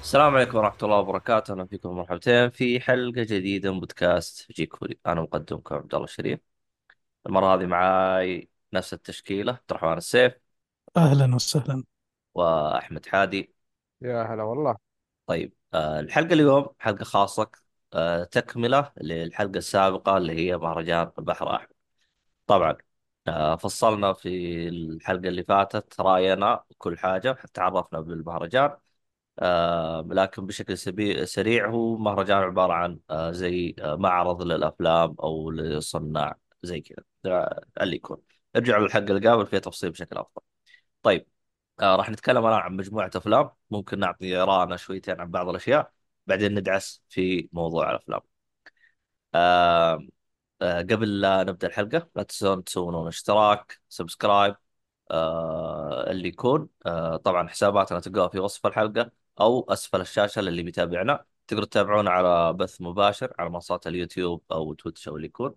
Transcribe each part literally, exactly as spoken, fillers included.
السلام عليكم ورحمة الله وبركاته، أهلا فيكم مرحبتين في حلقة جديدة من بودكاست جيك فولي. أنا مقدمكم عبد الله الشريف. المرة هذه معاي نفس التشكيلة، عبد الرحمن السيف أهلا وسهلا. وأحمد حادي. يا هلا والله. طيب، آه الحلقة اليوم حلقة خاصة، آه تكملة للحلقة السابقة اللي هي مهرجان البحر الأحمر. طبعا، آه فصلنا في الحلقة اللي فاتت رأينا كل حاجة، حتى عرفنا بالمهرجان. آه لكن بشكل سبي... سريع، هو مهرجان عبارة عن آه زي آه معرض للأفلام أو للصناع، زي كذا ده اللي يكون. ارجعوا للحلقة اللي قبل فيها تفصيل بشكل أفضل. طيب، آه راح نتكلم الآن عن مجموعة أفلام، ممكن نعطي آراءنا شويتين عن بعض الأشياء، بعدين ندعس في موضوع الأفلام. آه آه قبل لا نبدأ الحلقة، لا تنسون تسوون اشتراك، سبسكرايب، آه اللي يكون آه طبعا حساباتنا تلقاها في وصف الحلقة أو أسفل الشاشة للي بيتابعنا. تقدروا تتابعونا على بث مباشر على منصات اليوتيوب أو تويتش أو اللي يكون،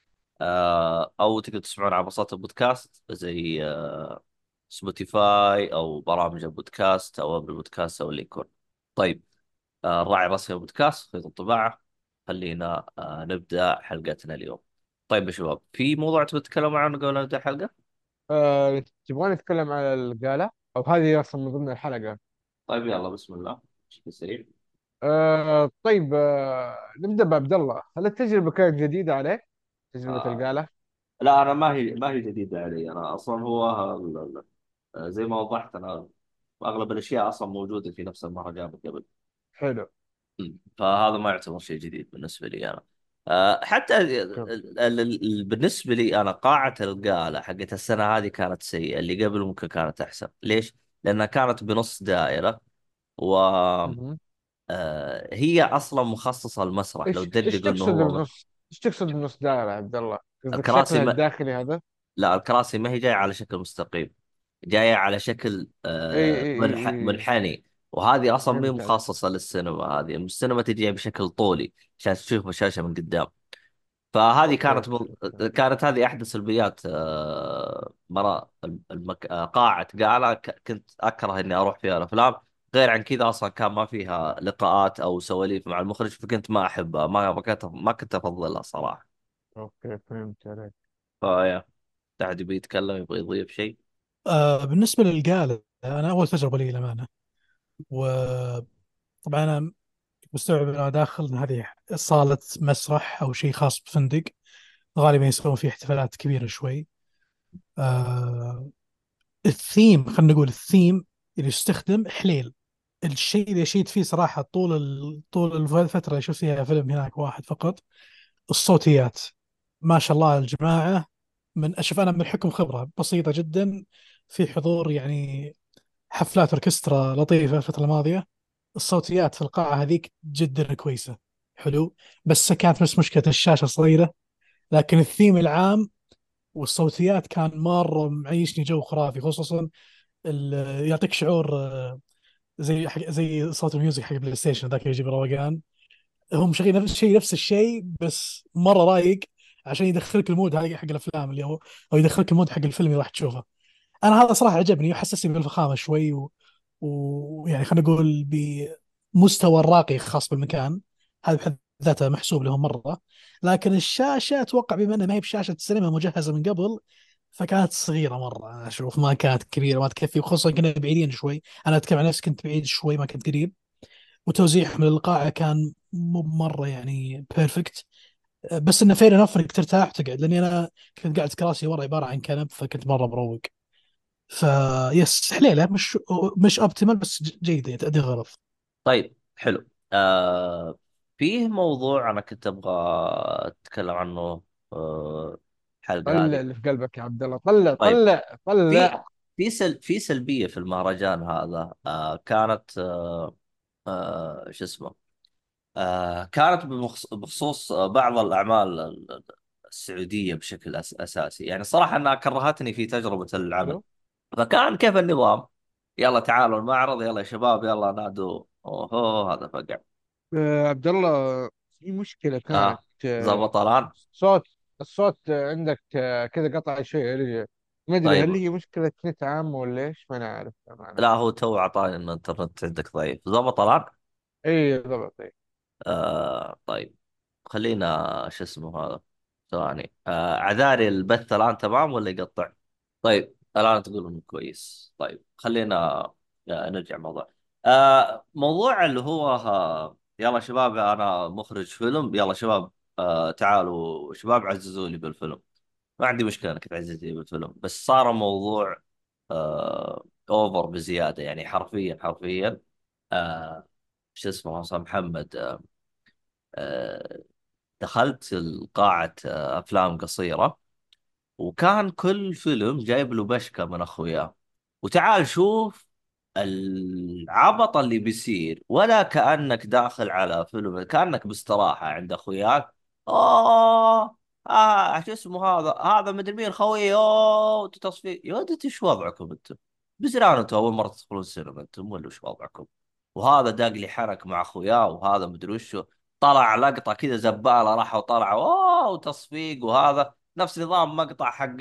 آه أو تقدروا تسمعون على منصات البودكاست زي آه سبوتيفاي أو برامج البودكاست أو أبل بودكاست أو اللي يكون. طيب، آه الراعي الرسمي للبودكاست خيط الطباعة. خلينا آه نبدأ حلقتنا اليوم. طيب يا شباب، في موضوع تبغى تتكلموا عنه قبل لا نبدأ الحلقة؟ أه تبغى نتكلم على القالة أو هذه أصلا من ضمن الحلقة؟ طيب يلا، بسم الله، بشكل سريع. أه طيب، أه نبدأ بعبد الله. هل التجربة كانت جديدة عليك؟ تجربة آه القالة؟ لا، انا ما هي ما هي جديده علي. انا اصلا هو ال- ال- آه، زي ما وضحت، انا اغلب الاشياء اصلا موجوده في نفس المهرجان من قبل. حلو. م. فهذا ما يعتبر شيء جديد بالنسبه لي انا. آه حتى ال- شوف. ال- ال- ال- بالنسبه لي انا، قاعه القاله حقت السنه هذه كانت سيئه، اللي قبل ممكن كانت احسن. ليش؟ لانها كانت بنص دائره، و مهم. آه، هي اصلا مخصصه المسرح، لو إيش إيش تدقق انه تقصد هو بنص إيش تقصد بنص دائرة يا عبد الله؟ قصدك الكراسي. شكلها الداخلي هذا؟ لا، الكراسي ما هي جاية على شكل مستقيم، جاية على شكل إي آه، إي إي منح إي. منحني. وهذه أصلا مي فهمت عليك. مخصصة للسينما، هذه السينما تجي بشكل طولي عشان تشوف الشاشة من قدام. فهذه أوكي كانت أوكي من... أوكي. كانت هذه أحد سلبيات آه، مرا المك... آه، قاعة قاعة ك... كنت أكره إني أروح فيها الأفلام. غير عن كذا أصلا كان ما فيها لقاءات أو سواليف مع المخرج، فكنت ما أحبها، ما ما كنت ما كنت أفضلها صراحة. أوكي فهمت عليك. فيا، أحد يبي يتكلم، يبغى يضيف شيء؟ آه بالنسبة للقالة، أنا أول تجربة لي للأمانة. وطبعا أنا مستوعب أنا داخل إن هذه صالة مسرح أو شيء خاص بفندق، غالبا يسوون فيه احتفالات كبيرة شوي. آه الثيم، خلينا نقول الثيم اللي يستخدم حليل. الشيء اللي شيت فيه صراحة طول ال... طول الفترة اللي شفت فيها فيلم هناك واحد فقط، الصوتيات. ما شاء الله الجماعة. من أشوف أنا من حكم خبرة بسيطة جدا في حضور يعني حفلات أوركسترا لطيفة الفترة الماضية، الصوتيات في القاعة هذيك جدا كويسة. حلو. بس كانت بس مشكلة الشاشة صغيرة، لكن الثيم العام والصوتيات كان مرة معيشني جو خرافي، خصوصا ال- يعطيك شعور آه، زي حق زي صوت الميوزك حق البلاي ستيشن ذاك يجيب روقان. هم مشغلين نفس الشيء نفس الشيء بس مرة رايق، عشان يدخلك المود هذا حق الافلام اللي هو، او يدخلك المود حق الفيلم اللي راح تشوفه. انا هذا صراحه عجبني وحسسني بالفخامه شوي و- ويعني خلينا نقول بمستوى الراقي خاص بالمكان هذا بحد ذاته محسوب لهم مره. لكن الشاشه اتوقع بما انها ما هي بشاشه سينما مجهزه من قبل، فكانت صغيره مره. أنا اشوف ما كانت كبيره ما تكفي، وخصوصا كنا بعيدين شوي. انا اتكلم عن نفسي، كنت بعيد شوي ما كنت قريب. وتوزيع من القاعه كان مو مره يعني بيرفكت. بس انه فعلا انف انك ترتاح تقعد، لاني انا كنت قاعد كراسي ورا عباره عن كنب، فكنت مره مروق. فيس حليله مش مش اوبتيمال بس ج- جيده يعني تأدي الغرض. طيب، حلو. آه فيه موضوع أنا كنت أبغى أتكلم عنه آه الحلقة طلع هذه. اللي في قلبك يا عبد الله، طلع طيب، طلع في طلع. في سل في سلبية في المهرجان هذا، آه كانت آه آه شو اسمه آه كانت بمخص- بخصوص آه، بعض الأعمال ال- السعودية بشكل أس أساسي. يعني صراحة أنها كرهتني في تجربة العمل. حلو. فكان كيف النظام؟ يلا تعالوا المعرض، يلا يا شباب، يلا نادوا، أوه هذا فقع. آه عبد الله، في مشكلة كانت. آه آه زبط الآن. صوت الصوت آه، عندك آه كذا قطع شيء رجع. ما ادري هل طيب، هي مشكلة نت عام ولا ايش، ما انا عارف امانة. لا هو تو اعطاني ان الانترنت عندك ضعيف. ضبط الان. اي بالضبط اي. آه طيب، خلينا شو اسمه هذا، ثواني. آه عذاري البث الآن تمام ولا يقطع؟ طيب الآن تقول إنه كويس. طيب خلينا آه نرجع موضوع. آه موضوع اللي هو آه يلا شباب أنا مخرج فيلم، يلا شباب آه تعالوا شباب عززوا لي بالفيلم. ما عندي مشكلة انك تعزز لي بالفيلم، بس صار موضوع آه اوفر بزيادة، يعني حرفيا حرفيا. آه شو اسمه أصلا محمد آه آه دخلت قاعة آه افلام قصيرة، وكان كل فيلم جايب له بشكة من اخوياه. وتعال شوف العبط اللي بيصير، ولا كأنك داخل على فيلم، كأنك باستراحة عند اخوياك. اوه اه شو اسمه هذا، هذا مدري مين خوي، اوه تصفيق يا ولد، انت ايش وضعكم انتم؟ بزران انتم اول مرة تدخلون السينما انتم ولا ايش وضعكم؟ وهذا داق لي حرك مع اخوياه، وهذا مدري وشو، طلع لقطة كذا زبالة، راحوا طلعوا اوه تصفيق. وهذا نفس نظام مقطع حق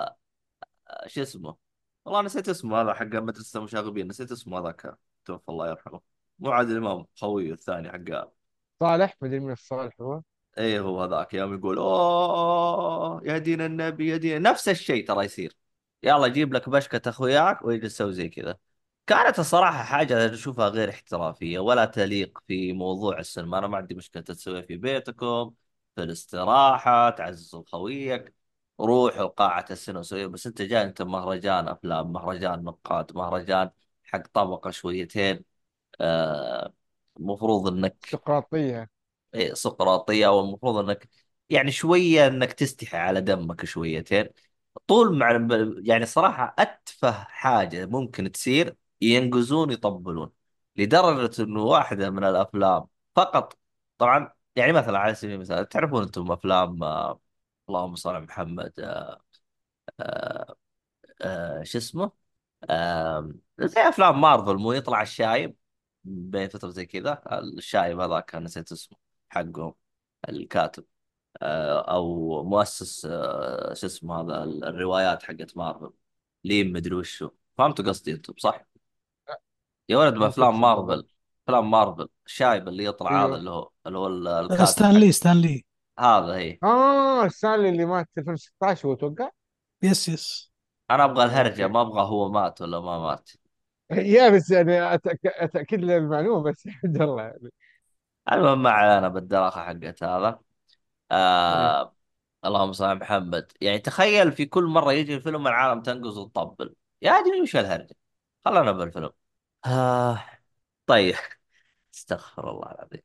شو اسمه، والله نسيت اسمه، هذا حق مدرسة المشاغبين، نسيت اسمه هذاك، توفى الله يرحمه. مو عادل امام، خويه الثاني حق. صالح، مدري من الصالح هو. ايه هو هذاك، يوم يقول اوه يا دين النبي يا دين، نفس الشيء ترى يصير. يلا جيب لك بشكة اخوياك ويجلس يسوي زي كذا. كانت الصراحة حاجة أشوفها غير احترافية ولا تليق في موضوع السينما. أنا ما عندي مشكلة تسويها في بيتكم في الاستراحة، تعزز خويك، روحوا قاعة السينما سويها. بس أنت جاي أنت مهرجان أفلام، مهرجان نقاد، مهرجان حق طبقة شويتين. آه، المفروض انك سقراطية. إيه، سقراطية، والمفروض انك يعني شوية انك تستحي على دمك شويتين. طول مع يعني صراحة أتفه حاجة ممكن تصير ينقزون يطبلون، لدرجة إنه واحدة من الأفلام فقط. طبعا يعني مثلا على سبيل المثال، تعرفون أنتم أفلام آه، اللهم صل على محمد آه، آه، آه، شو اسمه آه، زي أفلام مارفل، مو يطلع الشايب بين فترة زي كذا، الشايب هذاك أنا نسيت اسمه حقهم، الكاتب آه، او مؤسس آه، شو اسمه هذا الروايات حقت مارفل، لين مدري وشو. فهمتوا قصدي انتم صح؟ يا ولد مو بافلام تقصد بالضبط. مارفل، افلام مارفل الشايب اللي يطلع هذا، ايوه. اللي هو اللي هو ال- آه، الكاتب حق. ستانلي ستانلي. هذا هي. اه السنة اللي مات ألفين وستاشر هو اتوقع. يس يس. انا ابغى الهرجه، اوكي. ما ابغى هو مات ولا ما مات. يا بس يعني أتأك... اتاكد للمعلومه بس الحمد لله يعني. المهم ما علينا بالدراخه حقت هذا. إيه. آه اللهم صل على محمد. يعني تخيل في كل مره يجي الفيلم العالم تنقز وتطبل، يا ادري وش الهرجه، خلنا بالفيلم. آه طيب. استغفر الله العظيم.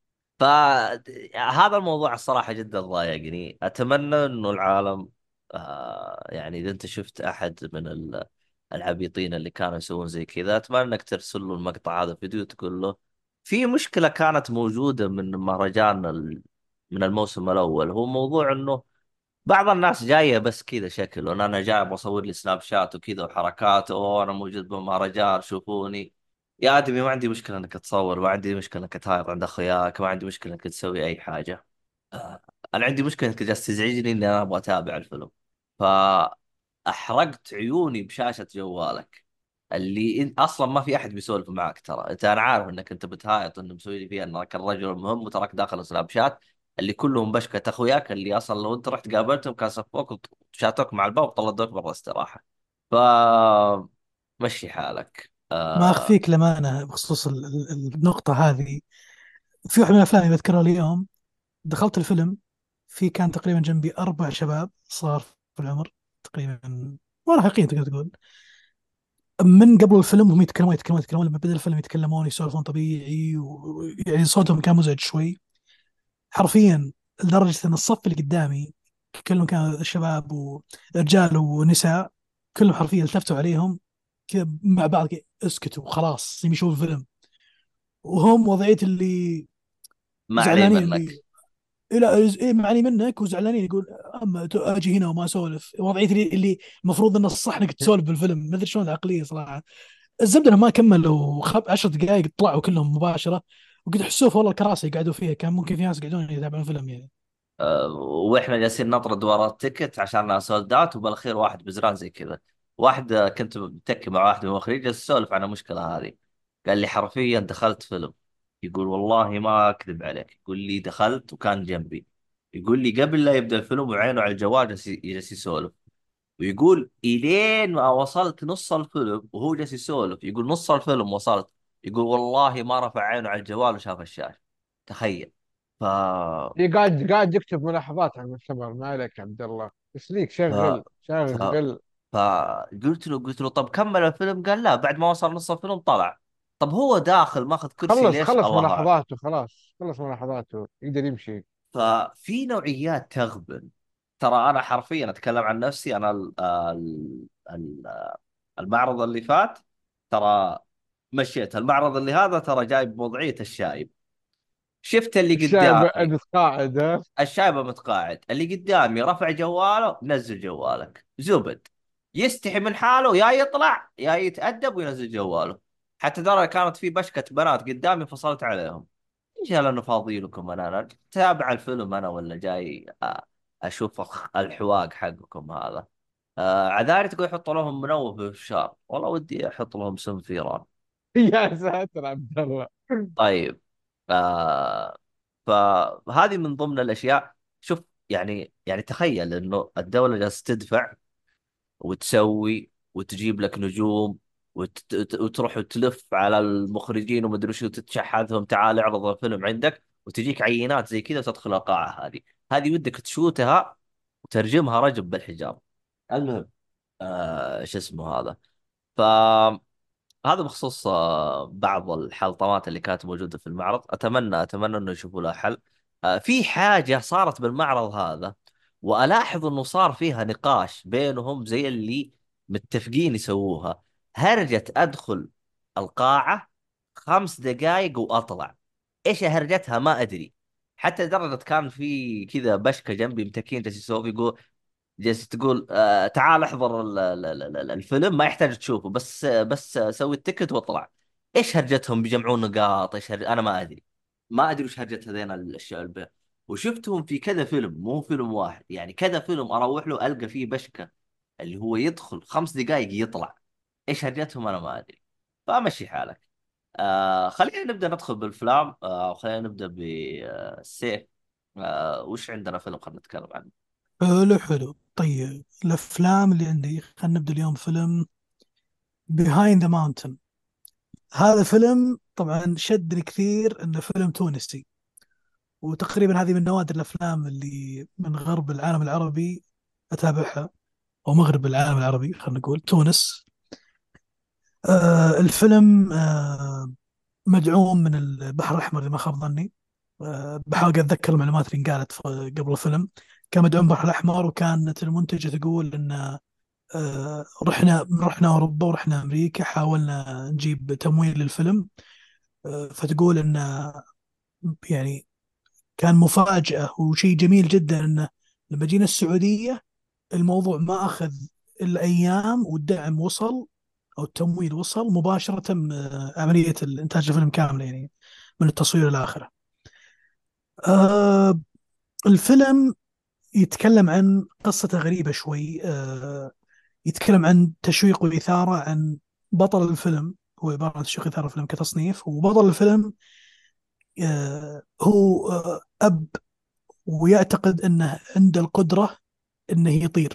فهذا الموضوع الصراحة جدا ضايقني. أتمنى أنه العالم آه يعني إذا أنت شفت أحد من ال- العبيطين اللي كانوا يسوون زي كذا، أتمنى أنك ترسل له المقطع هذا فيديو، تقول له في مشكلة كانت موجودة من مهرجان ال... من الموسم الأول. هو موضوع أنه بعض الناس جايه بس كذا شكل، وان انا جاي بصور لي سناب شات وكذا وحركات، اوه انا موجود بمهرجان شوفوني. يا ادمي ما عندي مشكله انك تصور، ما عندي مشكله انك تهايط عند اخوياك، ما عندي مشكله انك تسوي اي حاجه. آه، انا عندي مشكله انك جالس تزعجني اني انا ابغى اتابع الفيلم. فاحرقت عيوني بشاشه جوالك، اللي إن- اصلا ما في احد بيسولف معك. ترى انت انا عارف انك انت بتهايط انه مسوي لي فيها انك الرجل المهم، وتراك داخل سناب شات اللي كلهم بشكة اخوياك، اللي اصلا لو انت رحت قابلتهم كان صفوك وشاتوك مع الباب وطلعوك برا استراحة. ف مشي حالك ما آه... اخفيك لمانه بخصوص ال- ال- النقطه هذه. في واحد من الافلام اللي بذكرها اليوم، دخلت الفيلم، في كان تقريبا جنبي اربع شباب صغار في العمر، تقريبا مراهقين تقدر تقول. من قبل الفيلم هم يتكلمون يتكلمون يتكلمون، لما بدا الفيلم يتكلمون يسولفون طبيعي، ويعني صوتهم كان مزعج شوي حرفيا، لدرجه ان الصف اللي قدامي كلهم كانوا شباب ورجال ونساء، كلهم حرفيا التفتوا عليهم كذا مع بعض كذا، اسكتوا خلاص يبي يشوفوا الفيلم. وهم وضعيه اللي ما علي زعلانين، اللي منك. إيه لا إيه معني منك وزعلانين، يقول اما ت- اجي هنا وما اسولف، وضعيه اللي اللي المفروض ان الصح انك تسولف بالفيلم، ما ادري شلون العقليه صراحه. الزبده انهم ما كملوا خب عشر دقائق طلعوا كلهم مباشره، وقد حسوه والله الكراسي يقعدوا فيها كان ممكن في ناس يقعدون يتابعون فيلم يعني. آه... واحنا جالسين نطرد ورا التيكت عشان سولدات، وبالاخير واحد بزران زي كذا. واحد آه، كنت متكي مع واحد من المخرجين جالس اسولف عن المشكلة هذه، قال لي حرفيا دخلت فيلم يقول والله ما أكذب عليك، يقول لي دخلت وكان جنبي، يقول لي قبل لا يبدأ الفيلم وعينه على الجوال جالس جالس يسولف. ويقول إلين ما وصلت نص الفيلم وهو جالس يسولف، يقول نص الفيلم وصلت، يقول والله ما رفع عينه على الجوال وشاف الشاشة. تخيل. ف إيه، قاعد قاعد يكتب ملاحظات على المؤتمر، ما عليك يا عبد الله، بس ليك ف شغل ف شغل. فقلت له قلت له طب كمل الفيلم، قال لا بعد ما وصل نص الفيلم طلع. طب هو داخل ماخذ كرسي خلص ليش؟ خلص الله اعلم. ملاحظاته، خلاص خلص ملاحظاته يقدر يمشي. ففي نوعيات تغبن. ترى انا حرفيا اتكلم عن نفسي، انا ال- ال- ال- المعرض اللي فات ترى مشيت، المعرض اللي هذا ترى جايب بوضعية الشايب. شفت اللي الشايب قدامي، متقاعد ها. الشايب متقاعد اللي قدامي رفع جواله، نزل جوالك زبد. يستحي من حاله، يا يطلع يا يتأدب وينزل جواله. حتى ترى كانت في بشكة بنات قدامي فصلت عليهم. ايش لانه فاضي لكم؟ انا انا تابع الفيلم انا ولا جاي أ- اشوف الخ- الحواق حقكم هذا؟ آه عذاري تقول يحط لهم منوه في الشار، والله ودي احط لهم سم فيران. يا ساتر عبد الله. طيب. آه فهذه من ضمن الاشياء. شوف، يعني يعني تخيل انه الدولة جالسة تدفع وتسوي وتجيب لك نجوم، وت... وت- وتروح وتلف على المخرجين ومدري شو، تتشحذهم تعال اعرض الفيلم عندك، وتجيك عينات زي كذا وتدخل القاعة هذه. هذه ودك تشوتها وترجمها رجم بالحجاب. المهم، آه شو اسمه هذا. ف هذا بخصوص آه، بعض الحلطمات اللي كانت موجودة في المعرض. أتمنى أتمنى أنه يشوفوا لها حل. آه، في حاجة صارت بالمعرض هذا، وألاحظ أنه صار فيها نقاش بينهم زي اللي متفقين يسووها. هرجة أدخل القاعة خمس دقائق وأطلع. إيش هرجتها ما أدري. حتى لدرجة كان في كذا بشكة جنبي متكين جالس يسوي، يقول جالس تقول آه تعال احضر ال- ال- ال- ال- الفيلم، ما يحتاج تشوفه، بس بس سوي التكت واطلع. ايش هرجتهم بيجمعون نقاط؟ ايش هرج... انا ما ادري. ما ادري وش هرجت هذين الاشياء البيع. وشفتهم في كذا فيلم، مو فيلم واحد، يعني كذا فيلم اروح له القى فيه بشكة، اللي هو يدخل خمس دقائق يطلع. ايش هرجتهم انا ما ادري. فمشي حالك. آه خلينا نبدا ندخل بالافلام. آه خلينا نبدا بالسيف. آه وش عندنا فيلم خلينا نتكلم عنه؟ حلو حلو. طيب الافلام اللي عندي، خلينا نبدا اليوم فيلم Behind the Mountain. هذا فيلم طبعا شدني كثير، انه فيلم تونسي، وتقريبا هذه من نوادر الافلام اللي من غرب العالم العربي اتابعها، او مغرب العالم العربي خلينا نقول تونس. آه الفيلم آه مدعوم من البحر الاحمر اذا ما خاب ظني. آه بحاول اتذكر المعلومات اللي انقالت ف- قبل الفيلم. كان مدعوم البحر الاحمر، وكانت المنتجه تقول ان آه رحنا رحنا اوروبا ورحنا امريكا، حاولنا نجيب تمويل للفيلم. آه فتقول ان يعني كان مفاجأة وشيء جميل جدا انه لما جينا السعودية الموضوع ما اخذ الا ايام، والدعم وصل او التمويل وصل مباشرة. آه، عملية الانتاج الفيلم كاملة يعني، من التصوير الى اخره. آه الفيلم يتكلم عن قصته غريبة شوي. آه يتكلم عن تشويق وإثارة، عن بطل الفيلم. هو عبارة عن تشويق وإثارة الفيلم كتصنيف، وبطل الفيلم آه هو آه أب، ويعتقد أنه عنده القدرة أنه يطير،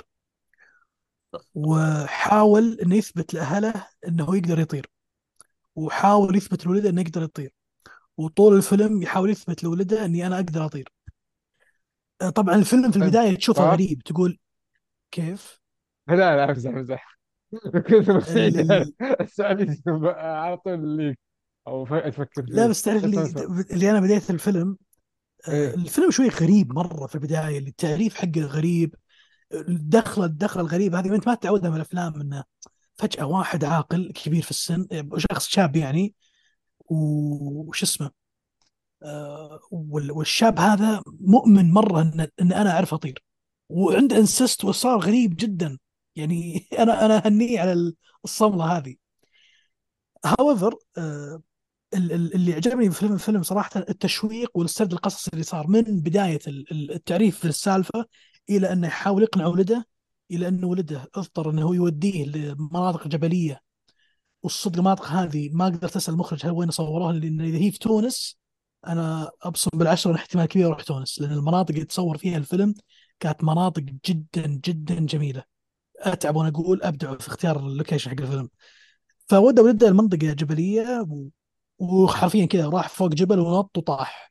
وحاول أنه يثبت لأهله أنه يقدر يطير، وحاول يثبت لولده أنه يقدر يطير. وطول الفيلم يحاول يثبت لولده أني أنا أقدر أطير. آه، طبعا الفيلم في انت البداية تشوفه ها. غريب، تقول كيف. لا لا، امزح امزح. كنت ال بسعيد ال السؤال على طول ليك، او ف- تفكر لا فيه. بس تعرف اسمع اللي اسمع. اللي أنا بداية الفيلم. آه، ايه. الفيلم شوي غريب مرة في البداية، التعريف حقه غريب. الدخلة الدخلة الغريبة هذه أنت ما تتعودها من الأفلام، إنه فجأة واحد عاقل كبير في السن، شخص شاب يعني، وش اسمه، آه، وال- والشاب هذا مؤمن مرة إن, إن أنا أعرف أطير، وعنده انسست، وصار غريب جدا يعني. أنا أنا أهنيه على الصملة هذه. however آه، ال- ال- اللي عجبني في فيلم الفيلم صراحة التشويق والسرد القصصي اللي صار من بداية ال- ال- التعريف في السالفة، إلى أنه يحاول يقنع ولده، إلى أن ولده اضطر أنه هو يوديه لمناطق جبلية والصدق المناطق هذه ما قدرت اسال المخرج هل وين صوروها، لان اذا هي في تونس انا ابصم بالعشره ان احتمال كبير اروح تونس، لان المناطق اللي تصور فيها الفيلم كانت مناطق جدا جدا جميله. اتعب وانا اقول ابدعوا في اختيار اللوكيشن حق الفيلم. فودوا نبدا المنطقه جبليه و... وحرفيا كذا راح فوق جبل ونط وطاح،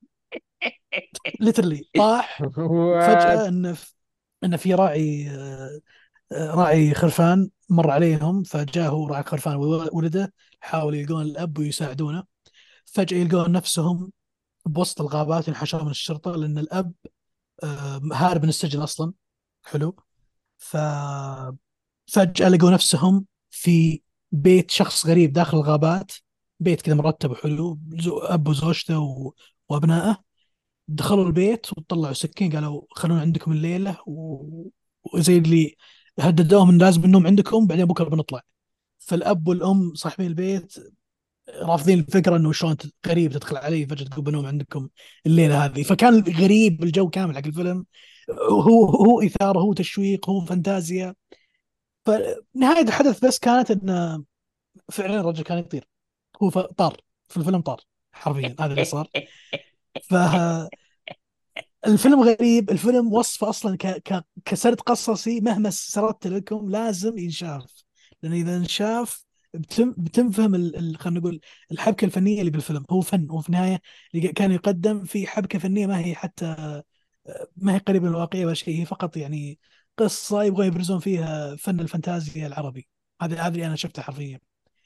ليترلي طاح. وات. وفجاه ان ان في راعي آه، آه، راعي خرفان مر عليهم، فجاء راعي خرفان وولده حاولوا يلقون الاب ويساعدونه. فجاه يلقون نفسهم بوسط الغابات ينحشرون من الشرطه، لان الاب آه، هارب من السجن اصلا. حلو. ففجاه لقوا نفسهم في بيت شخص غريب داخل الغابات، بيت كذا مرتب وحلو، زو- اب وزوجته و... وابنائه. دخلوا البيت وطلعوا سكين، قالوا خلونا عندكم الليله و... وزي اللي هددوهم ان لازم النوم عندكم بعدين بكره بنطلع. فالاب والام صاحبين البيت رافضين الفكره انه شلون ت- غريب تدخل علي فجاه تقول بنوم عندكم الليله هذه. فكان غريب الجو كامل حق الفيلم. هو هو اثاره، هو تشويق، هو فانتازيا. فنهايه الحدث بس كانت انه فعلا الرجل كان يطير. هو ف- طار في الفيلم، طار حرفيا، هذا اللي صار. فالفيلم غريب، الفيلم وصفه اصلا ك... ك... كسرد قصصي مهما سردت لكم لازم ينشاف، لان اذا انشاف بتم... بتنفهم ال... ال... خلينا نقول الحبكه الفنيه اللي بالفيلم. هو فن، وفي النهايه اللي كان يقدم في حبكه فنيه ما هي حتى ما هي قريبه من الواقعيه ولا شيء، هي فقط يعني قصه يبغوا يبرزون فيها فن الفانتازيا العربي. هذا هذا اللي انا شفته حرفيا.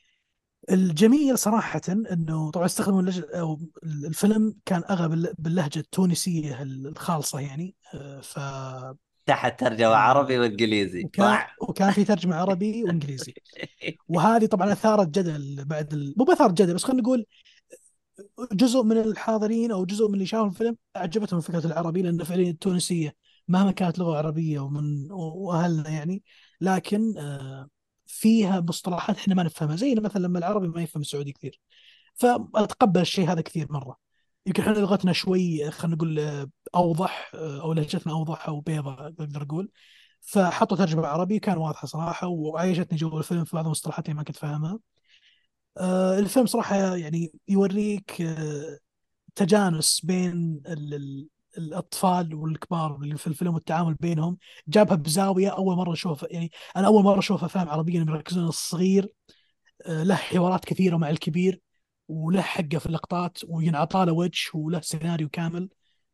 الجميل صراحة انه طبعا استخدموا اللج... أو الفيلم كان اغلب باللهجة التونسية الخالصة يعني. آه، ف تحت ترجمة عربي ال... وانجليزي وكان طع. وكان في ترجمة عربي وانجليزي. وهذه طبعا اثارت جدل بعد ال... مو اثارت جدل، بس خلينا نقول جزء من الحاضرين او جزء من اللي شافوا الفيلم اعجبتهم فكره العربي، لان فعليا التونسيه مهما كانت لغه عربيه ومن واهلنا يعني، لكن آه، فيها مصطلحات احنا ما نفهمها، زي مثلا لما العربي ما يفهم السعودي كثير. فاتقبل الشيء هذا كثير مره. يمكن احنا لغتنا شوي خلينا نقول آه، اوضح، آه، او لهجتنا اوضح او بيضاء اقدر اقول. فحطوا ترجمه عربي كان واضحه صراحه، وعيشتني جو الفيلم في بعض المصطلحات اللي ما كنت فاهمها. آه، الفيلم صراحه يعني يوريك آه، تجانس بين ال ال الاطفال والكبار اللي في الفيلم والتعامل بينهم. جابها بزاويه اول مره اشوفها يعني. انا اول مره اشوف افلام عربيه يركزون على الصغير، آه، له حوارات كثيره مع الكبير، وله حقه في اللقطات، وينعطى له وجه وله سيناريو كامل.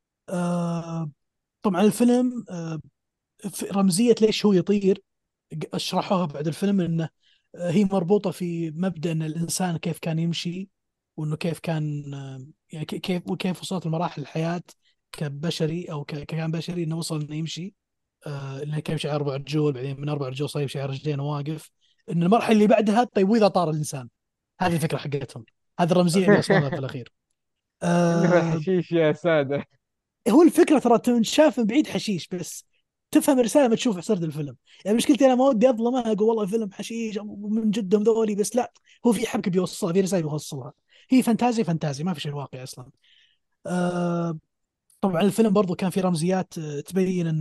آه، طبعا الفيلم آه، في رمزيه ليش هو يطير شرحوها بعد الفيلم، انه آه، هي مربوطه في مبدأ ان الانسان كيف كان يمشي، وانه كيف كان آه، يعني كي- كيف وكيف وصلت لمراحل الحياه كبشري او ك- ككائن بشري، انه وصل انه يمشي. آه، انه كان يمشي على اربع رجول، بعدين من اربع رجول صار يمشي على رجلين واقف. ان المرحله اللي بعدها طيب واذا طار الانسان. هذه الفكره حقتهم، هذه الرمزيه اللي وصلوا لها في الاخير. انه آه، حشيش يا ساده. هو الفكره ترى تنشاف من بعيد حشيش، بس تفهم الرساله ما تشوف سرد الفيلم. يعني مشكلتي انا ما ودي اظلمها اقول والله فيلم حشيش من جدهم ذولي، بس لا، هو في حبكه بيوصلها، في رساله بيوصلها. هي فانتازيا فانتازيا، ما في شيء واقعي اصلا. آه طبعا الفيلم برضو كان في رمزيات آه، تبين ان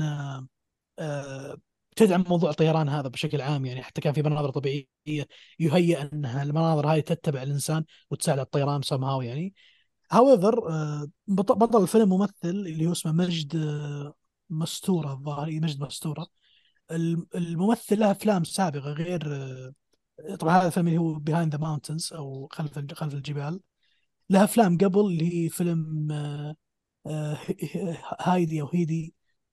آه تدعم موضوع الطيران هذا بشكل عام يعني. حتى كان في مناظر طبيعيه يهيئ انها المناظر هذه تتبع الانسان وتساعد على الطيران somehow يعني. هاويفر بطل الفيلم ممثل اللي هو اسمه مجد آه، مستورة، الظاهر إيه، مجد مستورة. الم- الممثل له افلام سابقه غير آه، طبعا هذا الفيلم اللي هو بيهايند ذا ماونتنز او خلف الج- خلف الجبال. له افلام قبل اللي هي فيلم آه، آه، هايدي او هيدي،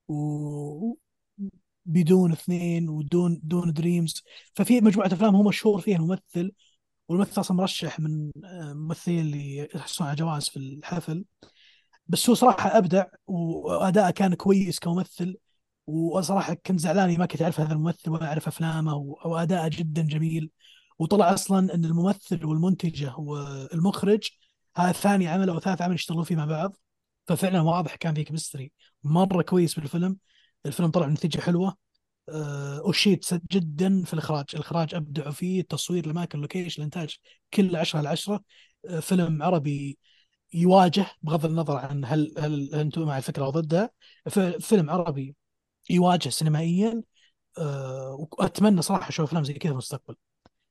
و بدون اثنين، ودون دون دريمز. ففي مجموعه افلام هو مشهور فيها الممثل، والممثل اصلا مرشح من آه، ممثلين اللي يحصلون على جوائز في الحفل. بس هو صراحة أبدع وأداءه كان كويس كممثل. وصراحة كنت زعلان إني ما كنت أعرف هذا الممثل ولا أعرف أفلامه، وأداءه جدا جميل. وطلع أصلا أن الممثل والمنتجة والمخرج هذا ثاني عمل أو ثالث عمل يشتغلون فيه مع بعض. ففعلا واضح كان في كمستري مرة كويس بالفيلم. الفيلم طلع بنتيجة حلوة. آه، أشيد جدا في الإخراج، الإخراج أبدعوا فيه، التصوير، الأماكن، اللوكيشن، الإنتاج، كل عشرة على عشرة. آه، فيلم عربي يواجه بغض النظر عن هل هل انتم مع الفكره او ضدها. ف- فيلم عربي يواجه سينمائيا. أه واتمنى صراحه اشوف افلام زي كذا في المستقبل.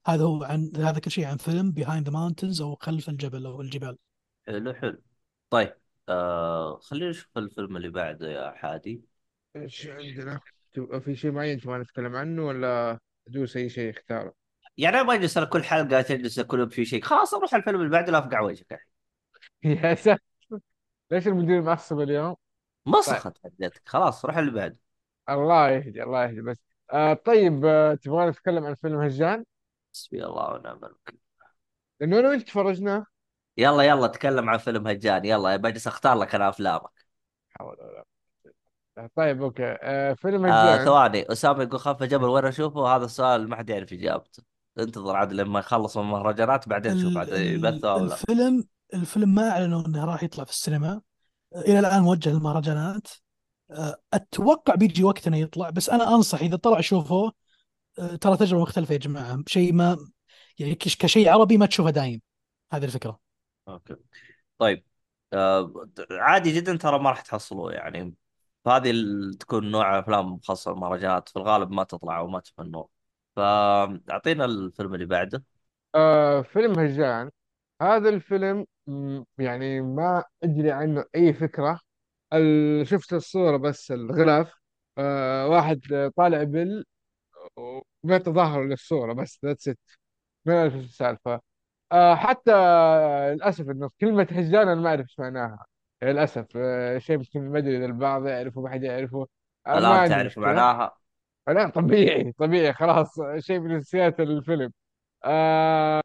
هذا هو عن هذا كل شيء عن فيلم بيهايند ذا ماونتنز او خلف الجبل او الجبال. حلو حلو. طيب، آه خلينا نشوف الفيلم اللي بعده يا حادي. ايش عندنا؟ تبغى في شيء معين تبغى نتكلم عنه ولا ادوس اي شيء اختاره؟ يعني أنا ما اجلس أنا كل حلقه تجلس كل يوم في شيء، خلاص اروح الفيلم اللي بعده لا افقع وجهك الحين. يا ساتر، ليش المدير معصب اليوم؟ طيب، مسخت حدتك، خلاص روح اللي بعده. الله يهدي الله يهدي بس. آه طيب، آه تبغى نتكلم عن فيلم هجان؟ حسبي الله ونعم الوكيل. لانه انا وانت تفرجناه. يلا يلا تكلم عن فيلم هجان، يلا بجلس اختار لك انا افلامك. حول ولا قوة. طيب اوكي، آه فيلم آه هجان. ثواني، اسامه يقول خلف جبل وين اشوفه؟ هذا السؤال ما حد يعرف اجابته. انتظر عاد لما يخلص من المهرجانات بعدين شوف ال عاد ال يبثه او لا. الفيلم الفيلم ما اعلنوا انه راح يطلع في السينما الى الان، موجه للمهرجانات. أه، اتوقع بيجي وقت انه يطلع، بس انا انصح اذا طلع شوفوه. أه، ترى تجربه مختلفه يا جماعه، شيء ما يعني كش- كشيء عربي ما تشوفه دايم. هذه الفكره. اوكي. طيب، آه عادي جدا ترى ما راح تحصلوه يعني. هذه ال- تكون نوع افلام مخصصه للمهرجانات في الغالب ما تطلع وما تفنون. فاعطينا الفيلم اللي بعده. آه فيلم هجان، هذا الفيلم م، يعني ما ادري عنه اي فكرة. ال- شفت الصورة بس الغلاف. آه واحد طالع بال وبيت ظهره للصورة بس، ذاتس ات. ما اعرف ايش السالفة. آه حتى للاسف انه كلمة هجان انا ما اعرف ايش معناها. للاسف آه شيء يمكن ما ادري اذا البعض يعرفه ما حد يعرفه. آه ما الان عندي تعرف مشكلة. معناها. لا طبيعي طبيعي خلاص، شيء من اساسيات الفيلم. آه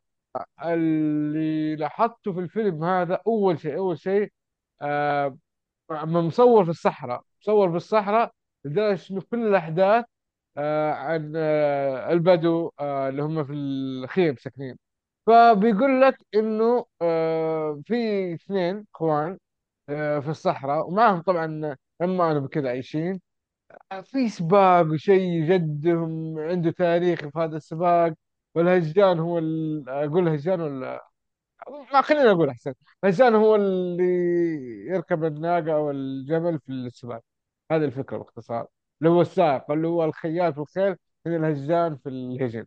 اللي لاحظته في الفيلم هذا اول شيء اول شيء آه مصور في الصحراء، مصور في الصحراء، لدرجة انه كل الاحداث آه عن آه البدو آه اللي هم في الخيم ساكنين. فبيقول لك انه آه في اثنين اخوان آه في الصحراء، ومعهم طبعا عمانهم كذا عايشين. في سباق وشيء جدهم عنده تاريخ في هذا السباق. والهجان هو ال... اقول هجان ولا ما خلينا اقول احسن. هجان هو اللي يركب الناقه او الجمل في السباق. هذه الفكره باختصار. اللي هو السائق، اللي هو الخيال في الخيل، من الهجان في الهجن.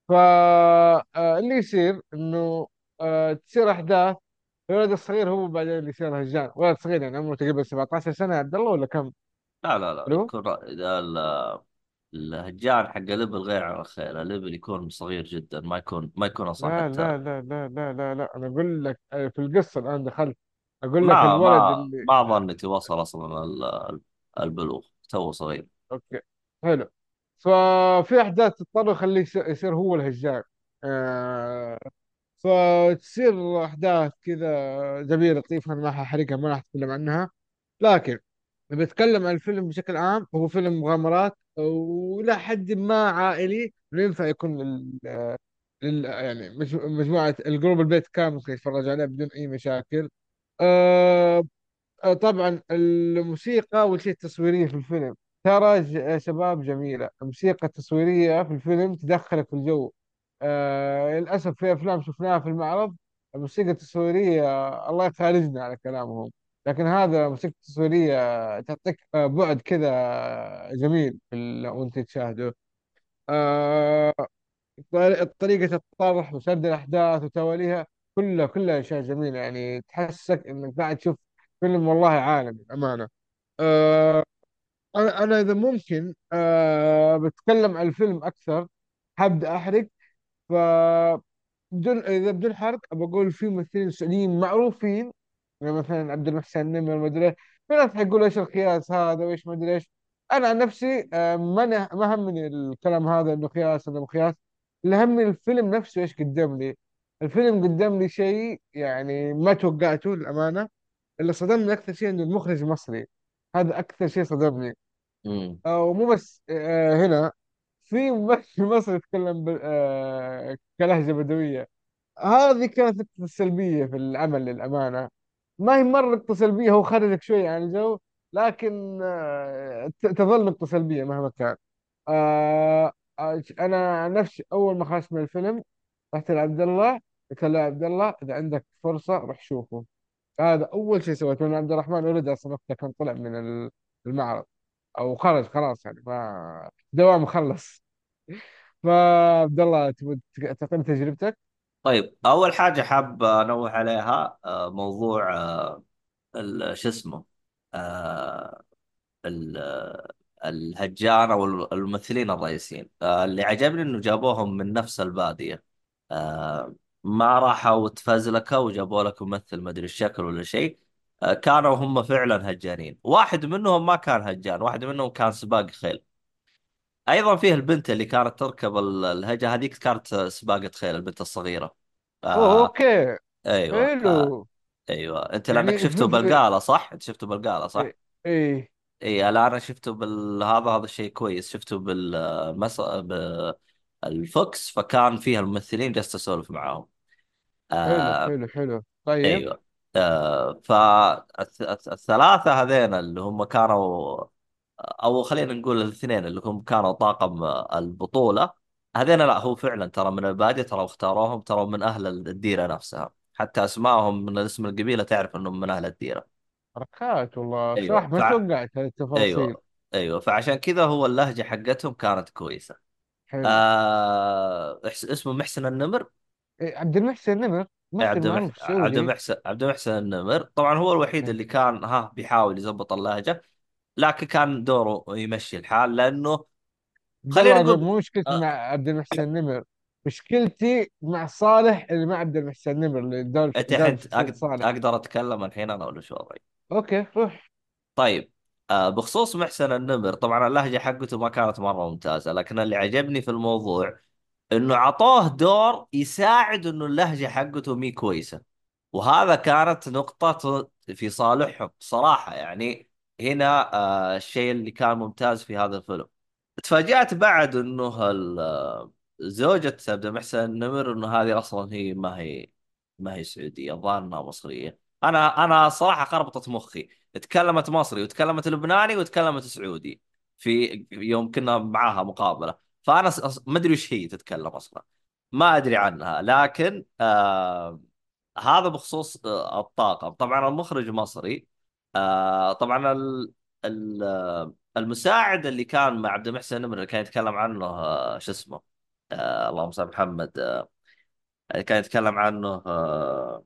فاللي يصير انه آه، تصير احداث. الولد الصغير هو بعدين اللي يصير هجان، ولد صغير يعني عمره تقريبا سبعة عشر سنه، يا عبد الله ولا كم؟ لا لا لا، الو. يكون رأ- اذا ال- الهجان حق ليبل غير عن الخيل، الليبل يكون صغير جدا، ما يكون ما يكون اصلا لا حتى. لا لا لا لا لا لا، انا اقول لك آه، في القصه الان دخلت. اقول لك ما الولد ما اللي ما ظنيتي وصل اصلا ال- البلوغ، تو صغير. اوكي حلو. ففي احداث تضطر يخليه يصير يصير هو الهجان. آه فتصير احداث كذا جميله لطيفه، انا ما ححرقها ما راح اتكلم عنها. لكن بتكلم عن الفيلم بشكل عام، هو فيلم مغامرات وإلى حد ما عائلي، ينفع يكون لل... لل... يعني مج- مجموعة الجروب البيت كامل ممكن يتفرج عليه بدون أي مشاكل. آه آه، طبعا الموسيقى والشيء التصويرية في الفيلم ترى ج- يا شباب جميلة. الموسيقى التصويرية في الفيلم تدخلك في الجو. آه للأسف في أفلام شفناها في المعرض، الموسيقى التصويرية الله يخارجنا على كلامهم. لكن هذا موسيقى تصويرية تعطيك آه، بعد كذا جميل في ال- وانت تشاهده. آه طريقة طريقة الطرح وسرد الأحداث وتواليها، كلها كلها أشياء جميلة، يعني تحسك إنك قاعد تشوف فيلم والله عالمي أمانة. آه أنا أنا إذا ممكن آه بتكلم عن الفيلم أكثر، حابة أحرق. ف بدون اذا بدون حرق بقول في ممثلين سعوديين معروفين، يعني مثلا عبد المحسن نمر ما ادري إيه. في ناس حيقولوا ايش القياس هذا وايش ما ادري ايش. انا عن نفسي آه، ما نه- ما همني الكلام هذا انه قياس ولا مو قياس. اللي همني الفيلم نفسه ايش قدم لي. الفيلم قدم لي شيء يعني ما توقعته للامانه. اللي صدمني اكثر شيء انه المخرج مصري. هذا اكثر شيء صدمني. امم. آه، ومو بس آه، هنا في ممثل مصري يتكلم ب- آه، كلهجه بدويه. هذه كانت نقطة سلبية في العمل للأمانة. ما هي مرة نقطة سلبية، هو خرجك شوية عن الجو. لكن آه، ت- تظل نقطة سلبية مهما كان. آه، آه، أنا عن نفسي أول ما خرجت من الفيلم رحت لعبد الله، قلت له يا عبد الله إذا عندك فرصة روح شوفه. هذا أول شيء سويته، لأن عبد الرحمن ولد أصلا وقتها كان طلع من ال- المعرض، أو خرج خلاص يعني ما دوام خلص. فعبد الله تبغى تعطيني تجربتك؟ طيب، اول حاجه حاب انوه عليها آه، موضوع آه، ال- شو اسمه آه، ال- الهجان او الممثلين الرئيسيين. آه، اللي عجبني انه جابوهم من نفس الباديه. آه، ما راحوا تفزلكوا وجابوا لك ممثل ما ادري الشكل ولا شيء. آه، كانوا هم فعلا هجانين. واحد منهم ما كان هجان، واحد منهم كان سباق خيل. ايضا فيه البنت اللي كانت تركب ال- الهجة هذيك، كانت سباقة خيل، البنت الصغيرة. اوه آه اوكي. ايوه آه حلو. ايوه، انت لانك يعني شفته في في بالقالة صح؟ انت شفته بالقالة ايه صح؟ إيه. اي لا، انا شفته بال هذا هذا الشيء كويس. شفته بالمس بالفوكس، فكان فيها الممثلين جالس اسولف معاهم. حلو آه حلو حلو طيب. ايوه. آه فالثلاثة هذين اللي هم كانوا، او خلينا نقول الاثنين اللي هم كانوا طاقم البطولة، هذين لا، هو فعلا ترى من البادية، ترى اختاروهم، ترى من اهل الديرة نفسها، حتى اسمائهم من اسم القبيلة تعرف انهم من اهل الديرة. حركات والله، ايوه بصراحة ما فع... توقعت هذه التفاصيل. ايوه ايوه، فعشان كذا هو اللهجة حقتهم كانت كويسة. حلو. آه... إحس- اسمه محسن النمر. إيه، عبد المحسن نمر ممثل عبد المح... معروف عبد سعودي. المحسن عبد المحسن النمر طبعا هو الوحيد إيه. اللي كان ها بيحاول يضبط اللهجة، لكن كان دوره يمشي الحال لانه عبد خلينا الله، نقول. مو مشكلتي مع آه، عبد المحسن نمر، مشكلتي مع صالح اللي مع عبد المحسن نمر اللي دار انت دار الحين شخصية أقد- صالح. اقدر اتكلم الحين انا ولا شو وضعي؟ اوكي روح. طيب. آه بخصوص محسن النمر، طبعا اللهجه حقته ما كانت مره ممتازه، لكن اللي عجبني في الموضوع انه عطوه دور يساعد انه اللهجه حقته مي كويسه، وهذا كانت نقطه في صالحهم صراحه يعني. هنا آه الشيء اللي كان ممتاز في هذا الفيلم. تفاجأت بعد انه ال- زوجة عبد المحسن النمر انه هذه اصلا هي ما هي ما هي سعودية، الظاهر انها مصرية. انا انا صراحة خربطت مخي، تكلمت مصري وتكلمت لبناني وتكلمت سعودي في يوم كنا معاها مقابلة. فانا س- أص- ما ادري وش هي تتكلم اصلا، ما ادري عنها. لكن آه هذا بخصوص آه الطاقم. طبعا المخرج مصري. آه طبعا ال ال المساعد اللي كان مع عبد المحسن النمر اللي كان يتكلم عنه آه، شو اسمه آه اللهم صل على محمد آه كان يتكلم عنه آه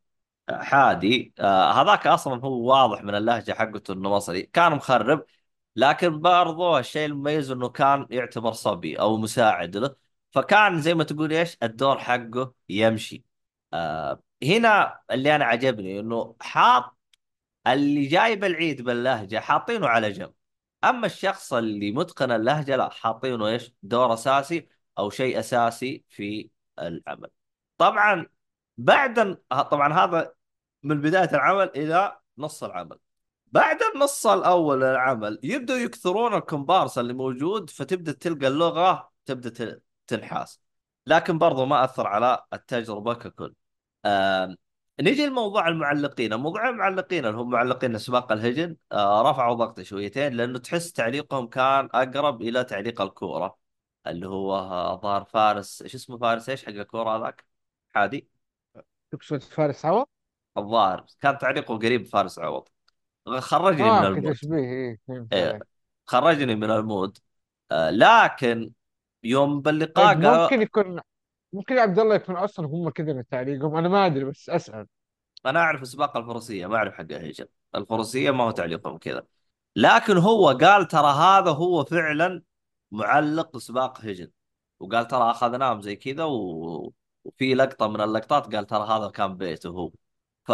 حادي. آه هذاك اصلا هو واضح من اللهجه حقته انه مصري، كان مخرب. لكن برضو الشيء المميز انه كان يعتبر صبي او مساعد له، فكان زي ما تقول ايش الدور حقه يمشي. آه هنا اللي انا عجبني انه حاط اللي جايب العيد باللهجة حاطينه على جنب، أما الشخص اللي متقن اللهجة لا، حاطينه إيش دور أساسي أو شيء أساسي في العمل. طبعا بعد طبعا هذا من بداية العمل إلى نص العمل. بعد النص الأول من العمل يبدأوا يكثرون الكومبارس اللي موجود، فتبدأ تلقى اللغة تبدأ ت- تنحاس. لكن برضو ما أثر على التجربة ككل. آم، نجي لموضوع المعلقين. موضوع المعلقين اللي هم معلقين سباق الهجن آه، رفعوا ضغطي شويتين، لأنه تحس تعليقهم كان أقرب إلى تعليق الكورة، اللي هو آه، ظهر فارس، ايش اسمه، فارس ايش حق الكورة هذاك، حادي. تقصد فارس عوض؟ الظاهر كان تعليقه قريب فارس عوض. خرجني من اه المود. كتشبيه، ايه فهمت إيه، عليك. خرجني من المود. آه، لكن يوم باللقاء طيب قال. ممكن يكون، ممكن عبد الله يكون اصلا هم كذا من تعليقهم، انا ما ادري بس اسال. انا اعرف سباق الفروسيه، ما اعرف حق الهجن. الفروسيه ما هو تعليقهم كذا. لكن هو قال ترى هذا هو فعلا معلق سباق هجن، وقال ترى اخذناهم زي كذا و... وفي لقطه من اللقطات قال ترى هذا كان بيته هو. ف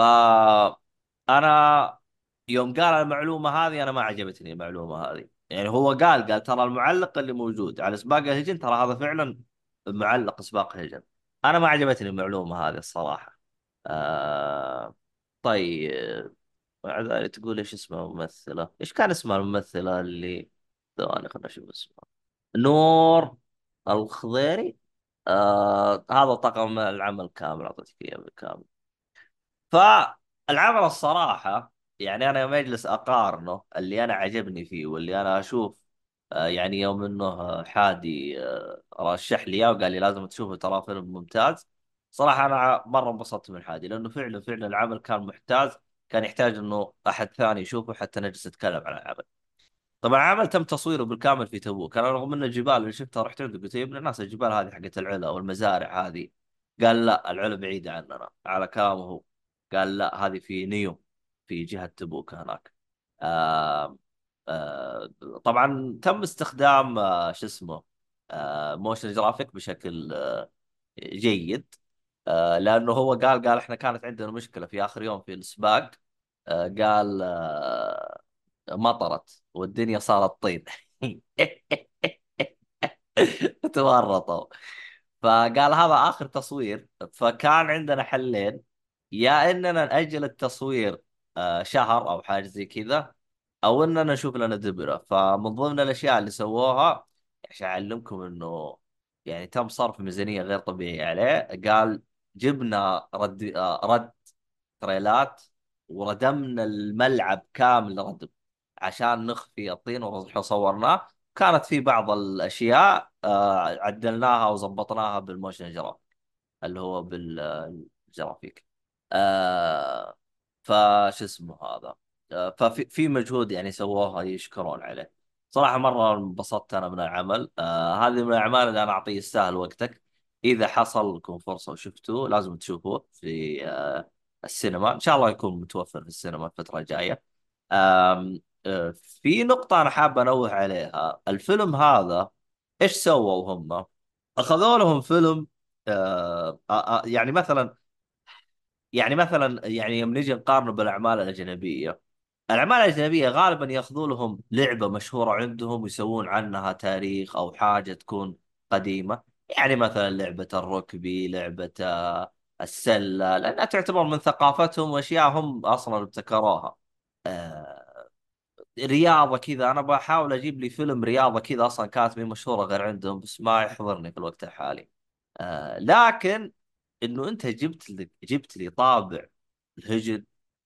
انا يوم قال المعلومه هذه انا ما عجبتني المعلومه هذه. يعني هو قال قال ترى المعلق اللي موجود على سباق الهجن ترى هذا فعلا معلق سباق هجن. انا ما عجبتني المعلومه هذه الصراحه. آه... طيب، مع ذلك تقول ايش اسمها الممثله، ايش كان اسمها الممثله اللي، ثواني خلنا نشوف اسمها، نور الخضيري. آه... هذا طاقم العمل كامل، اعطيتك اياه بالكامل. فالعمل الصراحة يعني أنا يوم أجلس أقارنه، اللي أنا عجبني فيه واللي أنا أشوف آه، يعني يوم إنه آه، حادي آه، رشح لي إياه وقال لي لازم تشوفه ترى فيلم ممتاز. صراحة أنا مرة انبسطت من حادي، لأنه فعلا فعلا العمل كان محتاج، كان يحتاج إنه أحد ثاني يشوفه حتى نجلس نتكلم عن العمل. طبعا عمل تم تصويره بالكامل في تبوك. انا رغم ان الجبال اللي شفتها رحت عنده قلت يا ابن الناس الجبال هذه حقت العلا او المزارع هذه. قال لا العلا بعيدة عننا على كلامه هو. قال لا هذه في نيوم، في جهة تبوك هناك. آه آه طبعا تم استخدام آه شو اسمه آه موشن جرافيك بشكل آه جيد. آه لانه هو قال قال احنا كانت عندنا مشكلة في اخر يوم في السباق. آه قال آه مطرت والدنيا صارت طين. تورطوا. فقال هذا آخر تصوير، فكان عندنا حلين: يا إننا نأجل التصوير آه، شهر أو حاجة زي كذا، أو إننا نشوف لنا دبرة. فمن ضمن الأشياء اللي سووها عشان أعلمكم إنه يعني تم صرف ميزانية غير طبيعية عليه، قال جبنا رد آه، رد تريلات وردمنا الملعب كامل ردم عشان نخفي الطين وصورناه. كانت في بعض الأشياء آه، عدلناها وظبطناها بالموشن جرافيك اللي هو بالجرافيك. آه فش اسمه هذا. آه ففي في مجهود يعني سووها يشكرون عليه. صراحة مرة انبسطت أنا من العمل. آه هذه من الأعمال اللي أنا أعطيه يستاهل وقتك. إذا حصل لكم فرصة وشفتوه لازم تشوفوه في آه السينما. إن شاء الله يكون متوفر في السينما الفترة الجاية. آم، آه في نقطة أنا حاب أنوه عليها. الفيلم هذا إيش سووا هم؟ أخذوا لهم فيلم آه آه آه، يعني مثلا يعني مثلا يعني يوم نيجي نقارنه بالاعمال الاجنبيه، الاعمال الاجنبيه غالبا ياخذوا لهم لعبه مشهوره عندهم ويسوون عنها تاريخ او حاجه تكون قديمه. يعني مثلا لعبه الركبي، لعبه آه، السله، لانها تعتبر من ثقافتهم واشياء هم اصلا ابتكروها. آه، رياضه كذا، انا بحاول اجيب لي فيلم رياضه كذا اصلا كانت مي مشهوره غير عندهم بس ما يحضرني في الوقت الحالي. آه لكن انه انت جبت لي جبت لي طابع الهجن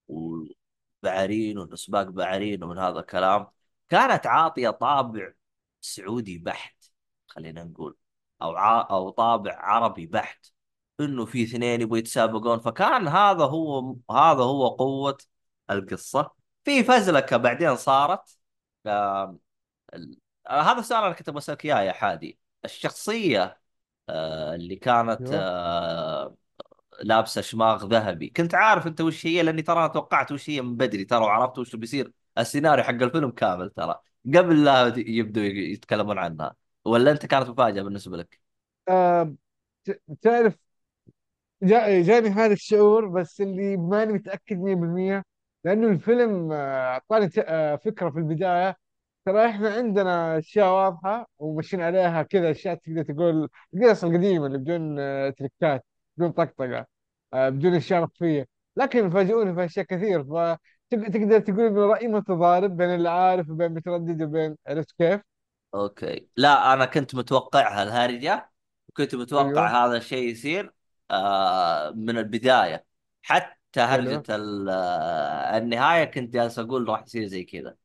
وبعرين وسباق بعرين ومن هذا الكلام، كانت عاطية طابع سعودي بحت خلينا نقول، او ع... او طابع عربي بحت، انه في اثنين يبغوا يتسابقون. فكان هذا هو هذا هو قوة القصة. في فزلكة بعدين صارت. آه... ال... آه، هذا السؤال انا كنت بسألك اياه يا حادي. الشخصية آه، اللي كانت ايوه. آه، لابسه شماغ ذهبي، كنت عارف انت وش هي؟ لاني ترى انا توقعت وش هي من بدري ترى، وعرفت وش بيصير السيناريو حق الفيلم كامل ترى قبل لا يبدوا يتكلمون عنها. ولا انت كانت مفاجأة بالنسبة لك؟ آه ت- تعرف، جا جاني هذا الشعور، بس اللي ماني متأكد مية بالمية، لأنه الفيلم آه، أعطاني ت- آه، فكرة في البداية. ترى إحنا عندنا أشياء واضحة وماشيين عليها كذا، أشياء تقدر تقول القصص القديمة اللي بدون آه، تريكات، بدون طقطقة، آه، بدون أشياء مخفية. لكن فاجئوني في أشياء كثير، فتقدر تقول إنه رأيي متضارب بين اللي عارف وبين متردد وبين، عرفت كيف؟ اوكي، لا انا كنت متوقعها الهرجة، وكنت أيوه. متوقع هذا الشيء يصير آه، من البداية. حتى هرجة حلو. ال- آه، النهاية كنت جالس اقول راح يصير زي كذا.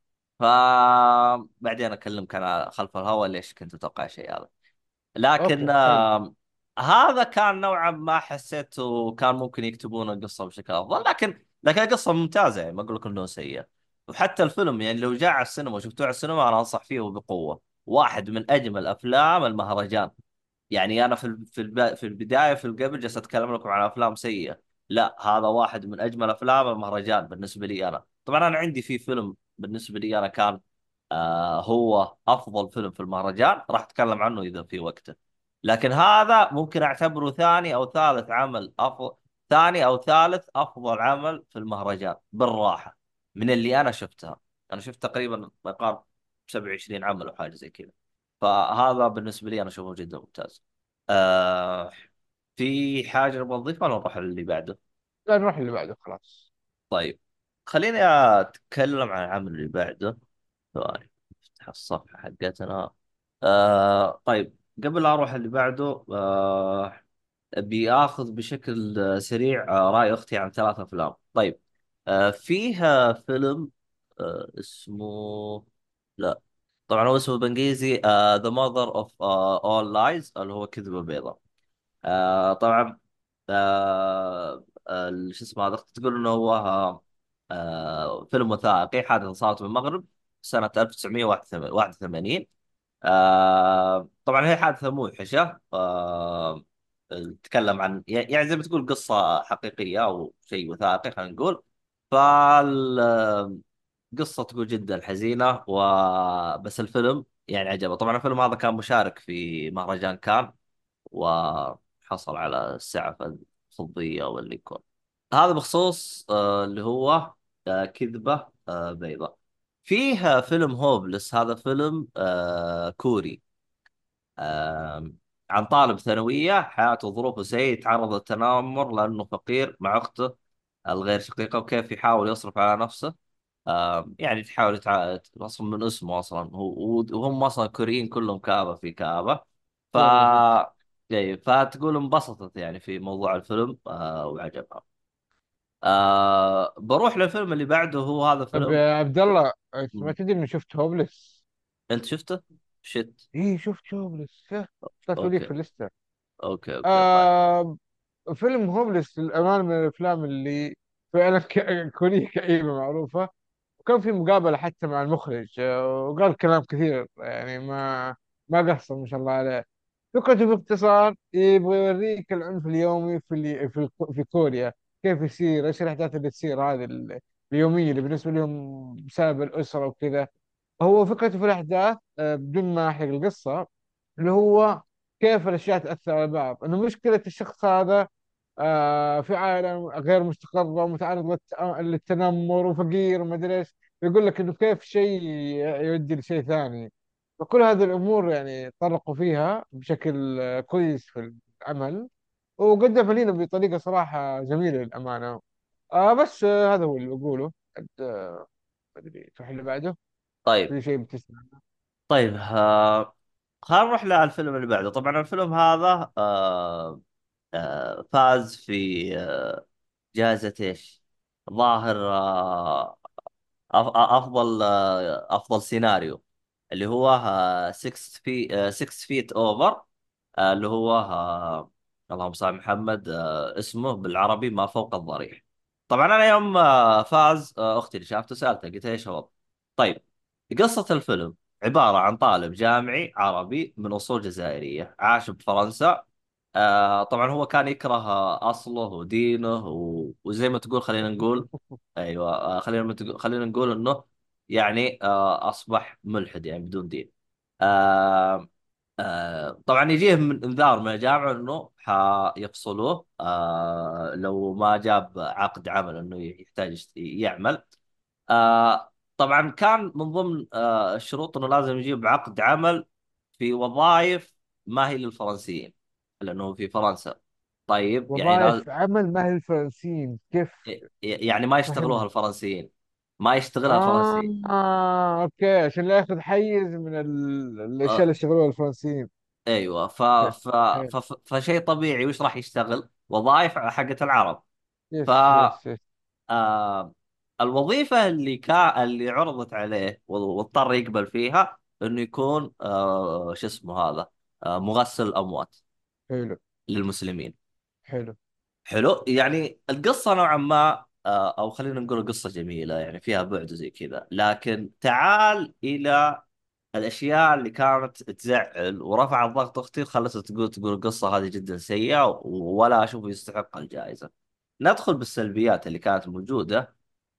فبعدين اكلمك انا خلف الهواء ليش كنت اتوقع الشيء هذا. لكن أوكي حلو. آه هذا كان نوعا ما حسيته كان ممكن يكتبون القصة بشكل أفضل. لكن لكن القصة ممتازة يعني، ما أقول لك إنه سيء. وحتى الفيلم يعني لو جاء على السينما وشفتوه على السينما أنا أنصح فيه بقوة. واحد من أجمل أفلام المهرجان. يعني انا في ال- في الب- في البدايه في القبل جالس اتكلم لكم عن افلام سيئه. لا هذا واحد من اجمل افلام المهرجان بالنسبه لي انا. طبعا انا عندي في فيلم بالنسبه لي انا كان آه هو افضل فيلم في المهرجان، راح اتكلم عنه اذا في وقته. لكن هذا ممكن اعتبره ثاني او ثالث عمل افضل، ثاني او ثالث افضل عمل في المهرجان بالراحه من اللي انا شفتها. انا شفت تقريبا ما يقارب سبعة وعشرين عمل او حاجه زي كذا. فهذا بالنسبه لي انا اشوفه جدا ممتاز. آه في حاجة نبغى نضيفها ولا نروح اللي بعده؟ لا، نروح اللي بعده خلاص. طيب خليني أتكلم عن العمل اللي بعده. ثواني افتح الصفحة حقتنا. آه طيب قبل لا أروح اللي بعده آه بياخذ بشكل سريع آه رأي أختي عن ثلاث أفلام. طيب آه فيها فيلم آه اسمه، لا طبعا هو اسمه بالانجليزي آه The Mother of uh, All Lies اللي هو كذبة بيضاء. آه طبعا آه آه شو اسمه هذا تقول انه هو آه فيلم وثائقي حادثة صارت بالمغرب. سنة ألف وتسعمية وواحد وثمانين. آه طبعا هي حادثة موحشة. آه تتكلم عن يعني زي ما تقول قصة حقيقية أو شيء وثائقي، خلينا نقول. فالقصة تقول جدا حزينة، وبس الفيلم يعني عجبه. طبعا الفيلم هذا كان مشارك في مهرجان كان، وحصل على السعة الفضية واللي يكون. هذا بخصوص آه اللي هو آه كذبة آه بيضاء. فيه فيلم هوبلس، هذا فيلم آه كوري، آه عن طالب ثانوية حياته وظروفه سيئة، يتعرض للتنمر لأنه فقير مع أخته الغير شقيقة، وكيف يحاول يصرف على نفسه. آه يعني تحاول يتع... أصلا من اسمه أصلا هو، وهم أصلا كوريين كلهم كآبة في كآبة. ف والله جد. إيه، فتقول انبسطت يعني في موضوع الفيلم آه وعجبها. آه بروح للفيلم اللي بعده، هو هذا طب فيلم. يا عبد الله، انت ما مم. تدري اني شفت هوبلس؟ انت شفته؟ شت. ايه شفت هوبلس، يا طلعت لي اوكي في الليسته. اوكي اوكي طيب. آه فيلم هوبلس للأمانة من الأفلام اللي فعلا ك- كورية كئيبة معروفة. وكان في مقابلة حتى مع المخرج، آه، وقال كلام كثير يعني ما ما قصر ما شاء الله عليه. فكرته باختصار يبغى يوريك العنف اليومي في اللي في الك- في كوريا، كيف يصير، ايش الأحداث اللي تصير هذه ال- اليومية اللي بالنسبة لهم بسبب الأسرة وكذا. هو فكرته في الأحداث، آه، بدون ما أحرق القصة، اللي هو كيف الأشياء تأثر على بعض. إنه مشكلة الشخص هذا آه، في عالم غير مستقرة ومتعرض للت- للتنمر وفقير وما أدري إيش. يقول لك إنه كيف شيء يؤدي لشيء ثاني. فكل هذه الأمور يعني طرقوا فيها بشكل آه، كويس في العمل، وقدم لنا بطريقة صراحة جميلة للأمانة. آه بس آه هذا هو اللي بقوله. عد- آه، ما أدري تروح اللي بعده. طيب في شيء بتسمع؟ طيب آه خلينا نروح للفيلم اللي بعده. طبعا الفيلم هذا آه آه فاز في آه جائزة ايش؟ ظاهر آه أف- افضل آه افضل سيناريو، اللي هو ستة في ستة فيت اوفر. اللي هو آه اللهم صل على محمد، آه اسمه بالعربي ما فوق الضريح. طبعا انا يوم آه فاز، آه اختي اللي شافته سالتها قلت ايش هو. طيب، قصة الفيلم عبارة عن طالب جامعي عربي من أصول جزائرية عاش بفرنسا. آه طبعا هو كان يكره آه، أصله ودينه و... وزي ما تقول خلينا نقول. أيوة، آه خلينا تقول خلينا نقول إنه يعني آه أصبح ملحد يعني بدون دين. آه آه طبعا يجيه من انذار من الجامعة إنه حيفصلوه آه لو ما جاب عقد عمل، إنه يحتاج يشت- يعمل. آه طبعا كان من ضمن آه الشروط انه لازم يجيب عقد عمل في وظائف ما هي للفرنسيين، لانه في فرنسا. طيب يعني لازم، وظائف عمل ما هي الفرنسيين كيف؟ يعني ما يشتغلوها فهمني. الفرنسيين، ما يشتغلها آه, الفرنسيين. آه أوكي، عشان لا ياخذ حيز من ال... الأشياء آه اللي اشتغلوها الفرنسيين. ايوه. ف حلو. ف حلو. ف فشيء طبيعي، وش راح يشتغل؟ وظائف حقت العرب. ف يس يس يس. آه الوظيفة اللي كا اللي عرضت عليه واضطر يقبل فيها انه يكون آه شو اسمه هذا، آه مغسل اموات حلو. للمسلمين. حلو. حلو. يعني القصة نوعا ما آه او خلينا نقول قصة جميلة يعني فيها بعد زي كذا، لكن تعال الى الاشياء اللي كانت تزعل ورفع الضغط اختي، خلصت تقول تقول القصة هذه جدا سيئة ولا اشوفه يستحق الجائزة. ندخل بالسلبيات اللي كانت موجودة.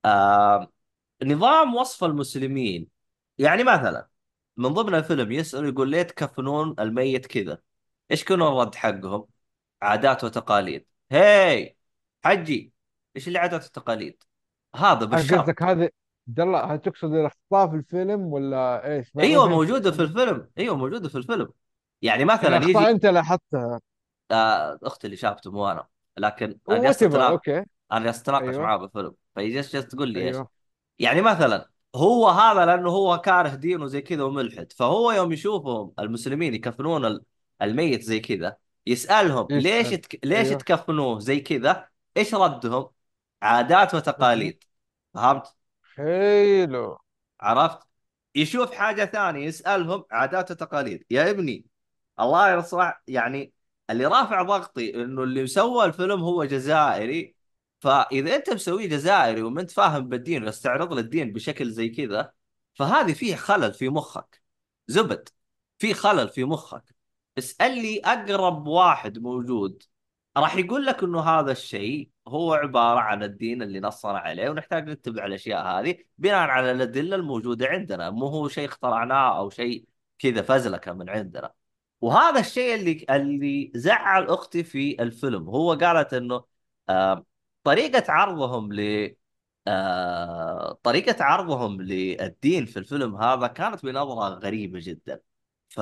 آه نظام وصف المسلمين، يعني مثلا من ضمن الفيلم يسأل يقول ليه تكفنون الميت كذا؟ ايش كانوا الرد حقهم؟ عادات وتقاليد. هاي حجي، ايش اللي عادات وتقاليد؟ هذا هل قصدك بالشرط. هذه عبد الله، هل تقصد الاختطاف في الفيلم ولا ايش؟ ما, ما ايوه فهمت موجوده في تقصد. الفيلم، ايوه موجوده في الفلم. يعني يعني مثلا اخطاء يجي انت لاحظتها؟ آه اختي اللي شافته مو انا، لكن انا جالس وات ايفر، اتناقش، اوكي. انا جالس اتناقش ايوه. معاه بالفيلم، فهي جالس جالس تقول لي ايش. ايوه. يعني مثلا هو هذا لانه هو كاره دينه زي كذا وملحد، فهو يوم يشوفهم المسلمين يكفنون ال- الميت زي كذا، يسالهم ليش يسأل. تك... ليش ايوه. تكفنوه زي كذا؟ ايش ردهم؟ عادات مهم. وتقاليد. فهمت؟ حلو. عرفت؟ يشوف حاجه ثانيه يسالهم عادات وتقاليد. يا ابني الله يصلح يعني، اللي رافع ضغطي انه اللي مسوى الفيلم هو جزائري. فاذا انت مسويه جزائري وما انت فاهم بالدين واستعرض للدين بشكل زي كذا، فهذه فيه خلل في مخك، زبد، في خلل في مخك. اسأل لي أقرب واحد موجود راح يقول لك إنه هذا الشيء هو عبارة عن الدين اللي نصنا عليه، ونحتاج نتبع الأشياء هذه بناء على الأدلة الموجودة عندنا، مو هو شيء اخترعناه أو شيء كذا فزلكة من عندنا. وهذا الشيء اللي اللي زعل أختي في الفيلم. هو قالت إنه آه طريقة عرضهم ل آه طريقة عرضهم للدين في الفيلم هذا كانت بنظرة غريبة جدا. ف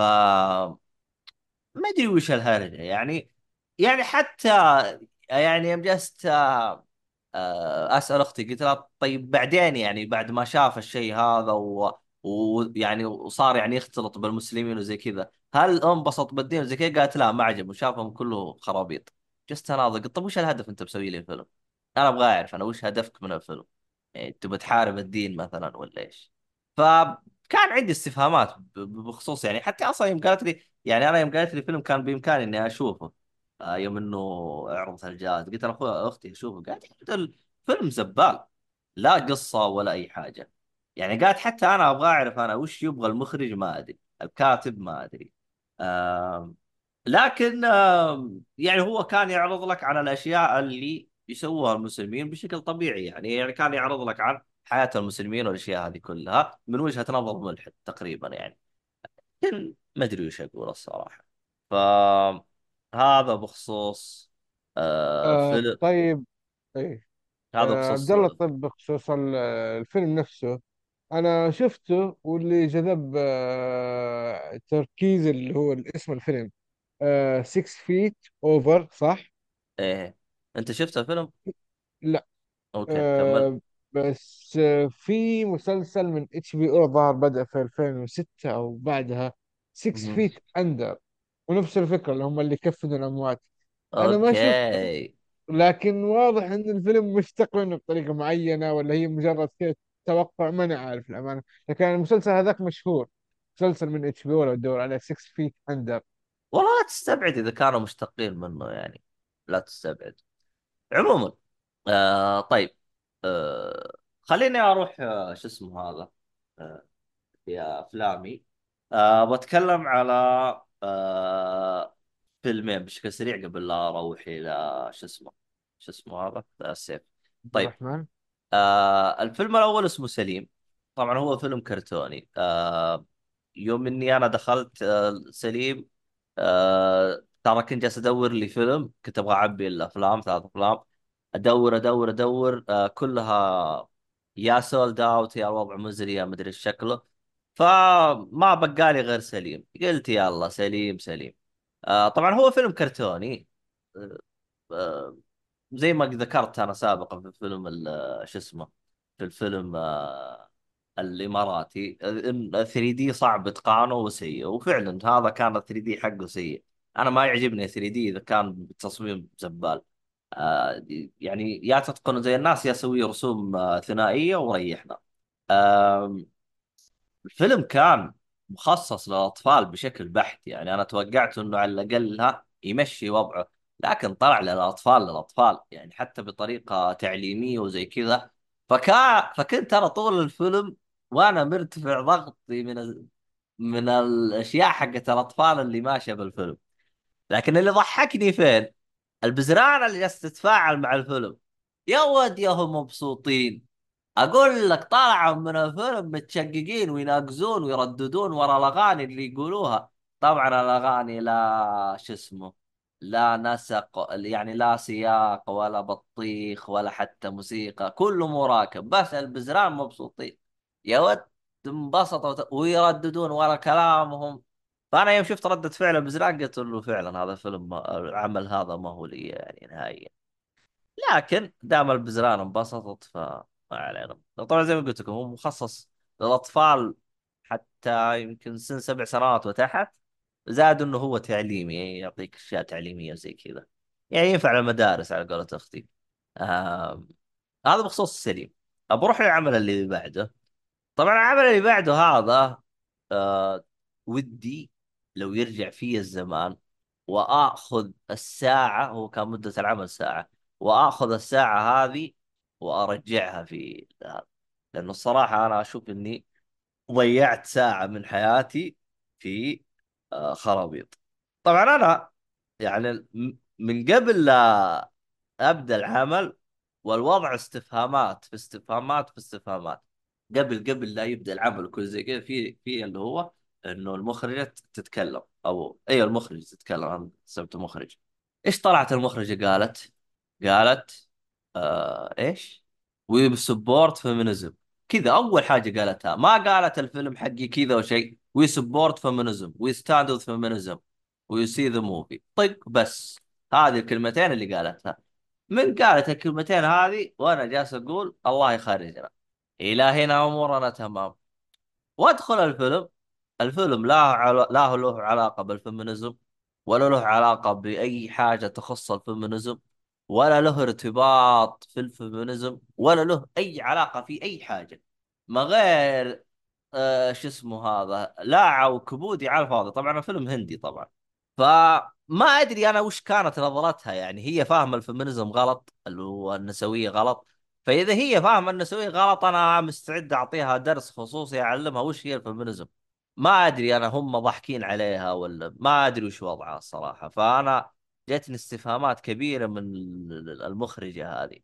ما ادري وش الهرجة يعني. يعني حتى يعني يوم جلست آه، آه، اسال اختي قلت لها طيب بعدين، يعني بعد ما شاف الشيء هذا و... ويعني وصار يعني يختلط بالمسلمين وزي كذا، هل انبسط بالدين وزي كذا؟ قالت لا، ما عجبه، شافهم كله خرابيط. جست اناظر قلت طيب وش الهدف انت مسوي لي الفيلم؟ انا ابغى اعرف انا وش هدفك من الفيلم. يعني تبى تحارب الدين مثلا ولا ايش؟ فكان عندي استفهامات ب- ب- بخصوص، يعني حتى اصلا يوم قالت لي، يعني انا يوم قالت لي فيلم كان بامكاني اني اشوفه آه، يوم انه عرض ثلجات، قلت انا اخوي اختي اشوفه، قالت لي فيلم زبال، لا قصة ولا أي حاجة. يعني قالت حتى أنا أبغى أعرف أنا وش يبغى المخرج، ما أدري، الكاتب ما أدري. آم لكن آم يعني هو كان يعرض لك عن الأشياء اللي يسووها المسلمين بشكل طبيعي، يعني يعني كان يعرض لك عن حياة المسلمين والأشياء هذه كلها من وجهة نظر ملحد تقريبا يعني. لكن ما أدري وش أقول الصراحة. فهذا بخصوص آه آه فيلم. طيب. ايه. هذا آه عبد بخصوص. الله، طب بخصوص ال- الفيلم نفسه، انا شفته واللي جذب آه تركيز اللي هو اسم الفيلم آه ستة فيت اوفر، صح؟ إيه، أنت شفت الفيلم؟ لا. اوكي كمل. آه بس آه في مسلسل من اتش بي او ظهر بدأ في ألفين وستة او بعدها، ستة مهم. فيت اندر، ونفس الفكرة اللي هم اللي كفنوا الاموات. انا ما شفته، اوكي. لكن واضح ان الفيلم مشتق منه بطريقة معينة، ولا هي مجرد كده توقع، ما انا عارف الامانة. لكن المسلسل هذاك مشهور، مسلسل من اتش بي او، لو تدور عليه ستة فيت اندر. والله لا تستبعد اذا كانوا مشتقين منه يعني، لا تستبعد. عموما آه طيب، آه خليني اروح آه شو اسمه هذا، آه في افلامي. آه بتكلم على آه فيلمين بشكل سريع قبل لا اروح الى شو اسمه، شو اسمه هذا ذا السيف. عبد طيب، الرحمن. آه الفيلم الاول اسمه سليم. طبعا هو فيلم كرتوني. آه يوم اني انا دخلت آه سليم، آه ترى كنت جالس ادور لي فيلم، كنت ابغى اعبي الافلام، ثلاث افلام، ادور ادور ادور آه كلها يا سولد اوت يا الوضع مزري يا مدري ايش شكله. فما بقالي غير سليم، قلت يلا سليم سليم. آه طبعا هو فيلم كرتوني. آه آه، زي ما ذكرت انا سابقا في فيلم ال- شو اسمه، في الفيلم آه، الاماراتي، ان ثري دي صعب اتقانه وسيء، وفعلا هذا كان ثري دي حقه سيء. انا ما يعجبني ثري دي اذا كان بتصميم زبال. آه، يعني يا تتقنه زي الناس يا سوي رسوم آه، ثنائيه وريحنا. الفيلم كان مخصص للأطفال بشكل بحت، يعني أنا توقعت أنه على الأقل ها يمشي وضعه، لكن طلع للأطفال للأطفال يعني حتى بطريقة تعليمية وزي كذا. فكا فكنت أنا طول الفيلم وأنا مرتفع ضغطي من ال... من الأشياء حقت الأطفال اللي ماشية بالفيلم. لكن اللي ضحكني فين؟ البزرانة اللي جالسة تتفاعل مع الفيلم، يا ود يا هم مبسوطين. اقول لك طالعوا من الفيلم متشققين ويناقزون ويرددون ورا الاغاني اللي يقولوها. طبعا الاغاني لا شو اسمه، لا نسق، يعني لا سياق ولا بطيخ ولا حتى موسيقى، كله مراكب، بس البزران مبسوطين، يا ود انبسطوا وت- ويرددون ورا كلامهم. فانا يوم شفت ردة فعل البزران قلت له فعلا هذا فيلم، العمل هذا ما هو لي يعني نهائيا. لكن دام البزران انبسطت فما علينا. طبعا زي ما قلت لكم هو مخصص للاطفال حتى يمكن سن سبع سنوات وتحت، زاد انه هو تعليمي، يعني يعطيك اشياء تعليميه زي كذا، يعني ينفع المدارس على قولة اختي. آه هذا بخصوص السليم. بروح للعمل اللي بعده. طبعا العمل اللي بعده هذا آه ودي لو يرجع في الزمان واخذ الساعة، هو كان مدة العمل ساعة، واخذ الساعة هذه وارجعها في هذا. لانه الصراحة انا اشوف اني ضيعت ساعة من حياتي في آه، خرابيط. طبعا أنا يعني م- من قبل لا أبدأ العمل، والوضع استفهامات في استفهامات في استفهامات. قبل قبل لا يبدأ العمل وكل زي كذا، في في اللي هو إنه المخرجة تتكلم، أو أيوة المخرج تتكلم، أنا سمت مخرج. إيش طلعت المخرجة قالت؟ قالت آه إيش؟ وي سبورت فيمينيزم. كذا اول حاجه قالتها، ما قالت الفيلم حقي كذا وشيء. وي سبورت فيمينيزم، وي ستاند وذ فيمينيزم، وي سي ذا موفي. طيب بس هذه الكلمتين اللي قالتها. من قالت الكلمتين هذه وانا جالس اقول الله يخرجنا. الى هنا امورنا تمام. وادخل الفيلم. الفيلم لا عل... لا له علاقة بالفيمينيزم، ولا له علاقة بأي حاجة تخص الفيمينيزم، ولا له ارتباط في الفيمينيزم، ولا له أي علاقة في أي حاجة. ما غير آه شو اسمه هذا، لاعة وكبودي على الفاضي. طبعا الفيلم هندي طبعا. فما ادري انا وش كانت نظرتها، يعني هي فاهمه الفيمينيزم غلط، اللي هو النسويه غلط. فاذا هي فاهمه النسويه غلط، انا مستعد اعطيها درس خصوصي اعلمها وش هي الفيمينيزم. ما ادري انا هم ضاحكين عليها ولا ما ادري وش وضعها الصراحه. فانا جتني استفهامات كبيره من المخرجه هذه.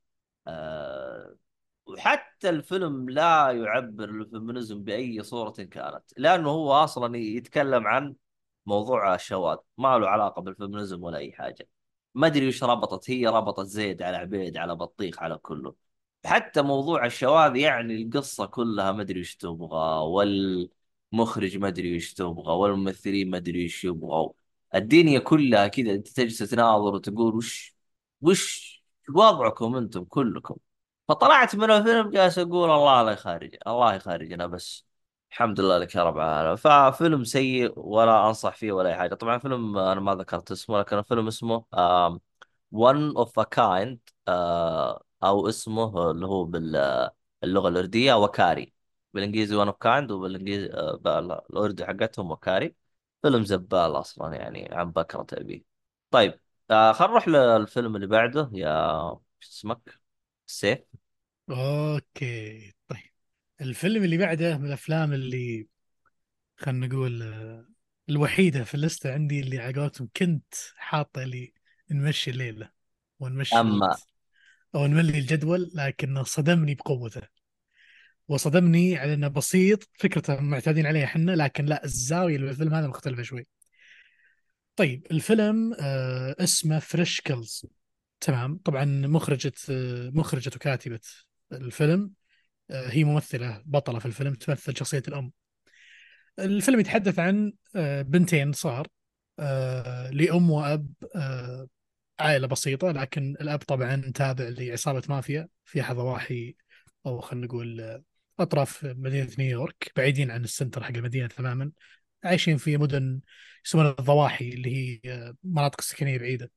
أه وحتى الفيلم لا يعبر الفيمينيزم بأي صورة كانت، لأنه هو أصلا يتكلم عن موضوع الشواذ، ما له علاقة بالفيمينيزم ولا أي حاجة. ما أدري وش ربطت، هي ربطت زيد على عبيد على بطيخ على كله. حتى موضوع الشواذ يعني القصة كلها ما أدري وش تبغى، والمخرج ما أدري وش تبغى، والممثلين ما أدري وش يبغوا. الدنيا كلها كذا أنت تجلس تناظر وتقول وش وش وضعكم أنتم كلكم. فطلعت من الفيلم جالس اقول الله لا يخرج، الله يخرجنا بس. الحمد لله لك يا رب العالمين. ففيلم سيء ولا انصح فيه ولا اي حاجه. طبعا فيلم انا ما ذكرت اسمه، لكن الفيلم اسمه ون اوف ا كايند، او اسمه اللي هو باللغه الارديه وكاري. بالانجليزي ون اوف كايند، وبالانجليزي آه، بالاردي حقتهم وكاري. فيلم زبال اصلا يعني، عن بكرة ابي. طيب آه خلينا نروح للفيلم اللي بعده يا شو اسمك سيف. اوكي طيب، الفيلم اللي بعده من الافلام اللي خلينا نقول آه، الوحيده في الليسته عندي اللي على قولتهم كنت حاطه لي نمشي الليله ونمشي اما الوقت او نملي الجدول، لكنه صدمني بقوته. وصدمني على انه بسيط، فكرته معتادين عليها احنا، لكن لا، الزاويه اللي بالفيلم هذا مختلفه شوي. طيب الفيلم آه اسمه فريش كيلز. تمام، طبعا مخرجة آه مخرجة وكاتبة الفيلم آه هي ممثلة بطلة في الفيلم تمثل شخصية الأم. الفيلم يتحدث عن آه بنتين صار، آه لأم وأب، آه عائلة بسيطة، لكن الأب طبعا تابع لعصابة مافيا في أحد ضواحي، أو خلينا نقول آه، أطراف مدينة نيويورك، بعيدين عن السنتر حق المدينة تماما. عايشين في مدن يسمونها الضواحي، اللي هي آه، مناطق سكنية بعيدة.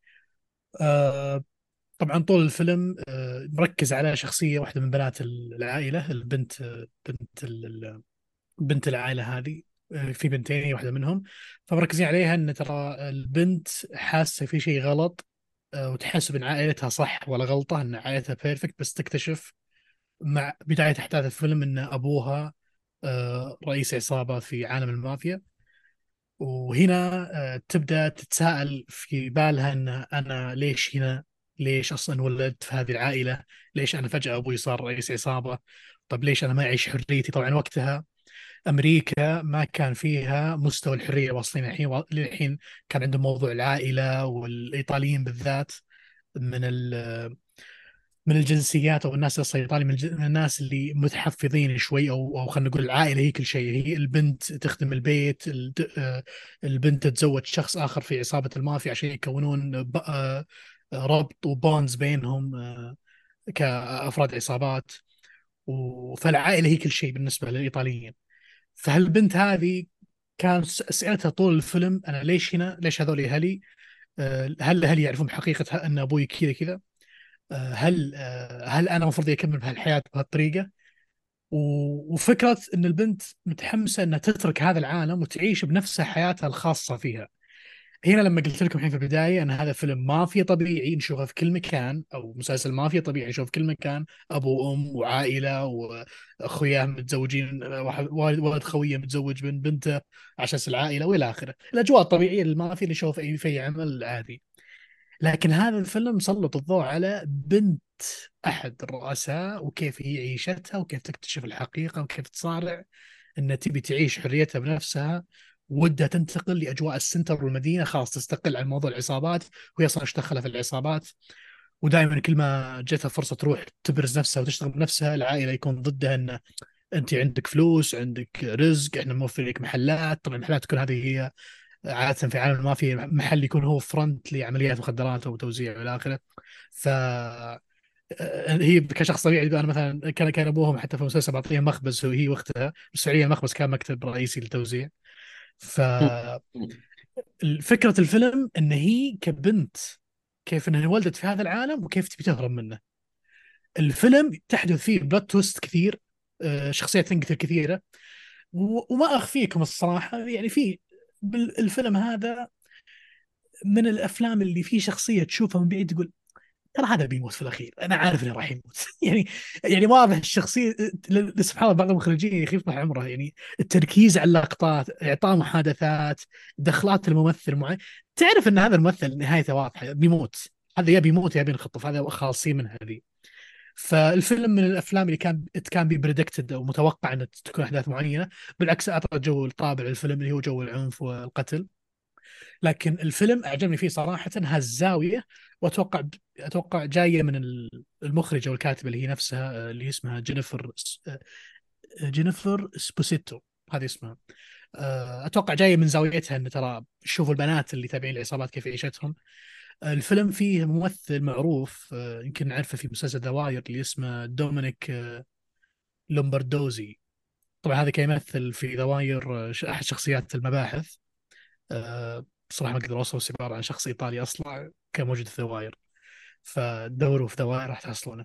آه، طبعا طول الفيلم آه، مركز على شخصية واحدة من بنات العائلة، البنت آه، بنت ال- ال- بنت العائلة هذه. آه، في بنتين، هي واحدة منهم. فمركزين عليها ان ترى البنت حاسة في شيء غلط، آه، وتحسب ان عائلتها صح ولا غلطة، ان عائلتها بيرفكت، بس تكتشف مع بداية احداث الفيلم ان ابوها آه، رئيس عصابة في عالم المافيا. وهنا آه، تبدأ تتساءل في بالها أن أنا ليش هنا؟ ليش أصلا ولدت في هذه العائلة؟ ليش أنا فجأة أبوي صار رئيس عصابة؟ طب ليش أنا ما أعيش حريتي؟ طبعا وقتها أمريكا ما كان فيها مستوى الحرية واصلين الحين الحين كان عندهم موضوع العائلة، والإيطاليين بالذات من ال من الجنسيات او الناس الصيطاني، من, الج... من الناس اللي متحفظين شوي، او او خلينا نقول العائله هي كل شيء. هي البنت تخدم البيت، الد... آه، البنت تتزوج شخص اخر في عصابه المافيا عشان يكونون ب... آه، ربط وبونز بينهم آه، كافراد عصابات. و... فالعائله هي كل شيء بالنسبه للايطاليين. فهالبنت هذه كان س- اسئلتها طول الفيلم: انا ليش هنا؟ ليش هذول اهلي؟ آه، هل هل يعرفون حقيقه ان ابوي كذا كذا؟ آه، هل آه، هل انا المفروض اكمل بهالحياه بهالطريقه؟ و- وفكره ان البنت متحمسه انها تترك هذا العالم وتعيش بنفسها حياتها الخاصه فيها. هنا لما قلت لكم الحين في البدايه ان هذا فيلم مافيا طبيعي نشوفه في كل مكان، او مسلسل مافيا طبيعي نشوفه في كل مكان، ابو وام وعائله واخوياه متزوجين، واحد والد والد خويه متزوج من بنته على اساس العائله والى اخره، الاجواء الطبيعيه للمافيا اللي نشوفها في اي في أي عمل عادي. لكن هذا الفيلم سلط الضوء على بنت احد الرؤساء، وكيف هي عيشتها، وكيف تكتشف الحقيقه، وكيف تصارع انها تبي تعيش حريتها بنفسها، ودها تنتقل لاجواء السنتر والمدينه، خلاص تستقل عن موضوع العصابات، وهي اصلا ايش دخلها في العصابات. ودائما كل ما جتها فرصه تروح تبرز نفسها وتشتغل بنفسها، العائله يكون ضدها، ان انت عندك فلوس، عندك رزق، احنا نوفر لك محلات. طبعا المحلات تكون هذه هي عاده في عالم المافيا، محل يكون هو فرونت لعمليات مخدرات وتوزيع والى اخره. ف هي كشخص طبيعي، انا مثلا كان كان ابوهم حتى في المسلسل بعطيهم مخبز هو هي واختها، بس فعليا المخبز كان مكتب رئيسي للتوزيع. ففكره الفيلم ان هي كبنت كيف انها انولدت في هذا العالم وكيف تبي تهرب منه. الفيلم تحدث فيه بلوت تويست كثير، آه، شخصيات تنقتل كثيره، و- وما اخفيكم الصراحه يعني في بالفيلم هذا من الافلام اللي فيه شخصيه تشوفها من بعيد تقول ترى هذا بيموت في الاخير، انا عارف انه راح يموت. يعني يعني واضح الشخصيه. ل- سبحان الله بعض المخرجين يا اخي يطلع عمره، يعني التركيز على اللقطات، اعطاء محادثات، دخلات الممثل معين، تعرف ان هذا الممثل نهايته واضحه بيموت، هذا يا بيموت يا بينخطف، هذا خالصين من هذه. فالفيلم من الافلام اللي كان كان بي بريدكتد او متوقع ان تكون احداث معينه، بالعكس اعطى جو الطابع للفيلم اللي هو جو العنف والقتل. لكن الفيلم اعجبني فيه صراحه هالزاويه، واتوقع اتوقع جايه من المخرجه والكاتبه اللي هي نفسها، اللي اسمها جينيفر جينيفر سبوسيتو، هذه اسمها. اتوقع جايه من زاويتها ان ترى شوفوا البنات اللي تابعين العصابات كيف عيشتهم. الفيلم فيه ممثل معروف، يمكن نعرفه في مسلسل دواير، اللي اسمه دومينيك لومبردوزي. طبعا هذا كان يمثل في دواير احد شخصيات المباحث. أه بصراحة ما أقدر أوصف، بس عبارة عن شخص إيطالي أصلع كان موجود في ذواير، فدوروا في ذواير راح تحصلونه.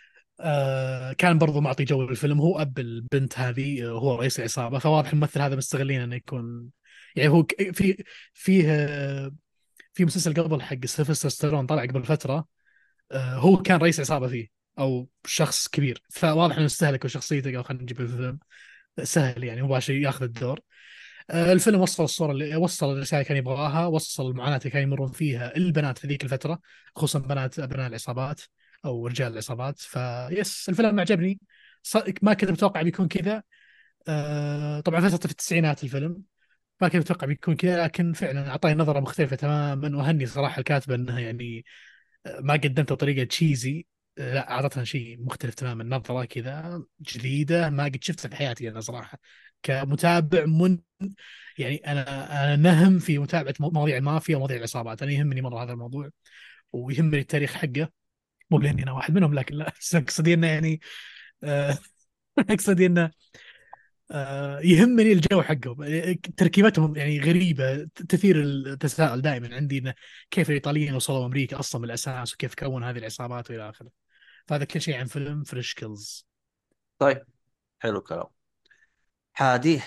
أه كان برضو معطي جو الفيلم، هو أب البنت هذه، آه، هو رئيس العصابة، فواضح الممثل هذا مستغلين إنه يكون يعني هو ك- في فيه آه، في مسلسل قبل حق سيلفستر ستالون طلع قبل فترة، أه هو كان رئيس عصابة فيه أو شخص كبير، فواضح إنه استهلك وشخصيته قال خلينا نجيب الفيلم سهل، يعني مباشر ياخذ الدور. آه، الفيلم وصل الصورة اللي وصل الرسالة اللي كان يبغاها، وصل المعاناة اللي كانوا يمرون فيها البنات في ذيك الفترة، خصوصا بنات أبناء العصابات أو رجال العصابات. فيس الفيلم عجبني. ص- ما كنت متوقع بيكون كذا. آه، طبعا فترة في التسعينات الفيلم، ما كنت متوقع بيكون كذا، لكن فعلا أعطاني نظرة مختلفة تماما. وهني صراحة الكاتبة أنها يعني ما قدمته بطريقة تشيزي، لا أعطتنا شيء مختلف تماما، نظرة كذا جديدة ما قد شفتها في حياتي أنا صراحة كمتابع من. يعني انا انا نهم في متابعه مو- مواضيع المافيا ومواضيع العصابات، انا يهمني مره هذا الموضوع، ويهمني التاريخ حقه. مو لاني انا واحد منهم، لكن لا بس اقصد انه يعني آه، اقصد انه آه، يهمني الجو حقهم، تركيبتهم يعني غريبه، تثير التساؤل دائما عندي انه كيف الايطاليين وصلوا امريكا اصلا من الاساس، وكيف كون هذه العصابات والى اخره. فهذا كل شيء عن فيلم فريش كيلز. طيب، حلو الكلام. حادي.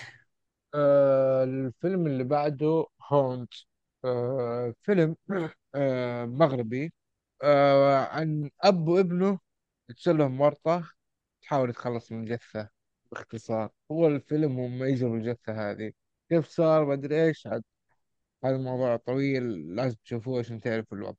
آه الفيلم اللي بعده هونت. آه فيلم آه مغربي، آه عن أب وابنه تصير لهم ورطة، تحاول تخلص من جثة. باختصار هو الفيلم هم يجروا الجثة هذه، كيف صار ما أدري إيش. عاد هذا الموضوع طويل، لازم تشوفوه عشان تعرفوا الوضع.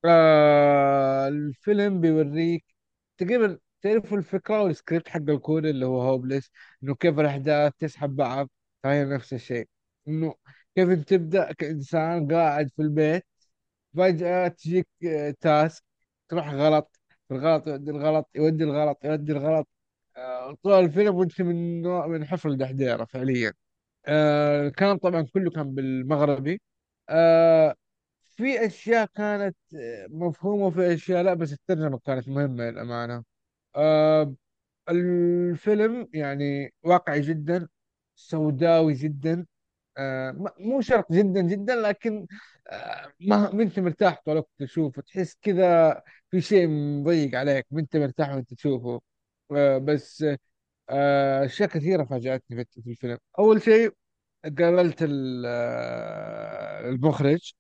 آه الفيلم بيوريك تقريبا، تعرفوا الفكرة والسكريبت حق الكوري اللي هو هوبليس، إنه كيف الأحداث تسحب بعض. فهي نفس الشيء، إنه كيف أنت تبدأ كإنسان قاعد في البيت، فجأة تجيك آه، تاسك تروح غلط، الغلط يودي الغلط يودي الغلط يودي الغلط. آه، طول الفيلم وانت من نوع من حفر الدحديرة فعليا. آه، الكلام طبعا كله كان بالمغربي. آه، في اشياء كانت آه، مفهومة، وفي اشياء لا، بس الترجمة كانت مهمة للأمانة. آه، الفيلم يعني واقعي جدا، سوداوي جدا. آه، م- مو شرط جدا جدا، لكن آه، ما ما انت مرتاح طول الوقت تشوفه، تحس كذا في شيء مضيق عليك، ما انت مرتاح وانت تشوفه. آه، بس آه، اشياء كثيره فاجأتني في في الفيلم. اول شيء قابلت ال- آه، المخرج.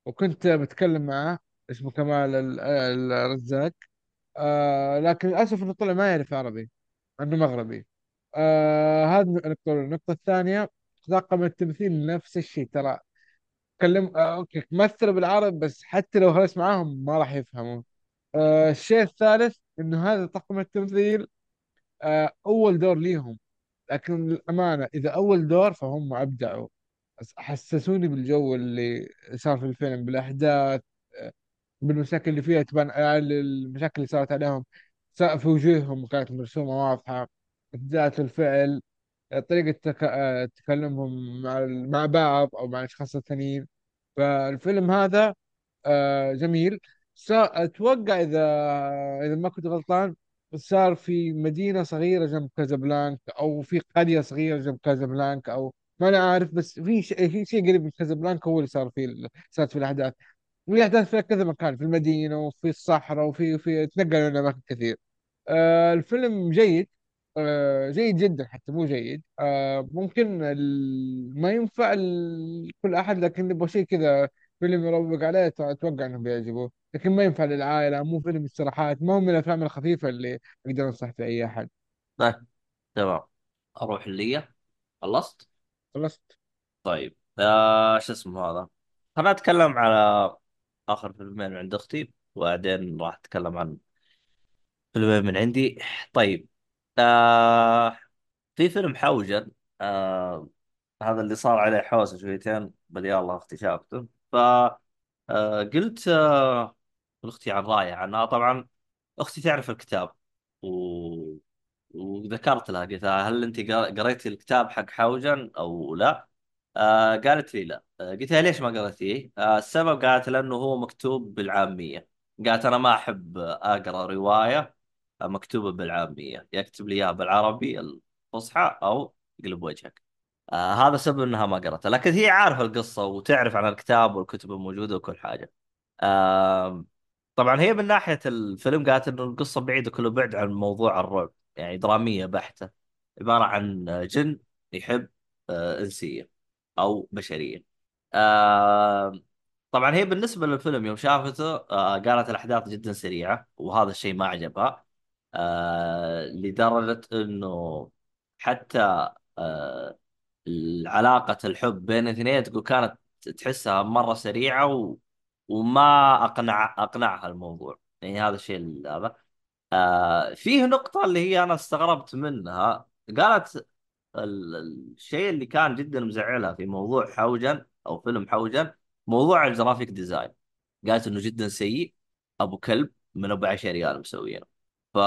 وكنت بتكلم معه، اسمه كمال ال- الرزاق. آه لكن للأسف إنه طلع ما يعرف عربي، إنه مغربي. آه هذه النقطة الأولى. النقطة الثانية، طاقم التمثيل نفس الشيء ترى. تكلم آه أوكي، مثلوا بالعربي بس حتى لو خلص معاهم ما راح يفهموا. آه الشيء الثالث إنه هذا طاقم التمثيل آه أول دور ليهم، لكن للأمانة إذا أول دور فهم أبدعوا. حسسوني بالجو اللي صار في الفيلم، بالأحداث، آه، بالمشاكل اللي فيها تبان، آه، المشاكل اللي صارت عليهم سواء في وجوههم كانت مرسومة واضحة، ذات الفعل، آه، طريقة تك... آه، تكلمهم مع ال- مع بعض أو مع الأشخاص الثانيين. فالفيلم هذا آه جميل. سا- أتوقع إذا إذا ما كنت غلطان، صار في مدينة صغيرة جنب كازابلانكا، أو في قرية صغيرة جنب كازابلانكا، أو ما أنا عارف، بس في شيء في شيء قريب من كازابلانكا هو اللي صار فيه ال- صارت في الأحداث. والأحداث في كذا مكان، في المدينة وفي الصحراء وفي في تنقل من أماكن كثير. آه الفيلم جيد، آه جيد جدا، حتى مو جيد، آه ممكن ال- ما ينفع لكل أحد، لكن نبغى شيء كذا فيلم يروق عليه. أت- أتوقع إنه بيعجبه، لكن ما ينفع للعائلة، مو فيلم استراحات، ما هو من الأفلام الخفيفة اللي أقدر أنصح فيها أي أحد. طيب تمام. اروح اللي خلصت. خلصت. طيب آه شو اسمه هذا، خلنا اتكلم على اخر فيلمين من عند اختي، وبعدين راح اتكلم عن فيلمين من عندي. طيب آه في فيلم حوجن، آه هذا اللي صار عليه حوسه شويتين، بل يلا اختي شافته. ف آه قلت آه لاختي عن رايها عنها. طبعا اختي تعرف الكتاب، و... وذكرت لها قلت لها هل انت قر- قريتي الكتاب حق حوجن او لا؟ آه قالت لي لا. آه قلت لها ليش ما قريتيه؟ آه السبب قالت لانه هو مكتوب بالعاميه. قالت انا ما احب اقرا روايه مكتوبه بالعاميه، يكتب لي اياها بالعربي الفصحى او يقلب وجهك. آه هذا سبب انها ما قرأتها، لكن هي عارفه القصه وتعرف عن الكتاب والكتب الموجوده وكل حاجه. آه طبعا هي من ناحيه الفيلم قالت انه القصه بعيده كل بعد عن موضوع الرعب، يعني دراميه بحته، عباره عن جن يحب آه انسيه او بشريه. آه طبعا هي بالنسبه للفيلم يوم شافته آه قالت الاحداث جدا سريعه، وهذا الشيء ما عجبها. آه لدرجه انه حتى آه العلاقة الحب بين الاثنين تقول كانت تحسها مرة سريعة، و... وما أقنع أقنعها الموضوع. يعني هذا الشيء ال- هذا آه فيه نقطة اللي هي أنا استغربت منها. قالت ال- الشيء اللي كان جدا مزعلها في موضوع حوجن أو فيلم حوجن موضوع الجرافيك ديزاين. قالت إنه جدا سيء، أبو كلب من أبو عشر ريال مسوينه. ف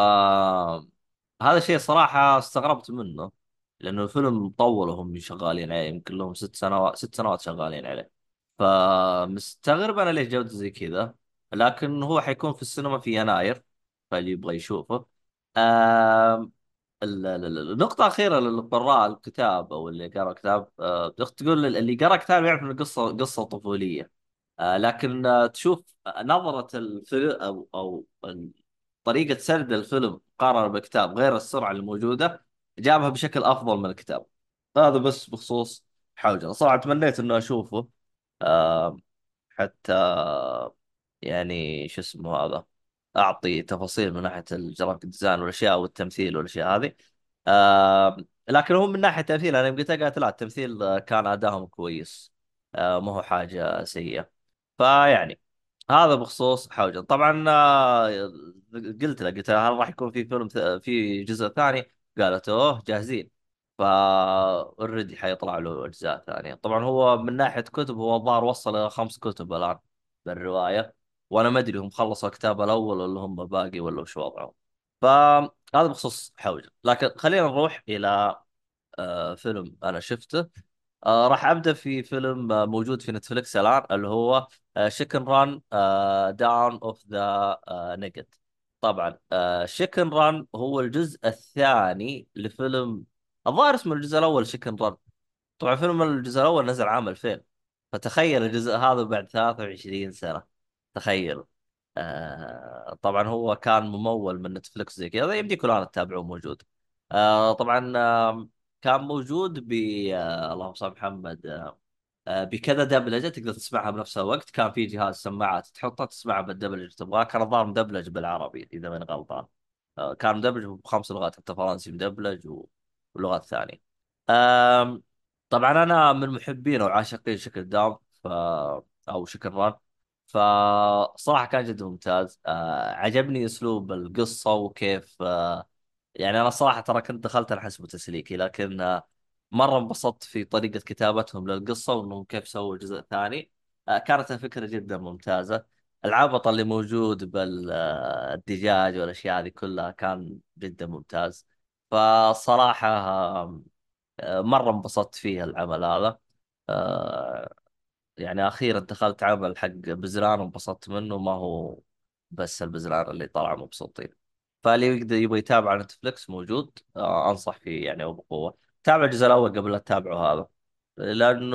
هذا الشيء صراحة استغربت منه، لأنه الفيلم طول وهم شغالين عليه، يمكن لهم ست سنوات ست سنوات شغالين عليه. فمستغرب أنا ليش جودة زي كذا. لكن هو حيكون في السينما في يناير، فاللي يبغى يشوفه. آم، ال- ال- ال- النقطة الأخيرة للقراء الكتاب أو اللي قرأ كتاب، آه، تقول اللي قرأ كتاب يعرف إن القصة قصة طفولية. آه، لكن آه، تشوف نظرة الفيلم أو أو ال- طريقة سرد الفيلم مقارنة بالكتاب غير السرعة الموجودة، جابها بشكل أفضل من الكتاب. هذا بس بخصوص حوجة. صراحة تمنيت إنه أشوفه، آه، حتى يعني شو اسمه هذا أعطي تفاصيل من ناحية الجرافيك ديزاين والأشياء والتمثيل والأشياء هذه. آه، لكن هو من ناحية التمثيل أنا قلت قالت لا التمثيل آه، كان أداهم كويس، آه، ما هو حاجة سيئة. فيعني هذا بخصوص حوجن. طبعا آه، قلت له قلت له هل راح يكون في فيلم ث- في جزء ثاني؟ قالت اوه جاهزين. فا اوريدي حيطلع له اجزاء ثانيه. طبعا هو من ناحيه كتب هو الظاهر وصل الى خمس كتب الان بالروايه، وانا ما ادري هم خلصوا الكتاب الاول ولا هم باقي ولا وش وضعهم. فهذا بخصوص حوجن. لكن خلينا نروح الى آه، فيلم انا شفته. آه راح ابدا في فيلم آه، موجود في نتفلكس الان، اللي هو شيكن ران داون اوف ذا نيجت. طبعا شيكن ران هو الجزء الثاني لفيلم، الظاهر اسمه الجزء الاول شيكن ران. طبعا فيلم الجزء الاول نزل عام ألفين، فتخيل الجزء هذا بعد ثلاثة وعشرين سنة. تخيل. آه طبعا هو كان ممول من نتفلكس زي كذا، يمديكم الان تتابعوه موجود. آه طبعا آه كان موجود ب آه اللهم صل على محمد، آه، بكذا دبلجه تقدر تسمعها بنفس الوقت. كان في جهاز سماعات تحطها تسمعها بالدبلجه اللي تبغاه. كان الظاهر مدبلج بالعربي اذا ماني غلطان. آه، كان مدبلج بخمس لغات، حتى فرنسي مدبلج و- ولغات ثانيه. آم، طبعا انا من محبين وعاشقين شكل داون، ف او شكل ران. فصراحه كان جدا ممتاز. آه، عجبني اسلوب القصه وكيف. آه، يعني انا صراحه ترى كنت دخلت انا حسبه تسليكي، لكن آه، مرة انبسطت في طريقة كتابتهم للقصة وانهم كيف سووا الجزء الثاني. آه، كانت الفكرة جدا ممتازة. العبط اللي موجود بالدجاج والاشياء هذه كلها كان جدا ممتاز. فصراحة آه، آه، مرة انبسطت فيه العمل هذا. آه، يعني اخيرا دخلت عمل حق بزران وانبسطت منه، ما هو بس البزران اللي طلعوا مبسوطين. فاللي يقدر يبغى يتابع على نتفلكس موجود. آه انصح فيه يعني وبقوه. تابع الجزء الاول قبل لا تتابعه هذا، لانه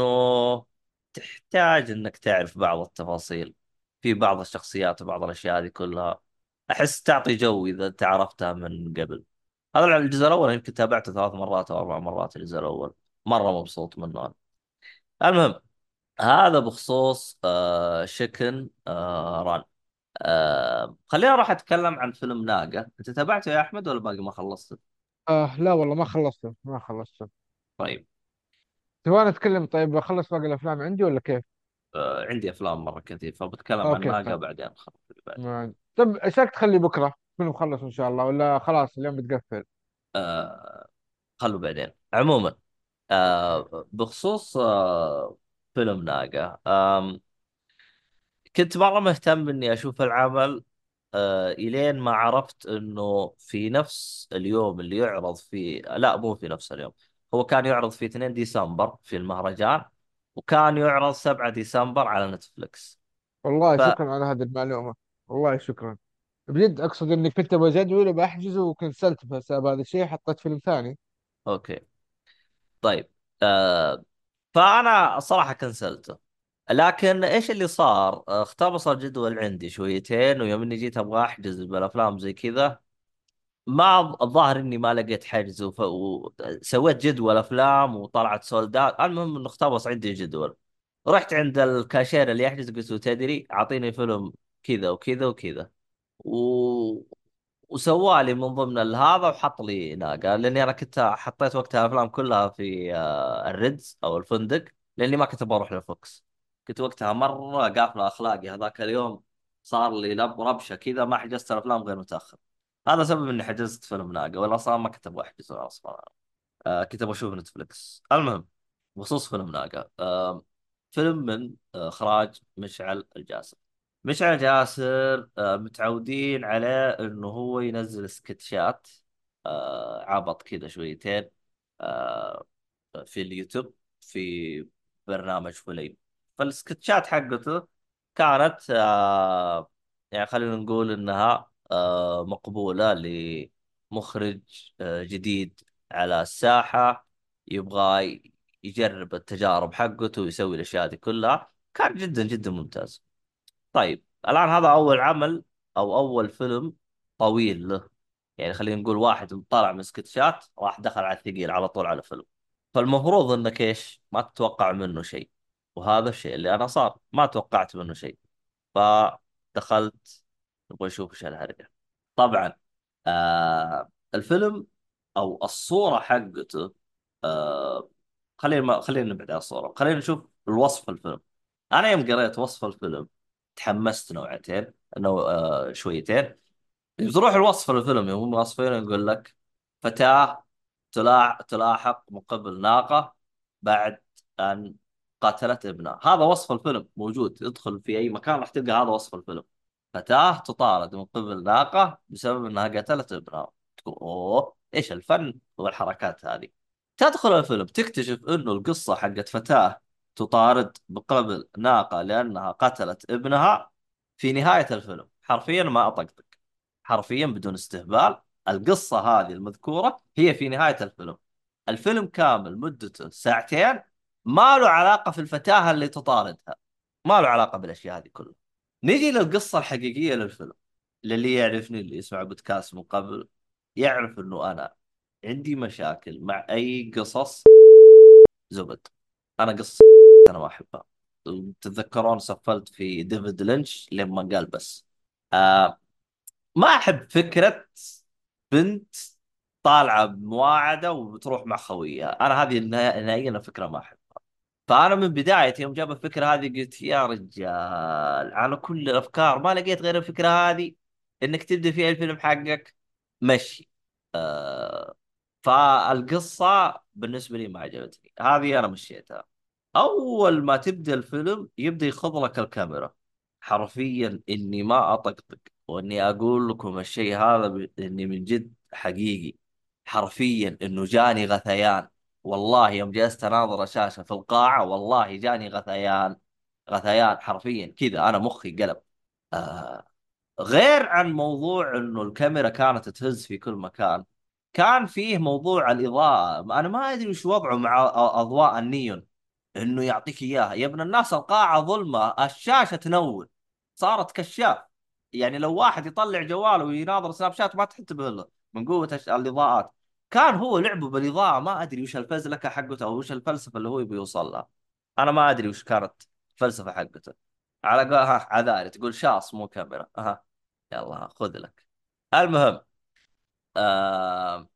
تحتاج انك تعرف بعض التفاصيل في بعض الشخصيات وبعض الاشياء هذه كلها. احس تعطي جو اذا انت عرفتها من قبل. هذا الجزء الاول يمكن تابعته ثلاث مرات او اربع مرات. الجزء الاول مره مبسوط منه أنا. المهم، هذا بخصوص آه شكن آه ران. آه خلينا اروح اتكلم عن فيلم ناقة. انت تابعته يا احمد ولا باقي ما خلصت؟ آه لا والله ما خلصته ما خلصته. طيب. تبغى نتكلم؟ طيب اخلص باقي الافلام عندي ولا كيف؟ آه عندي افلام مره كثير، فبتكلم عن اوكي ناقة طيب. بعدين خلاص اللي بعد. ما... طب ايش رايك تخلي بكره تكون مخلص ان شاء الله، ولا خلاص اليوم بتقفل؟ آه خلوا بعدين. عموما، اوكي. آه بخصوص آه فيلم ناقة، آم كنت مره مهتم اني اشوف العمل. آه الين ما عرفت انه في نفس اليوم اللي يعرض فيه، لا مو في نفس اليوم، هو كان يعرض في اثنين ديسمبر في المهرجان، وكان يعرض سبعة ديسمبر على نتفلكس. والله ف شكرا على هذه المعلومه. والله شكرا. بجد اقصد اني كنت ابغى جدول بحجزه وكنسلت بسبب هذا الشيء، حطيت فيلم ثاني. اوكي. طيب. آه فانا صراحة كنسلته. لكن ايش اللي صار؟ آه، اختبص الجدول عندي شويتين، ويوم اني جيت ابغى احجز بالافلام زي كذا، ما الظاهر اني ما لقيت حجز. وف... وسويت جدول افلام وطلعت سولد اوت. المهم انه اختبص عندي جدول. رحت عند الكاشير اللي يحجز، قلت له تدري اعطيني فيلم كذا وكذا وكذا، و... وسوالي من ضمن ال- هذا، وحط لي ناقة. لاني انا كنت حطيت وقتها الافلام كلها في آه، الريدز او الفندق، لاني ما كنت بروح للفوكس. كنت وقتها مره قافل اخلاقي هذاك اليوم. صار لي لب ربشه كذا، ما حجزت الافلام غير متاخر. هذا سبب اني حجزت فيلم ناقة، ولا اصلا ما كنت ابغى احجزه اصلا. آه كنت ابغى اشوف نتفلكس. المهم، بخصوص فيلم ناقة، آه فيلم من آه، اخراج مشعل الجاسر. مشعل جاسر آه متعودين عليه انه هو ينزل سكتشات آه عبط كذا شويتين آه في اليوتيوب، في برنامج فلين. فالسكتشات حقته كانت آه يعني خلينا نقول انها آه مقبولة لمخرج آه جديد على الساحة، يبغى ي- يجرب التجارب حقته ويسوي الاشياء دي كلها. كان جدا جدا ممتاز. طيب الان هذا اول عمل او اول فيلم طويل له. يعني خلينا نقول واحد طالع من سكتشات راح دخل على الثقيل على طول على فيلم. فالمفروض انك ايش ما تتوقع منه شيء. وهذا الشيء اللي انا صار ما توقعت منه شيء. فدخلت نبغى نشوف ايش الهرجه. طبعا آه الفيلم او الصوره حقته. آه خلينا ما خلينا نبعد عن الصوره، خلينا نشوف الوصف الفيلم. انا يوم قريت وصف الفيلم تحمست نوعتين، انه آه شويتين. بتروح الوصف الفيلم يوم هم واصفين يقول لك فتاة تلاح تلاحق من قبل ناقة بعد أن قتلت ابنها. هذا وصف الفيلم موجود، ادخل في أي مكان راح تلقى هذا وصف الفيلم. فتاة تطارد من قبل ناقة بسبب أنها قتلت ابنها. تقول أوه إيش الفن والحركات هذه. تدخل الفيلم تكتشف أنه القصة حقت فتاة تطارد بقبل ناقة لأنها قتلت ابنها. في نهاية الفيلم حرفيا ما أطقطق، حرفيا بدون استهبال، القصة هذه المذكورة هي في نهاية الفيلم. الفيلم كامل مدته ساعتين، ما له علاقة في الفتاة اللي تطاردها، ما له علاقة بالأشياء هذه كلها. نجي للقصة الحقيقية للفيلم. للي يعرفني، اللي يسمع بودكاست من قبل، يعرف انه انا عندي مشاكل مع اي قصص زبد. انا قصة انا ما احبها. تتذكرون سفلت في ديفيد لينش لما قال بس آه ما احب فكره بنت طالعه بمواعده وبتروح مع خويها. انا هذه النها- نهائيا فكره ما احب. فانا من بدايه يوم جاب الفكره هذه قلت يا رجال على كل الافكار ما لقيت غير الفكره هذه انك تبدا فيها الفيلم حقك مشي. آه فالقصه بالنسبه لي ما عجبتني، هذه انا مشيتها. اول ما تبدا الفيلم يبدا يخض لك الكاميرا حرفيا، اني ما اطقطق واني اقول لكم الشيء هذا ب... اني من جد حقيقي. حرفيا انه جاني غثيان. والله يوم جلست اناظر الشاشه في القاعه والله جاني غثيان. غثيان حرفيا كذا، انا مخي قلب. آه غير عن موضوع انه الكاميرا كانت تهز في كل مكان، كان فيه موضوع الاضاءه. انا ما ادري وش وضعه مع أ- اضواء النيون، انه يعطيك اياها يا ابن الناس. القاعه ظلمه، الشاشه تنور، صارت كشاف. يعني لو واحد يطلع جواله ويناظر سناب شات ما تنتبه له من قوه الش- الاضاءات. كان هو لعبه بالاضاءه، ما ادري وش الفزلكه حقته او وش الفلسفه اللي هو يبي يوصل لها. انا ما ادري وش كانت الفلسفه حقته. على قول ها عذاري تقول شاص مو كاميرا، اها يلا خذ لك. المهم آه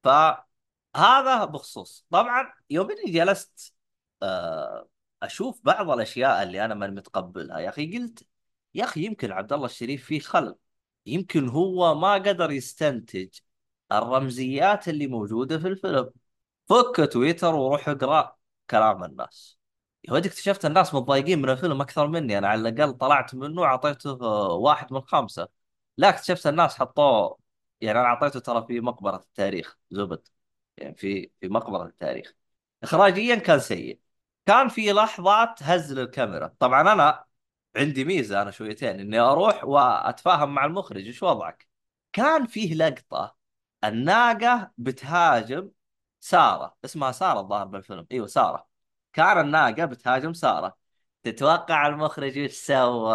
فهذا بخصوص. طبعا يوم اني جلست آه اشوف بعض الاشياء اللي انا ما متقبلها، يا اخي قلت يا اخي يمكن عبد الله الشريف فيه خلل. يمكن هو ما قدر يستنتج الرمزيات اللي موجودة في الفيلم. فك تويتر وروح اقرا كلام الناس. يا ودي اكتشفت الناس متضايقين من الفيلم اكثر مني. انا على الاقل طلعت منه وعطيته آه، واحد من خمسة. لا اكتشفت الناس حطوه، يعني انا اعطيته ترى في مقبرة التاريخ زبد. يعني في في مقبرة التاريخ. اخراجيا كان سيء. كان في لحظات هز للكاميرا. طبعا انا عندي ميزة انا شويتين اني اروح واتفاهم مع المخرج ايش وضعك. كان فيه لقطة الناقة بتهاجم سارة، اسمها سارة الظاهر بالفيلم، ايوه سارة. كان الناقة بتهاجم سارة. تتوقع المخرج ايش سوى؟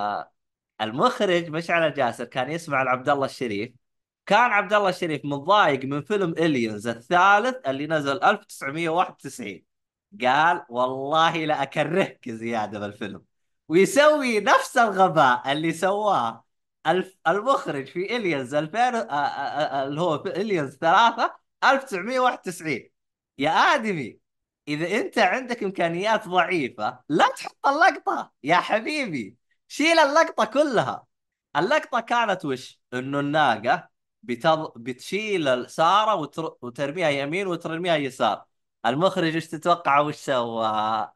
المخرج مشعل جاسر كان يسمع لعبد الله الشريف. كان عبد الله الشريف متضايق من فيلم الينز الثالث اللي نزل ألف وتسعمية وواحد وتسعين. قال والله لا اكرهك زيادة بالفيلم، ويسوي نفس الغباء اللي سواه الف... المخرج في الينز ألفين آ- آ- آ- اللي هو في الينز ثلاثة ألف وتسعمية وواحد وتسعين. يا آدمي، إذا أنت عندك إمكانيات ضعيفة لا تحط اللقطة يا حبيبي، شيل اللقطة كلها. اللقطة كانت وش؟ إنه الناقة بتض... بتشيل سارة وتر... وترميها يمين وترميها يسار. المخرج ايش تتوقع وش سوى؟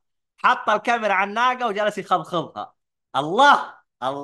حط الكاميرا على الناقة وجلس يخضخضها. الله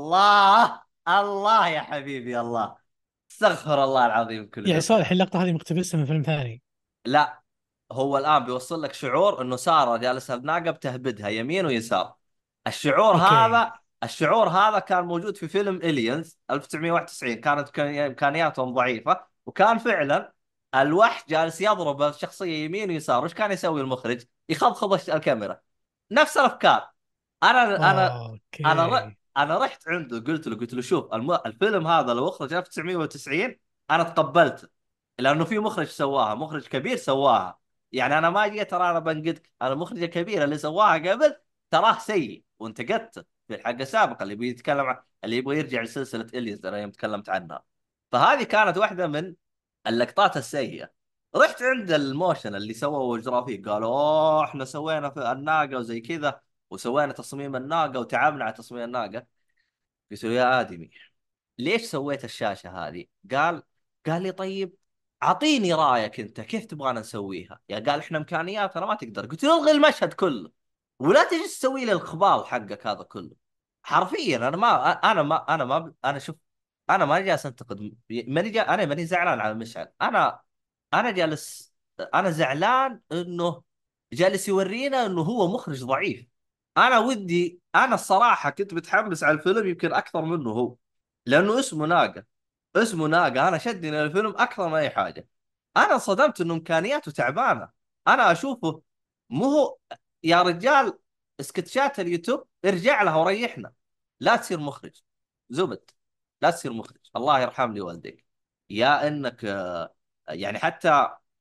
الله الله يا حبيبي الله. استغفر الله العظيم كل يعني ذنب. صالح اللقطة هذه مقتبسة من فيلم ثاني؟ لا، هو الآن بيوصل لك شعور انه سارة جالسة بناقة بتهبدها يمين ويسار. الشعور اوكي. هذا الشعور هذا كان موجود في فيلم إليانز ألف وتسعمية وواحد وتسعين. كانت كان- امكانياتهم ضعيفة، وكان فعلا الوحش جالس يضرب الشخصية يمين ويسار. وش كان يسوي المخرج؟ يخضخض الش- الكاميرا. نفس الافكار. انا انا انا ر... اوكي. انا رحت عنده قلت له قلت له شوف الم... الفيلم هذا لو اخرج ألف وتسعمية وتسعين انا تقبلته، لانه في مخرج سواها، مخرج كبير سواها. يعني انا ما جيت ترى انا بنقدك، انا المخرج الكبير اللي سواها قبل تراه سيء وانتقدته في الحلقه السابقه اللي بيتكلم عن اللي يبغى يرجع لسلسله اليز انا يوم تكلمت عنها. فهذه كانت واحده من اللقطات السيئه. رحت عند الموشن اللي سووا جرافيك قالوا اوه احنا سوينا في الناقه وزي كذا، وسوينا تصميم الناقه وتعبنا على تصميم الناقه. قلت له يا ادمي ليش سويت الشاشة هذه؟ قال قال لي طيب اعطيني رايك انت كيف تبغانا نسويها؟ يا قال احنا امكانياتنا ما تقدر. قلت له الغي المشهد كله ولا تجي تسوي لي الخبال حقك هذا كله. حرفيا انا ما انا ما انا ما انا شوف، انا ما جالس انتقد، ماني جا انا ماني زعلان على مشعل. انا انا جالس انا زعلان انه جالس يورينا انه هو مخرج ضعيف. انا ودي انا الصراحة كنت متحمس على الفيلم يمكن اكثر منه هو، لانه اسمه ناقه. اسمه ناقه انا شدني الفيلم اكثر من اي حاجه. انا انصدمت انه امكانياته تعبانه. انا اشوفه مو هو يا رجال. سكتشات اليوتيوب ارجع لها وريحنا. لا تصير مخرج زبد. لا تصير مخرج، الله يرحم لي والديك. يا انك آه، يعني حتى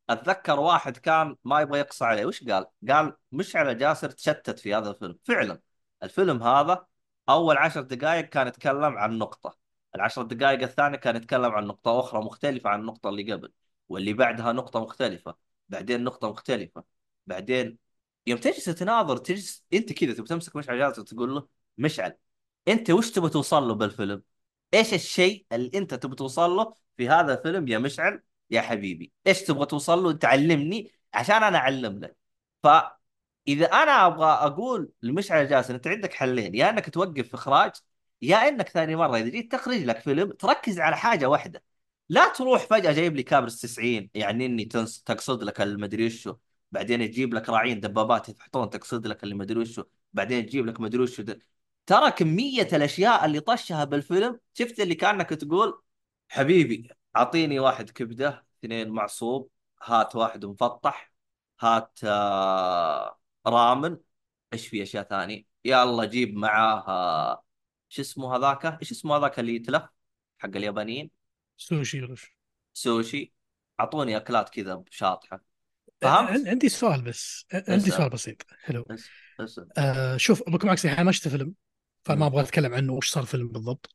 اتذكر واحد كان ما يبغى يقصى عليه، وش قال؟ قال مشعل جاسر تشتت في هذا الفيلم فعلا. الفيلم هذا اول عشر دقائق كان يتكلم عن نقطة، العشر دقائق الثانية كان يتكلم عن نقطة أخرى مختلفة عن النقطة اللي قبل، واللي بعدها نقطة مختلفة، بعدين نقطة مختلفة، بعدين يوم تجلس تناظر، تجلس انت كذا تبي تمسك مشعل جاسر وتقول له مشعل، انت وش تبي توصل له بالفيلم؟ ايش الشيء اللي انت تبي توصل له في هذا الفيلم يا مشعل يا حبيبي؟ ايش تبغى توصل له؟ تعلمني عشان انا اعلم لك. فاذا انا ابغى اقول لمشعل جاسر انت عندك حلين، يا انك توقف في اخراج، يا انك ثاني مره اذا جيت تخرج لك فيلم تركز على حاجه واحده. لا تروح فجاه جايب لي كابرس تسعين يعني اني تنس تقصد لك المدري وشو، بعدين تجيب لك راعين دبابات يتحطون تقصد لك اللي مدري وشو، بعدين تجيب لك مدري وشو. ترى كمية الأشياء اللي طشها بالفيلم، شفت اللي كأنك تقول حبيبي أعطيني واحد كبدة، اثنين معصوب، هات واحد مفطح، هات آه رامن، إيش في أشياء ثانية، يلا جيب معاه آه شو اسمه هذاك، إيش اسمه هذاك اللي يتلف حق اليابانيين؟ سوشي وش. سوشي. أعطوني أكلات كذا شاطحة. ع- فهمت؟ عندي سؤال بس، ع- عندي اسأل. سؤال بسيط حلو. اسأل. اسأل. آه شوف بكون عكسي، انا ما شفت فيلم فما مم. ابغى اتكلم عنه وش صار فيلم بالضبط.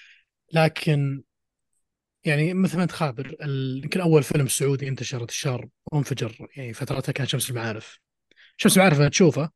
لكن يعني مثل ما انت خابر، ال- يمكن اول فيلم سعودي انتشر انتشار وانفجر يعني فترتها كان شمس المعارف. شمس المعارف لما تشوفه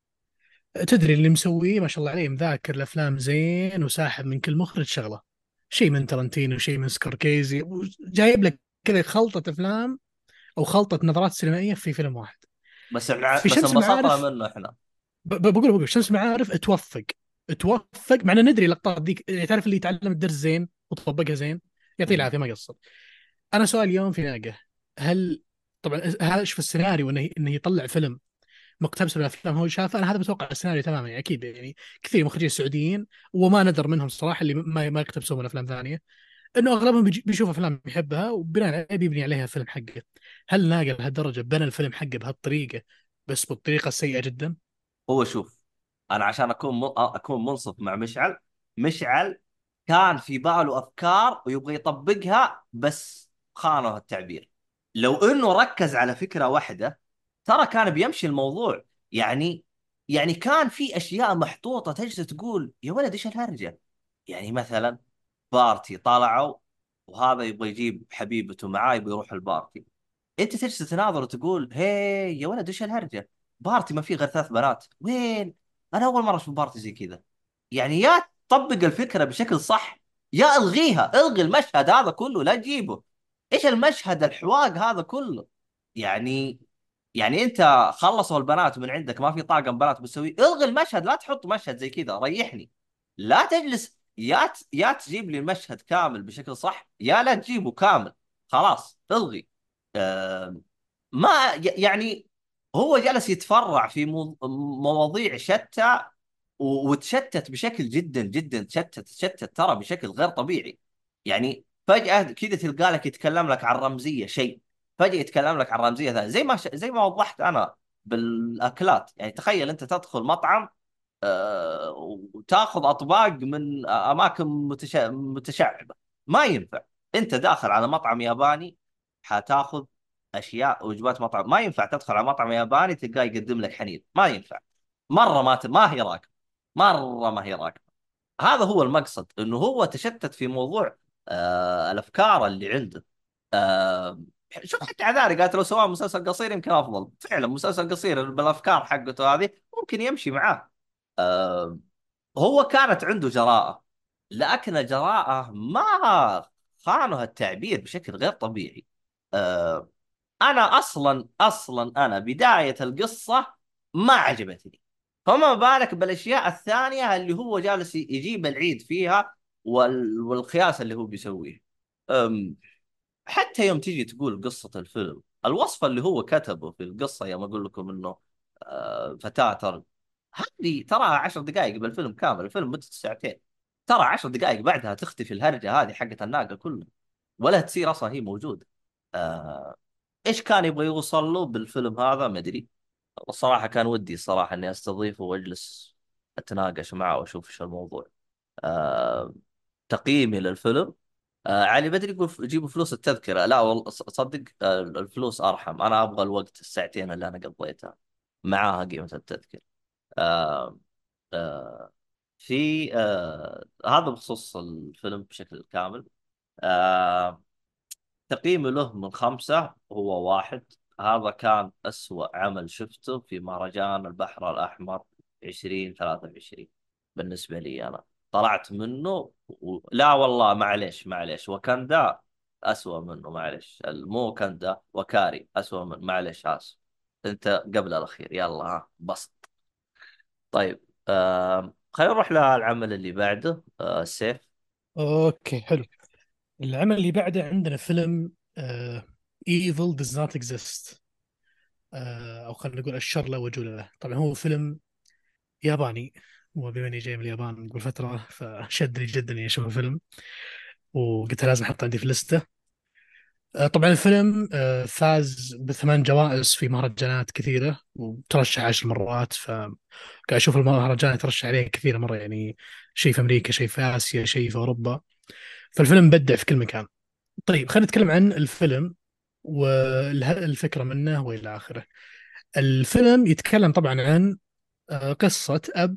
تدري اللي مسويه ما شاء الله عليه، مذاكر الافلام زين وساحب من كل مخرج شغله، شيء من ترنتينو شيء من سكوركيزي، جايب لك كذا خلطه افلام او خلطه نظرات سينمائيه في فيلم واحد. بس في بس شمس انبسطنا المعارف منه احنا. ب- ب- بقول بقول شمس المعارف توفق، توفق مع ان ندري اللقطات ذيك يعني، تعرف اللي يتعلم الدرس زين وتطبقها زين يعطيه مم. العافيه ما قصر. انا سؤال اليوم في ناقه، هل طبعا هذا شوف السيناريو انه انه يطلع فيلم مقتبس من الافلام هو شافه، انا هذا متوقع السيناريو تماما يعني اكيد يعني. كثير مخرجين سعوديين وما ندر منهم صراحه اللي ما ما يقتبسون من افلام ثانيه، انه اغلبهم بيجي- بيشوف افلام يحبها وبناء عليه بيبني عليها الفيلم حقه. هل ناقل لهالدرجه بنى الفيلم حقه بهالطريقه بس بالطريقه السيئه جدا؟ هو شوف، انا عشان اكون م... اكون منصف مع مشعل، مشعل كان في باله افكار ويبغى يطبقها بس خانه التعبير. لو انه ركز على فكره واحده ترى كان بيمشي الموضوع. يعني يعني كان في اشياء محطوطه تجلس تقول يا ولد ايش الهرجه. يعني مثلا بارتي طلعوا وهذا يبغى يجيب حبيبته معاه يبغى يروح البارتي، انت تجلس تناظر وتقول هي يا ولد ايش الهرجه، بارتي ما فيه غير ثلاث بنات وين، انا اول مره اشوف بارتي زي كذا. يعني يا تطبق الفكره بشكل صح يا الغيها، الغي المشهد هذا كله لا تجيبه. ايش المشهد الحواق هذا كله؟ يعني يعني انت خلصوا البنات من عندك ما في طاقم بنات بتسوي، الغي المشهد، لا تحط مشهد زي كذا ريحني. لا تجلس يا ت... يا تجيب لي المشهد كامل بشكل صح يا لا تجيبه كامل، خلاص الغي. آه، ما ي- يعني هو جلس يتفرع في مو- مواضيع شتى و- وتشتت بشكل جدا جدا تشتت تشتت ترى بشكل غير طبيعي. يعني فجأة كذا تلقى لك يتكلم لك عن رمزية شيء، فجأة يتكلم لك عن رمزية ثانية، زي ما ش... زي ما وضحت أنا بالأكلات. يعني تخيل أنت تدخل مطعم آه، وتاخذ اطباق من اماكن متش... متشعبه، ما ينفع. انت داخل على مطعم ياباني حتاخذ اشياء وجبات مطعم، ما ينفع تدخل على مطعم ياباني تلقاه يقدم لك حنيذ، ما ينفع. مره ما ت... ما هي راكبه، مره ما هي راكبه. هذا هو المقصد، انه هو تشتت في موضوع آه الافكار اللي عنده. آه شوف حتى عذاري قالت لو سواء مسلسل قصير يمكن افضل، فعلا مسلسل قصير بالافكار حقته هذه ممكن يمشي معاه. آه هو كانت عنده جراءة، لكن الجراءة ما خانها التعبير بشكل غير طبيعي. آه أنا أصلا أصلا أنا بداية القصة ما عجبتني، فما بالك بالأشياء الثانية اللي هو جالس يجيب العيد فيها وال... والقياس اللي هو بيسويه. أم، حتى يوم تيجي تقول قصة الفيلم، الوصف اللي هو كتبه في القصة يوم أقول لكم إنه آه، فتاة ترى، هذه تراها عشر دقائق بالفيلم كامل، الفيلم مدته ساعتين، ترى عشر دقائق بعدها تختفي الهرجة هذه حقت الناقة كلها ولا تصير أصلا هي موجودة. آه، إيش كان يبغى يوصل له بالفيلم هذا ما أدري. الصراحة كان ودي الصراحة إني أستضيفه وأجلس أتناقش معه وأشوف إيش الموضوع. آه، تقييمي للفيلم آه علي بدري يقول ف- جيبوا فلوس التذكرة. لا والله، ص- صدق، آه الفلوس أرحم. أنا أبغى الوقت، الساعتين اللي أنا قضيتها معاها قيمة التذكرة. آه آه في آه هذا بخصوص الفيلم بشكل كامل. آه تقييمي له من خمسة هو واحد. هذا كان أسوأ عمل شفته في مهرجان البحر الأحمر عشرين ثلاثة وعشرين بالنسبة لي. أنا طلعت منه و... لا والله، معليش معليش، وكندا أسوأ منه، معليش، مو وكندا، وكاري أسوأ منه، معليش آسف. أنت قبل الأخير، يلا ها بسط. طيب، آه... خلينا نروح للعمل اللي بعده، آه... سيف. اوكي حلو. العمل اللي بعده عندنا فيلم آه Evil Does Not Exist، آه او خلينا نقول الشر لا وجود له. طبعا هو فيلم ياباني، وبما اني جاي من اليابان قبل فتره فشدني جدا اني اشوف الفيلم، وقلت لازم احطه عندي في اللسته. آه طبعا الفيلم آه فاز بثمان جوائز في مهرجانات كثيره، وترشح عشر مرات. فقاعد اشوف المهرجان يترشح عليه كثير مره، يعني شيء في امريكا، شيء في اسيا، شيء في اوروبا. فالفيلم بدع في كل مكان. طيب خلينا نتكلم عن الفيلم والفكرة منه وإلى آخره. الفيلم يتكلم طبعا عن آه، قصة أب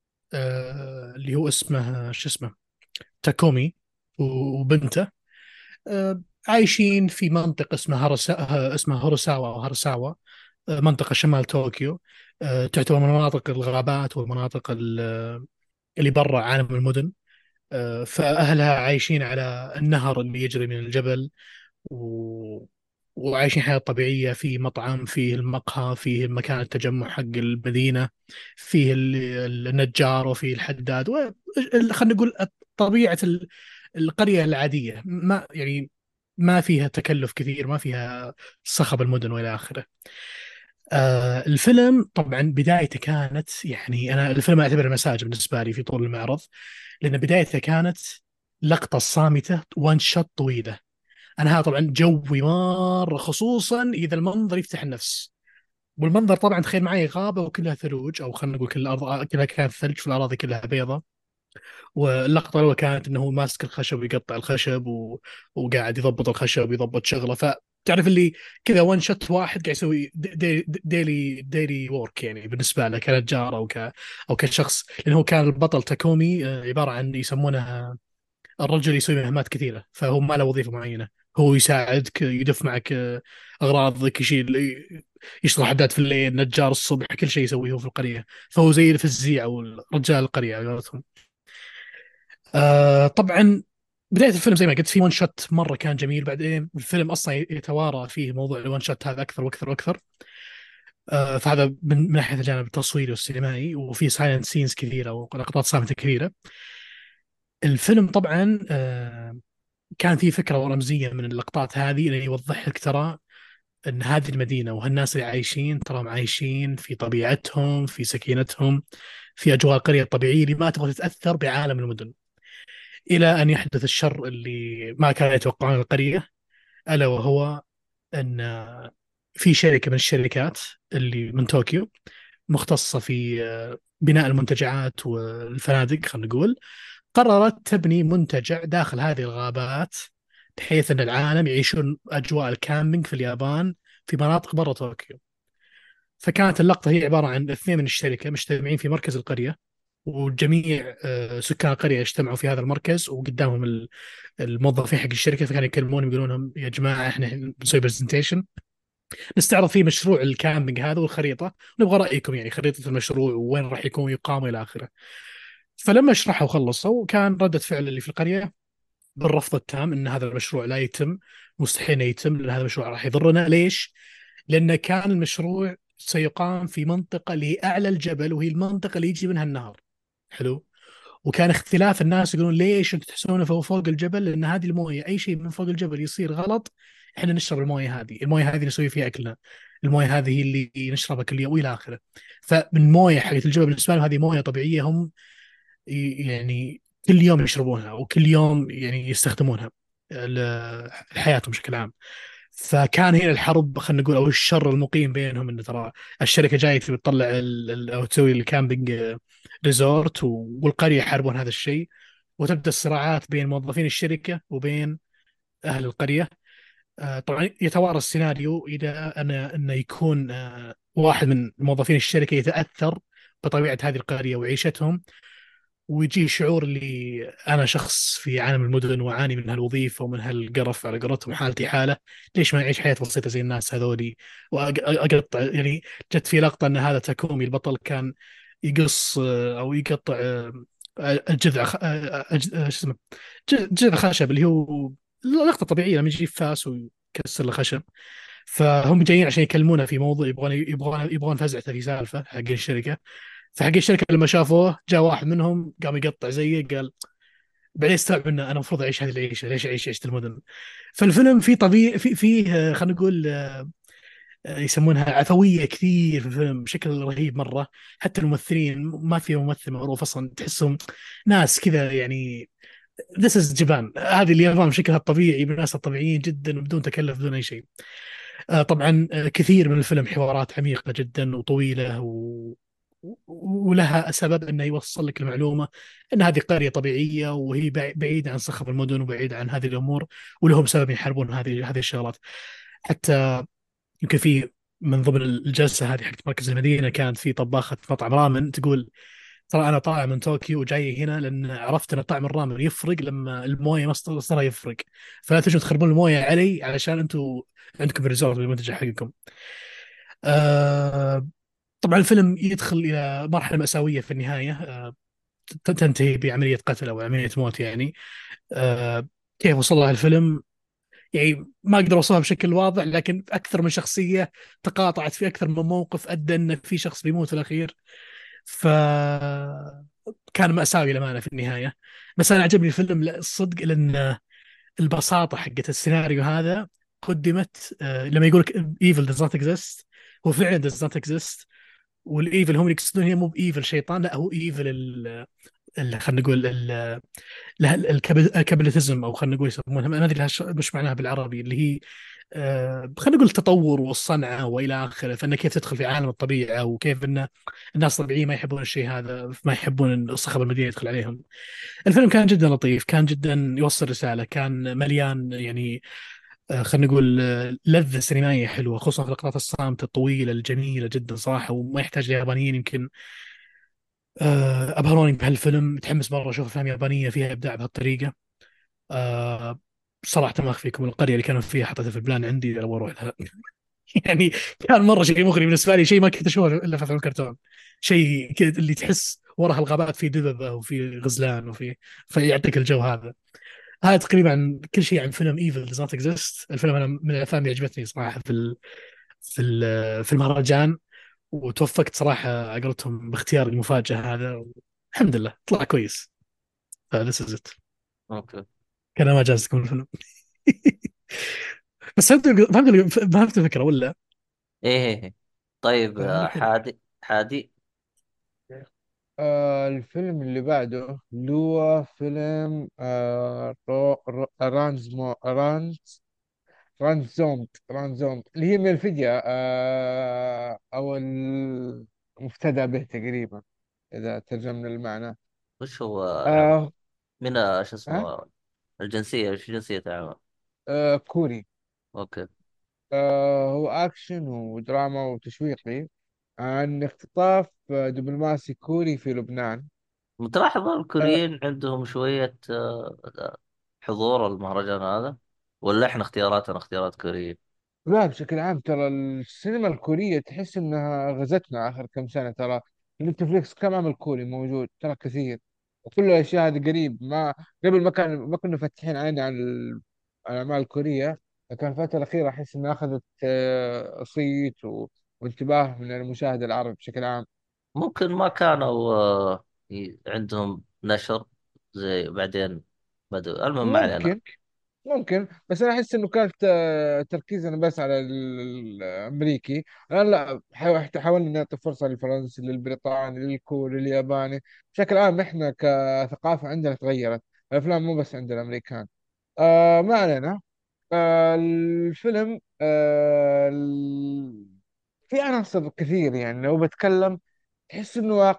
آه، اللي هو اسمه شو اسمه تاكومي، وبنته آه، عايشين في منطقة اسمها هرسا آه، اسمها هوروساوا أو هرساوا، آه، منطقة شمال طوكيو. آه، تعتبر من مناطق الغابات والمناطق ال- اللي برا عالم المدن. آه، فأهلها عايشين على النهر اللي يجري من الجبل، و... وعايشين حياة طبيعية في مطعم، فيه المقهى، فيه مكان التجمع حق المدينة، فيه ال- النجار وفيه الحداد، و... خلينا نقول طبيعة ال- القرية العادية، ما يعني ما فيها تكلف كثير، ما فيها صخب المدن وإلى آخره. آه الفيلم طبعا بدايته كانت، يعني أنا الفيلم أعتبره مساج بالنسبة لي في طول المعرض، لأن بدايته كانت لقطة صامتة، وان شوت طويلة. انا هذا طبعا جوي مره، خصوصا اذا المنظر يفتح النفس. والمنظر طبعا تخيل معي غابه وكلها ثلوج، او خلينا نقول كل الارض كلها كانت ثلج، في الاراضي كلها بيضة. واللقطه الاولى كانت انه هو ماسك الخشب ويقطع الخشب، و... وقاعد يضبط الخشب ويضبط شغله. فتعرف اللي كذا وان شوت واحد قاعد يسوي دي... ديلي ديلي وورك، يعني بالنسبه له كنجار او ك او كشخص، لانه هو كان البطل تاكومي آه، عباره عن يسمونه الرجل يسوي مهمات كثيرة، فهو ما له وظيفة معينة. هو يساعدك، يدف معك آه، أغراضك، يشيل، يشطح حداد في الليل، نجار الصبح، كل شيء يسويه هو في القرية. فهو زي الفزيع أو رجال القرية على قولتهم. آه طبعا بداية الفيلم زي ما قلت في ون شوت مرة كان جميل. بعدين الفيلم أصلا يتوارى فيه موضوع الون شوت هذا أكثر وأكثر وأكثر. آه فهذا من من ناحية الجانب التصويري والسينمائي، وفي سايلنت سينز كثيرة ولقطات صامتة كثيرة. الفيلم طبعا آه كان في فكرة ورمزية من اللقطات هذه اللي يوضح لك ترى أن هذه المدينة وهالناس اللي عايشين ترى عايشين في طبيعتهم، في سكينتهم، في أجواء القرية الطبيعية اللي ما تبغى تتأثر بعالم المدن. إلى أن يحدث الشر اللي ما كانوا يتوقعون القرية، ألا وهو أن في شركة من الشركات اللي من طوكيو مختصة في بناء المنتجعات والفنادق، خلينا نقول، قررت تبني منتجع داخل هذه الغابات، بحيث أن العالم يعيشون أجواء الكامبينج في اليابان في مناطق برا طوكيو. فكانت اللقطة هي عبارة عن اثنين من الشركة مجتمعين في مركز القرية، وجميع آه، سكان القرية اجتمعوا في هذا المركز، وقدامهم ال- الموظفين حق الشركة. فكانوا يكلمونهم يقولون لهم يا جماعة احنا بنسوي برزنتيشن نستعرض فيه مشروع الكامبينج هذا والخريطة، نبغى رأيكم، يعني خريطة المشروع وين راح يكون يقام إلى آخره. فلما شرحوا وخلصوا كان ردة فعل اللي في القرية بالرفض التام، ان هذا المشروع لا يتم، مستحيل يتم، لان هذا المشروع راح يضرنا. ليش؟ لان كان المشروع سيقام في منطقه لاعلى الجبل، وهي المنطقه اللي يجي منها النهر. حلو. وكان اختلاف الناس يقولون ليش انتم تحسونه فوق فوق الجبل؟ لان هذه المويه اي شيء من فوق الجبل يصير غلط احنا نشرب المويه هذه، المويه هذه نسوي فيها اكلنا، المويه هذه هي اللي نشربها كل يوم والى اخره. فمن مويه حقت الجبل بالنسبه لهم هذه مويه طبيعيه، هم يعني كل يوم يشربونها وكل يوم يعني يستخدمونها ل- لحياتهم بشكل عام. فكان هنا الحرب، خلينا نقول، او الشر المقيم بينهم، انه ترى الشركه جايه تبي تطلع ال- ال- او تسوي الكامبينج ريزورت، والقريه يحاربون هذا الشيء. وتبدأ الصراعات بين موظفين الشركة وبين أهل القرية. آه، طبعا يتوارى السيناريو إلى أن أنه يكون آه، واحد من موظفين الشركة يتأثر بطبيعة هذه القرية وعيشتهم، ويجي شعور اللي انا شخص في عالم المدن واعاني من هالوظيفه ومن هالقرف، على قولتهم حالتي حاله، ليش ما اعيش حياه بسيطه زي الناس هذولي؟ واقطع يعني. جت في لقطه ان هذا تاكومي البطل كان يقص آه، او يقطع آه، الجذع خ- آه، أج- آه، شو اسمه، ج- جذع خشب اللي هو لقطه طبيعيه لما يجيب فاس ويكسر له خشب. فهم جايين عشان يكلمونه في موضوع، يبغون يبغون يبغون فزعته في سالفه حق الشركه. فحق الشركه لما شافوه جاء واحد منهم قام يقطع زيه، قال بعدين استوعب انه انا المفروض اعيش هذه العيشه، ليش اعيش عيشه المدن؟ فالفيلم فيه طبيعي، في فيه آه، خلينا نقول آه، آه، يسمونها عفويه كثير في الفيلم بشكل رهيب مره. حتى الممثلين ما في ممثل معروف اصلا، تحسهم ناس كذا يعني. This is جبان، هذه اليابان بشكلها الطبيعي بناس طبيعيين جدا بدون تكلف بدون اي شيء. آه، طبعا آه، كثير من الفيلم حوارات عميقة جدا وطويلة و... و- ولها سبب انه يوصل لك المعلومة ان هذه قرية طبيعية وهي بع- بعيدة عن صخب المدن وبعيدة عن هذه الامور، ولهم سبب يحاربون هذه هذه الشغلات. حتى يمكن في من ضمن الجلسة هذه حقت مركز المدينة كانت في طباخة مطعم رامن تقول ترى انا طالع من طوكيو وجاي هنا لان عرفت ان طعم الرامن يفرق لما المويه مصدر مصدرها يفرق، فلا تجوا تخربون المويه علي علشان انتم عندكم ريزورت بالمنتج حقكم. آه طبعا الفيلم يدخل الى مرحله مأساويه في النهايه، آه تنتهي بعمليه قتل او عمليه موت يعني. آه كيف وصل لها الفيلم؟ يعني ما اقدر اوصفها بشكل واضح، لكن اكثر من شخصيه تقاطعت في اكثر من موقف ادى ان في شخص بيموت في الاخير. ف كان مأساوي للأمانة في النهاية. بس أنا عجبني الفيلم لا- الصدق لأن البساطة حقت السيناريو هذا قدمت. آه، لما يقول لك evil does not exist، هو فعلا does not exist. والايفل هم اللي يقصدون هي مو بايفل شيطان، لا هو ايفل ال- خلينا نقول ال- له- الكابل- الكابيتاليزم، او خلينا نقول يسمونها ما ادري لها مش معناها بالعربي، اللي هي آه، خلينا نقول التطور والصنعه والى اخره. فانه كيف تدخل في عالم الطبيعه وكيف ان الناس الطبيعيين ما يحبون الشيء هذا، ما يحبون ان صخب المدينه يدخل عليهم. الفيلم كان جدا لطيف، كان جدا يوصل رساله، كان مليان يعني آه، خلينا نقول آه، لذة سينمائية حلوة، خصوصا في اللقطات الصامتة الطويلة الجميلة جدا صراحة، وما يحتاج ليابانيين يمكن آه، ابهروني بهالفيلم. متحمس مره اشوف افلام يابانيه فيها ابداع بهالطريقه. آه، صراحه ما اخفيكم القريه اللي كانوا فيها حطيتها في البلان عندي ابغى اروح لها. يعني كان مره شيء مغري بالنسبه لي، شيء ما كنت اشوفه الا في افلام الكرتون. شيء كذا اللي تحس وراها الغابات في دببه وفي غزلان وفي، فيعطيك الجو هذا. هذا تقريبا عن كل شيء عن فيلم ايفل دوز نوت اكزيست. الفيلم انا من الافلام اللي عجبتني صراحه في ال... في ال... في المهرجان، وتوفقت صراحه على قولتهم باختيار المفاجاه هذا. الحمد لله طلع كويس. فذس از ات. اوكي. كان ما جازكم الفيلم. بس فهمت فهمت فهمت الفكره ولا؟ ايه إيه، إيه. طيب فهذا آه، حلو. حادي حادي. آه الفيلم اللي بعده اللي هو فيلم آه رو رو رانزمو رانز رانزومت رانزومت اللي هي من الفدية، آه أو المفتدى به تقريبا إذا ترجمنا المعنى. وش هو العمل؟ آه من آه، شو ها اسمه؟ الجنسية، وش جنسية العمل؟ آه كوري. اوكي. آه هو أكشن ودراما وتشويقي عن اختطاف آه، دبلوماسي كوري في لبنان. متلاحظ آه الكوريين عندهم شوية آه، آه، حضور المهرجان هذا، ولا احنا اختياراتنا اختيارات كورية؟ لا، بشكل عام ترى السينما الكورية تحس إنها غزتنا آخر كم سنة. ترى نتفليكس كم عمل كوري موجود ترى كثير، وكل الأشياء هذه قريب. ما قبل ما كان ما كنا فاتحين عيني على ال- على الأعمال الكورية، لكن الفترة الأخيرة أحس إنها أخذت آه، صيت و- وانتباه من المشاهد العربي بشكل عام. ممكن ما كانوا آه، ي- عندهم نشر زي بعدين بدأوا. المهم ما علينا. ممكن ممكن بس انا احس انه كانت آه، تركيزنا بس على ال- الامريكي. انا لا، حاو- حاولنا نعطي فرصه للفرنسي للبريطاني للكوري للياباني. بشكل عام احنا كثقافه عندنا تغيرت، الافلام مو بس عند الامريكان. آه ما علينا. آه الفيلم آه ال- في عناصر كثير، يعني لو بتكلم تحس انه واقعي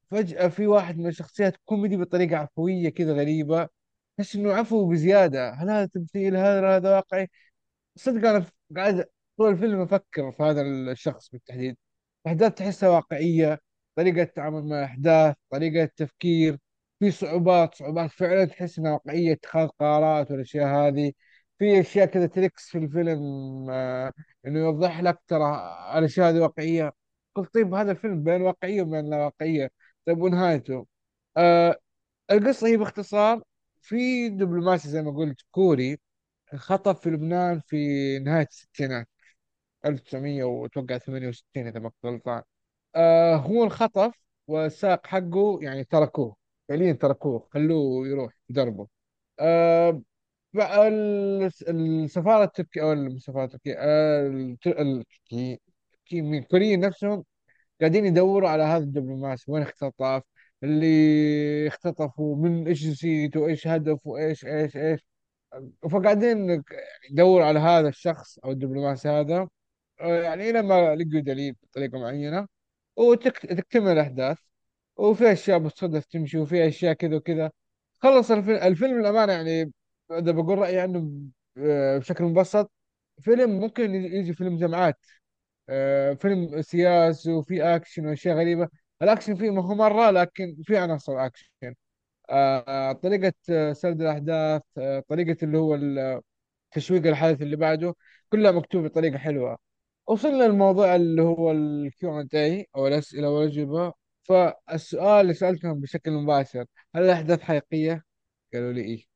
فجأة في واحد من الشخصيات كوميدي بطريقة عفوية كذا غريبة، تحس إنه عفو بزيادة. هل هذا تمثيل؟ هل هذا واقعي؟ صدق أنا قاعد طول الفيلم أفكر في هذا الشخص بالتحديد. الأحداث تحسها واقعية، طريقة التعامل مع الأحداث، طريقة التفكير، في صعوبات صعوبات فعلا تحس إنها واقعية، اتخاذ قرارات والأشياء هذه. في أشياء كذا تريكس في الفيلم، آه إنه يوضح لك ترى الأشياء هذه واقعية. قلت طيب هذا الفيلم بين واقعية وبين لا واقعية. طيب ونهايته؟ آه القصة هي باختصار، في دبلوماسي زي ما قلت كوري خطف في لبنان في نهاية الستينات، ألف وتسعمية وأتوقع ثمانية وستين إذا ما كنت غلطان. آه هو انخطف، والسائق حقه يعني تركوه، فعليا تركوه خلوه يروح دربه. آه بقى ال- السفارة التركية، أو مش السفارة التركية، آه الت- التركي التركي- من الكوريين نفسهم قاعدين يدوروا على هذا الدبلوماسي وين اختطف، اللي اختطفوا من ايش جنسيته وايش هدفه وايش ايش ايش. فقاعدين يدوروا على هذا الشخص او الدبلوماسي هذا، آه، يعني لما لقوا دليل بطريقة معينة وتكتمل الأحداث. وفي أشياء بالصدف تمشي، وفي أشياء كذا وكذا. خلص الفيلم، الفيلم الأمانة يعني إذا بقول رأيي عنه آه، بشكل مبسط، فيلم ممكن يجي فيلم جمعات. آه، فيلم سياسي وفي أكشن وأشياء غريبة. الأكشن فيه ما هو مرة، لكن في عناصر أكشن. آه، طريقة آه، سرد الأحداث، آه، طريقة اللي هو تشويق الحدث اللي بعده، كلها مكتوبة بطريقة حلوة. وصلنا للموضوع اللي هو الكيو اند اي او الأسئلة والأجوبة. فالسؤال اللي سألتهم بشكل مباشر، هل الأحداث حقيقية؟ قالوا لي إيه.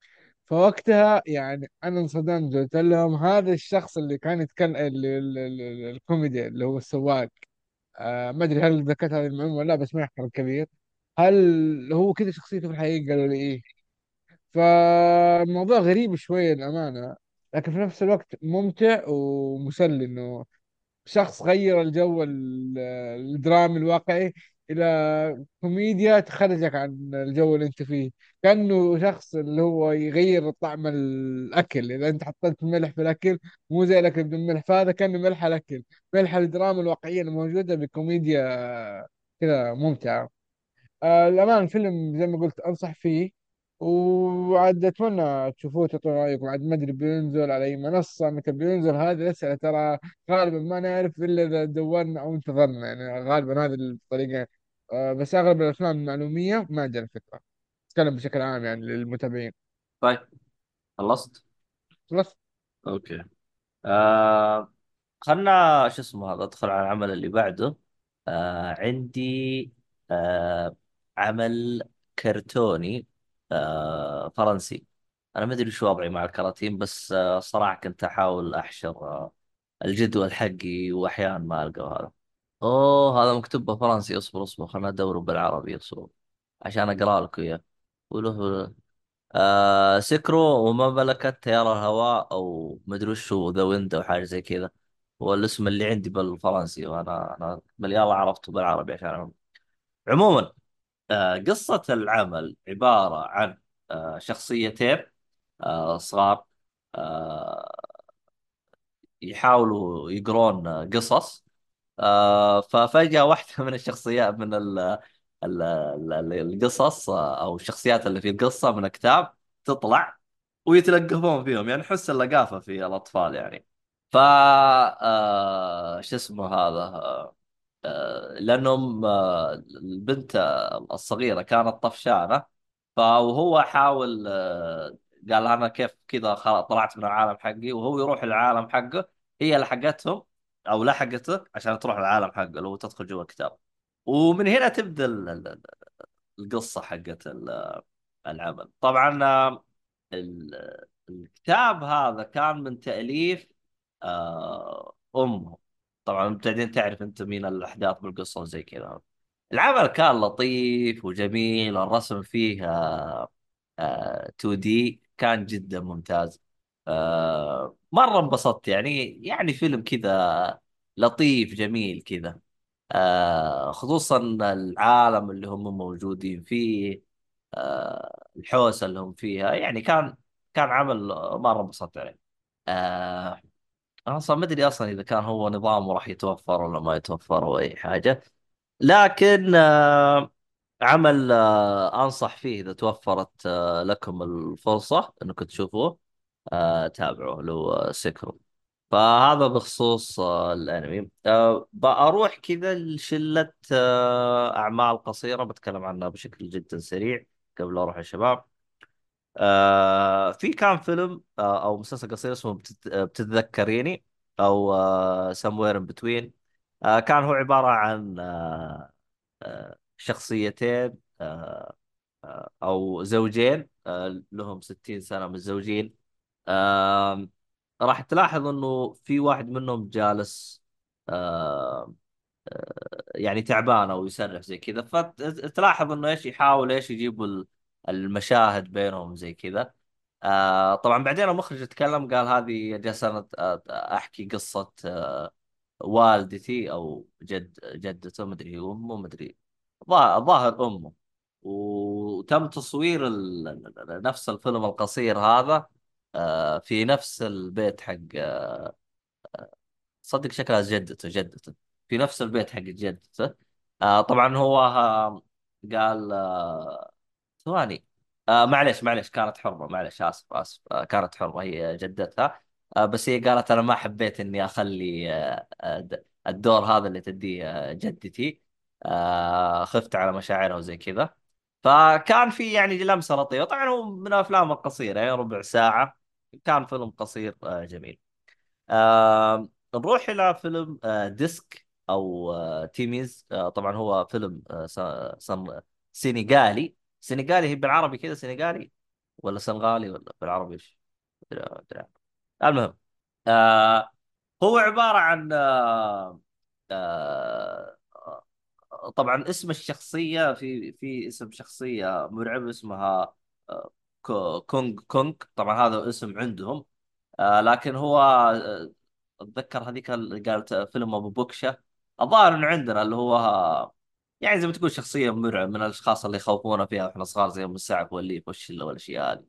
فوقتها يعني أنا انصدمت، قلت لهم هذا الشخص اللي كان يتكلم اللي اللي- اللي- الكوميدي اللي هو السواق، آه ما أدري هل ذكرت هذه المعلومة ولا لا، بس ما يحترم كبير. هل هو كذا شخصيته في الحقيقة؟ قالوا لي إيه. فالموضوع غريب شوية الأمانة، لكن في نفس الوقت ممتع ومسلي، إنه شخص غير الجو ال- الدرامي الواقعي إلى كوميديا تخرجك عن الجو اللي أنت فيه. كأنه شخص اللي هو يغير طعم الأكل، إذا أنت حطيت ملح في الأكل مو زي الأكل بدون ملح، فهذا كأنه ملح الأكل، ملح الدراما الواقعية الموجودة بكوميديا كذا ممتعة. آه الأمان الفيلم زي ما قلت أنصح فيه، وعاد أتمنى تشوفوه تعطون رأيكم. عاد ما أدري بينزل على أي منصة، متى بينزل، هذه الأسئلة ترى غالبا ما نعرف إلا إذا دورنا أو انتظرنا، يعني غالبا هذه الطريقة. آه بس أغلب الأفلام المعلومية ما عندنا فكرة. أتكلم بشكل عام يعني للمتابعين. طيب، خلصت. خلاص. اوكي. آه خلنا شو اسمه هذا ادخل على العمل اللي بعده. آه عندي آه عمل كرتوني آه فرنسي. انا ما ادري شو وضعي مع الكراتين، بس آه صراحة كنت احاول احشر آه الجدول حقي، واحيانا ما القى هذا. اوه، هذا مكتوب بالفرنسي. اصبر اصبر، خلنا ادوره بالعربي. اصبر عشان اقرا لك اياه. وله آه سكرو وما ملكت تيار الهواء، او مدري وش هو، ذا ويند او حاجه زي كذا. هو الاسم اللي عندي بالفرنسي، وانا انا بل يلا عرفته بالعربي عشان أعرف. عموما، آه قصه العمل عباره عن آه شخصيتين آه صغار، آه يحاولوا يقرون آه، قصص. آه ففجأة واحدة من الشخصيات من ال ال ال- القصص، آه، أو الشخصيات اللي في القصة من الكتاب تطلع ويتلقفون فيهم، يعني حس اللقافة في الأطفال يعني. ف آه شو اسمه هذا آه آه، لأنهم آه البنت الصغيرة كانت طفشانة. فهو حاول آه قال أنا كيف كذا خلاص طلعت من العالم حقي، وهو يروح العالم حقه. هي لحقتهم او لحقته عشان تروح العالم حقه لو تدخل جوا الكتاب. ومن هنا تبدا ال- ال- القصه حقت ال- العمل. طبعا آه، ال- الكتاب هذا كان من تاليف آه، امه. طبعا مبتدئين تعرف انت مين الاحداث بالقصه وزي كذا. العمل كان لطيف وجميل، الرسم فيه آه، آه، تو دي كان جدا ممتاز. آه، مرة انبسطت يعني يعني فيلم كذا لطيف جميل كذا. آه، خصوصا العالم اللي هم موجودين فيه، آه، الحوسة اللي هم فيها، يعني كان كان عمل مرة انبسطت عليه. آه، أنا أصلا ما أدري أصلا إذا كان هو نظامه راح يتوفر ولا ما يتوفر أو أي حاجة. لكن آه، عمل آه، أنصح فيه إذا توفرت آه، لكم الفرصة أنكم تشوفوه. آه، تابعوه لو سكرو. فهذا بخصوص آه، الأنمي. آه، بأروح كذا لشلة آه، أعمال قصيرة بتكلم عنها بشكل جدا سريع قبل أروح الشباب. آه، في كان فيلم آه، أو مسلسل قصير اسمه بتت- آه، بتتذكريني، أو آه، Somewhere in Between. آه، كان هو عبارة عن آه، آه، شخصيتين، آه، آه، او زوجين آه، لهم ستين سنة متزوجين. آم، راح تلاحظ انه في واحد منهم جالس آه، يعني تعبان او يسرح زي كذا، فتلاحظ انه ايش يحاول ايش يجيبوا ال- المشاهد بينهم زي كذا. آه، طبعا بعدين المخرج اتكلم قال هذه جالس انا احكي قصة آه، والدتي او جد جدته، مدري هو امه مدري، ظا- ظاهر امه. وتم تصوير ال- نفس الفيلم القصير هذا آه، في نفس البيت حق، صدق شكلها جدته جدته في نفس البيت حق جدته. آه، طبعا هو آه، قال آه، ثواني. آه معلش معلش كانت حرمة، معلش آسف آسف، آه كانت حرمة هي جدتها. آه بس هي قالت أنا ما حبيت إني أخلي آه آه د- الدور هذا اللي تديه آه جدتي. آه خفت على مشاعرها وزي كذا. فكان في يعني لمسة لطيفة. طبعا هو من الأفلام القصيرة يعني ربع ساعة. كان فيلم قصير آه جميل. آه نروح إلى فيلم آه ديسك أو آه تيميز. آه طبعا هو فيلم آه س- سن- سنغالي. سنغالي هي بالعربي كذا سنغالي ولا سنغالي ولا بالعربي ايش؟ أدري- أدري. المهم، آه هو عبارة عن آه آه طبعا اسم الشخصية في في اسم شخصية مرعبة اسمها آه كو- كونغ كونغ. طبعا هذا اسم عندهم. آه لكن هو آه، اتذكر هذيك اللي قالت فيلم ابو بوكشة. الظاهر انه عندنا اللي هو يعني زي ما تقول شخصيه مرعب من الاشخاص اللي يخوفونا فيها واحنا صغار زي ام السعف والليف والشله والاشياء هذه.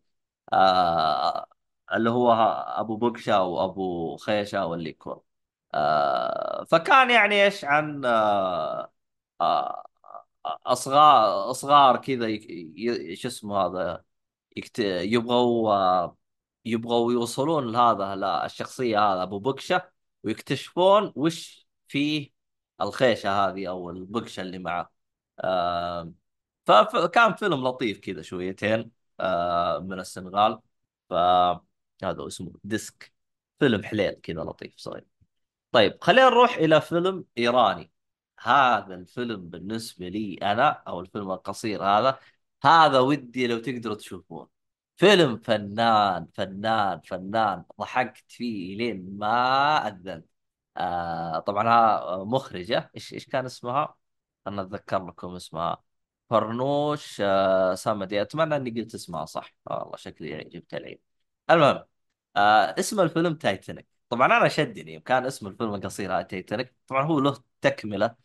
آه اللي هو ابو بوكشة وابو خيشه واللي يكون. آه فكان يعني ايش عن آه آه اصغار اصغار كذا ي- ي- شو اسمه هذا، يكت... يبغوا آه، يبغوا يوصلون لهذا لا الشخصية هذا أبو بكشة، ويكتشفون وش فيه الخيشة هذه أو البكشة اللي معه. آه ف- فكان فيلم لطيف كذا شويتين آه من السنغال. فهذا اسمه ديسك. فيلم حليل كذا لطيف صغير. طيب خلينا نروح إلى فيلم إيراني. هذا الفيلم بالنسبة لي أنا أو الفيلم القصير هذا، هذا ودي لو تقدروا تشوفون. فيلم فنان فنان فنان، ضحكت فيه لين ما أذنت. آه طبعا ها مخرجة إيش إيش كان اسمها؟ أنا أتذكر لكم اسمها. فرنوش آه سامدي. أتمنى إني قلت اسمها صح. آه والله شكلي يعني جبت العيد. المهم، آه اسم الفيلم تايتانيك. طبعا انا شدني كان اسم الفيلم القصير هذا تايتانيك. طبعا هو له تكمله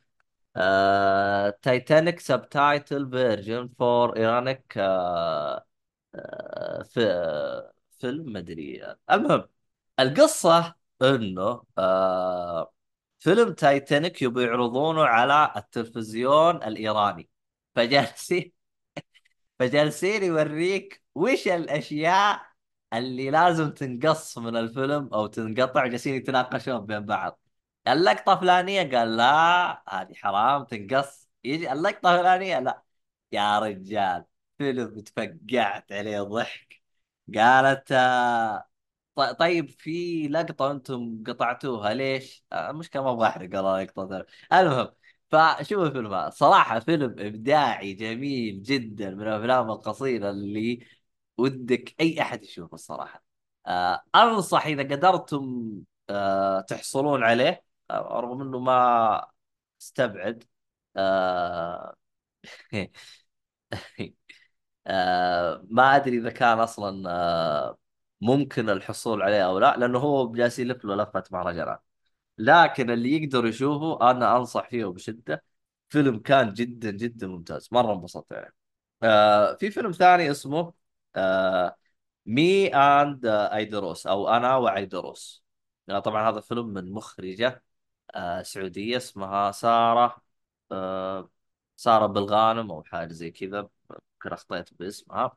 آه تايتانيك سبتايتل فيرجن فور ايرانيك آه آه في فيلم مدري. المهم، القصه انه آه فيلم تايتانيك يبي يعرضونه على التلفزيون الايراني. فجالسين فجالسين يوريك وش الاشياء اللي لازم تنقص من الفيلم او تنقطع، جالسين يتناقشون بين بعض. اللقطة فلانية قال لا هذه حرام تنقص، يجي اللقطة فلانية لا. يا رجال، فيلم تفقعت عليه ضحك. قالت آه، ط- طيب في لقطة أنتم قطعتوها ليش؟ آه، المشكلة ما أبغى أحرق والله لقطة. المهم، فشوف الفيلم هذا صراحة فيلم إبداعي جميل جدا من الأفلام القصيرة اللي ودك أي أحد يشوفه الصراحة. آه أنصح إذا قدرتم آه تحصلون عليه، آه رغم أنه ما استبعد. آه آه ما ادري اذا كان اصلا آه ممكن الحصول عليه او لا، لانه هو جالس يلف له لفه مهرجانات. لكن اللي يقدر يشوفه انا انصح فيه بشده. فيلم كان جدا جدا ممتاز، مره انبسطت يعني. آه في فيلم ثاني اسمه آه مي اند ايدروس او انا وايدروس. آه طبعا هذا فيلم من مخرجه آه سعوديه اسمها ساره. آه سارة بالغانم او حاجه زي كذا، يمكن اخطيت باسمها.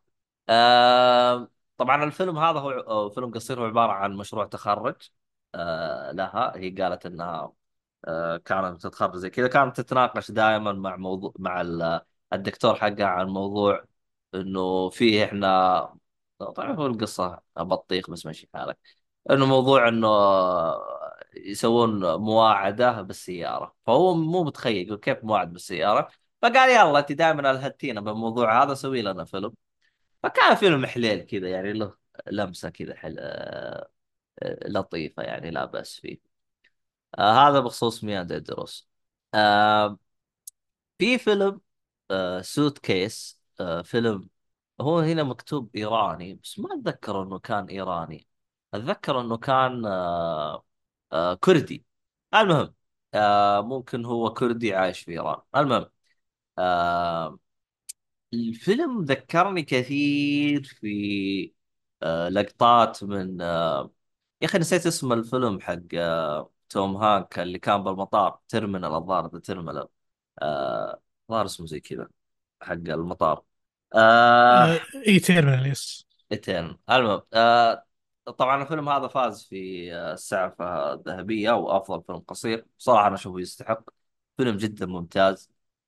آه طبعا الفيلم هذا هو هو فيلم قصير، هو عباره عن مشروع تخرج آه لها. هي قالت انها آه كانت تتخرج زي كذا، كانت تتناقش دائما مع موضوع مع ال- الدكتور حقها عن موضوع انه فيه احنا. طبعا هو القصه بطيخ بس ماشي حالك. انه موضوع انه يسوون مواعده بالسياره، فهو مو متخيل يقول كيف موعد بالسياره. فقال يلا انت دائما الهتينا بالموضوع هذا، سوي لنا فيلم. فكان فيلم حليل كذا يعني، له لمسه كذا حل... آه، آه، لطيفه يعني، لا بأس فيه. آه هذا بخصوص ميان ديدروس. آه في فيلم آه سوت كيس، آه فيلم هو هنا مكتوب إيراني بس ما أتذكر أنه كان إيراني. أتذكر أنه كان آه آه كردي. المهم، آه ممكن هو كردي عايش في إيران. المهم، آه الفيلم ذكرني كثير في آه لقطات من آه يا أخي نسيت اسم الفيلم حق آه توم هانك اللي كان بالمطار، تيرمينال الظاهر، ذا تيرمينال. آه الظاهر اسمه زي كذا، حق المطار. آه آه، اي تيرمينال يس. ايتين. المهم، آه طبعا الفيلم هذا فاز في آه، السعفة الذهبية وأفضل فيلم قصير. صراحة أنا أشوفه يستحق، فيلم جدا ممتاز.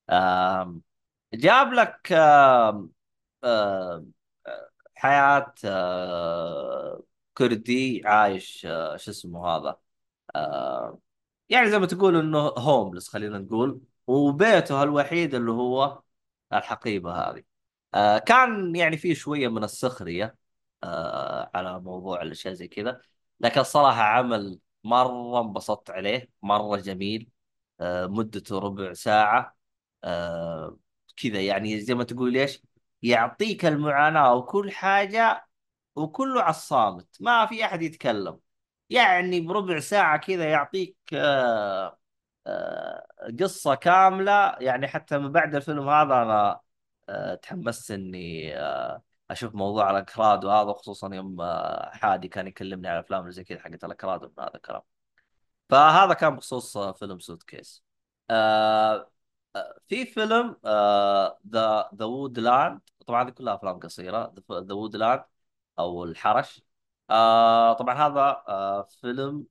آه جاب لك آه آه حياة آه كردي عايش، آه شو اسمه هذا، آه يعني زي ما تقول انه هوملس، خلينا نقول، وبيته الوحيد اللي هو الحقيبة هذه. آه كان يعني فيه شوية من السخرية آه على موضوع الاشياء زي كذا، لكن الصراحة عمل مرة انبسطت عليه، مرة جميل. آه مدته ربع ساعة. آه كذا يعني زي ما تقول ايش، يعطيك المعاناة وكل حاجة، وكله على الصامت، ما في احد يتكلم. يعني بربع ساعة كذا يعطيك آه آه قصة كاملة يعني. حتى من بعد الفيلم هذا انا آه تحمست اني آه اشوف موضوع الاكراد وهذا، خصوصا يوم آه حادي كان يكلمني على الافلام اللي زي كذا حقت الاكراد ومن هذا الكلام. فهذا كان بخصوص آه، فيلم سوت كيس. آه آه، في فيلم ذا ذا وود لاند. طبعا هذه كلها افلام قصيره. ذا وود لاند او الحرش. آه طبعا هذا آه فيلم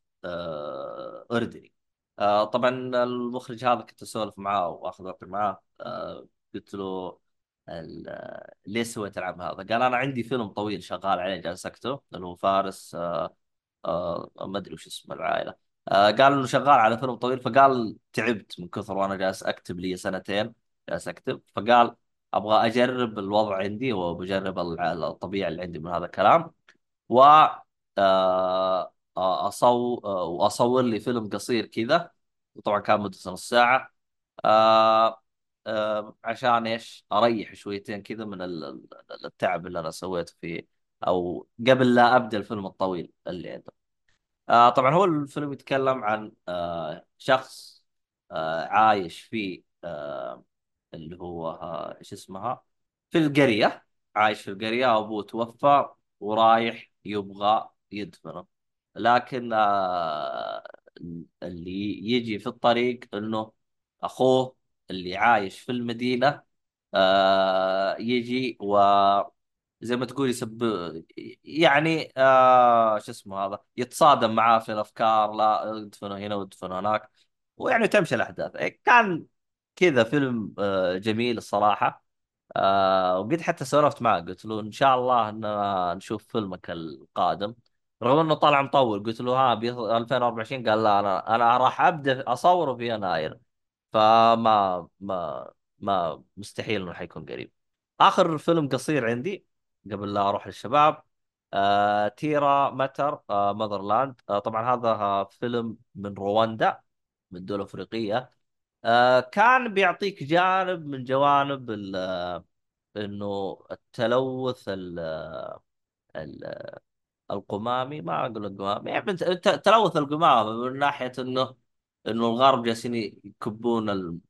آه اردني. آه طبعا المخرج هذا كنت اسولف معاه واخذ وقت معاه. آه قلت له ال- آه، ليش سويت العمل هذا؟ قال انا عندي فيلم طويل شغال عليه جالس اكتبه، اللي هو فارس آه آه ما ادري وش اسم العائله. آه قال انه شغال على فيلم طويل، فقال تعبت من كثر وانا جالس اكتب لي سنتين جالس اكتب. فقال ابغى اجرب الوضع عندي وبجرب الع- الطبيعه اللي عندي من هذا الكلام، و آه آه، أصو آه، واصور لي فيلم قصير كذا. وطبعا كان مدته نص ساعه. آه آه عشان ايش؟ اريح شويتين كذا من ال- ال- التعب اللي انا سويته فيه، او قبل لا ابدا الفيلم الطويل اللي عنده. آه طبعا هو الفيلم يتكلم عن آه شخص آه عايش في آه اللي هو آه ايش اسمها، في القرية. عايش في القرية، أبوه توفى ورايح يبغى يدفنه. لكن آه اللي يجي في الطريق انه اخوه اللي عايش في المدينة آه يجي و زي ما تقول يسب، يعني آه شو اسمه هذا، يتصادم معاه في الافكار، لا ادفنوا هنا وادفنوا هناك، ويعني تمشي الاحداث. إيه، كان كذا فيلم آه جميل الصراحه. آه وقد حتى سولفت معه قلت له ان شاء الله اننا نشوف فيلمك القادم، رغم انه طالع مطول. قلت له ها بي ألفين وأربعة وعشرين؟ قال لا، انا انا راح ابدا اصوره في يناير. فما ما ما مستحيل انه حيكون قريب. اخر فيلم قصير عندي قبل لا اروح للشباب، آه تيرا متر آه ماذرلاند. آه طبعا هذا آه فيلم من رواندا، من دولة أفريقية. آه كان بيعطيك جانب من جوانب ال- آه، انه التلوث ال- ال- القمامي، ما اقول القمامي يعني بنت- الت- تلوث القمامة من ناحية انه انه الغرب جالسين يكبون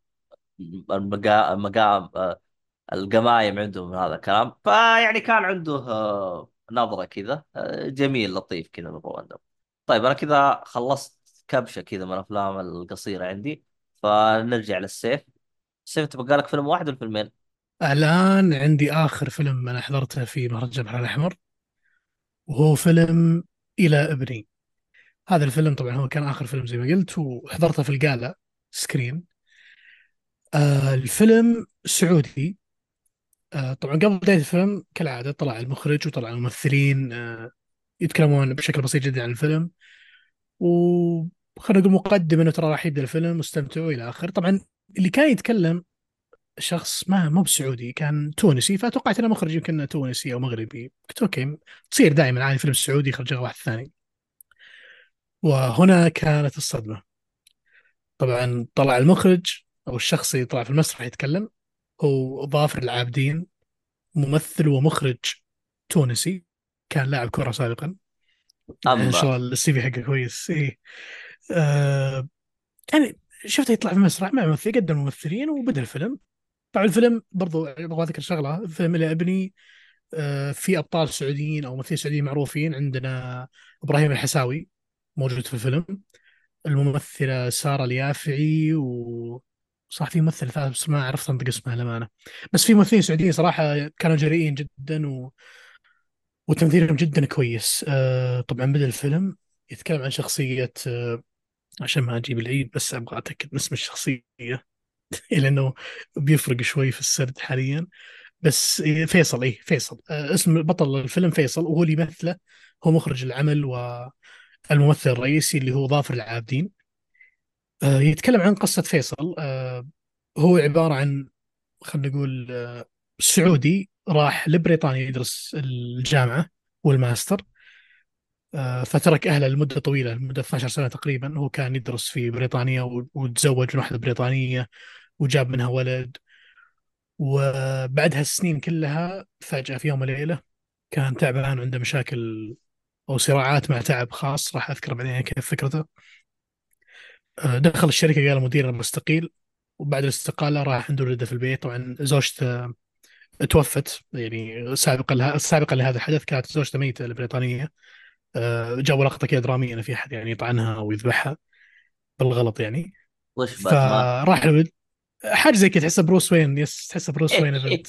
المقا... المقام القمايم عندهم من هذا الكلام. فيعني كان عنده آه، نظرة كذا آه، جميل لطيف كذا من رواندا. طيب أنا كذا خلصت كبشة كذا من الأفلام القصيرة عندي، فنرجع للسيف. سيفت بقالك فيلم واحد ولا فيلمين؟ الآن عندي آخر فيلم أنا حضرته في مهرجان البحر الأحمر، وهو فيلم إلى ابني. هذا الفيلم طبعا هو كان آخر فيلم زي ما قلت، وحضرته في الجالا سكرين. آه الفيلم سعودي. آه طبعا قبل بداية الفيلم كالعادة طلع المخرج وطلع الممثلين آه يتكلمون بشكل بسيط جدا عن الفيلم، وخلينا نقول مقدمة انه ترى راح يبدا الفيلم واستمتعوا الى اخره. طبعا اللي كان يتكلم شخص ما مو بسعودي، كان تونسي، فتوقعت انه مخرج يمكن تونسي او مغربي. قلت اوكي، تصير دائما عادي فيلم السعودي يخرج شغله واحد ثاني. وهنا كانت الصدمة. طبعا طلع المخرج او الشخص اللي طلع في المسرح يتكلم هو ظافر العابدين، ممثل ومخرج تونسي، كان لاعب كرة سابقا. ما اما شاء الله السي في حقه كويس. ايه آه يعني شفته يطلع في المسرح مع ممثل، قدم ممثلين وبدأ الفيلم. طبعا الفيلم برضو ابغى اذكر شغله، الفيلم اللي ابني آه في ابطال سعوديين او ممثلين سعوديين معروفين. عندنا ابراهيم الحساوي موجود في الفيلم، الممثله ساره اليافعي، و صح في ممثل ثالث بس ما عرفت انطق اسمها للامانه. بس في ممثلين سعوديين صراحه كانوا جريئين جدا، و... وتمثيلهم جدا كويس. آه طبعا بدأ الفيلم يتكلم عن شخصيه آه عشان ما اجيب العيد بس ابغى اتاكد من اسم الشخصيه لانه بيفرق شوي في السرد حاليا. بس إيه، فيصل، ايه فيصل آه اسم بطل الفيلم فيصل، وهو اللي يمثله هو مخرج العمل والممثل الرئيسي اللي هو ظافر العابدين. آه يتكلم عن قصة فيصل. آه هو عبارة عن، خلينا نقول آه سعودي راح لبريطانيا يدرس الجامعة والماستر. آه فترك أهله لمدة طويلة، لمدة اثنتا عشرة سنة تقريبا. هو كان يدرس في بريطانيا و- وتزوج من واحدة بريطانية وجاب منها ولد. وبعد هالسنين كلها فجأة في يوم وليلة كان تعبان وعنده مشاكل أو صراعات مع تعب خاص، راح أذكر بعدين كيف فكرته. آه، دخل الشركة قال المدير أنا بستقيل. وبعد الاستقالة راح عنده ولده في البيت. طبعا زوجته توفت، يعني سابقا لها سابقا لهذا الحدث كانت زوجته ميتة البريطانية. آه، جابوا لقطة كذا درامية أن في أحد يعني يطعنها أو يذبحها بالغلط يعني. وش باتمان؟ فراح الولد حاجة زي كذا، تحسه بروس وين، يس تحسه بروس وين الولد.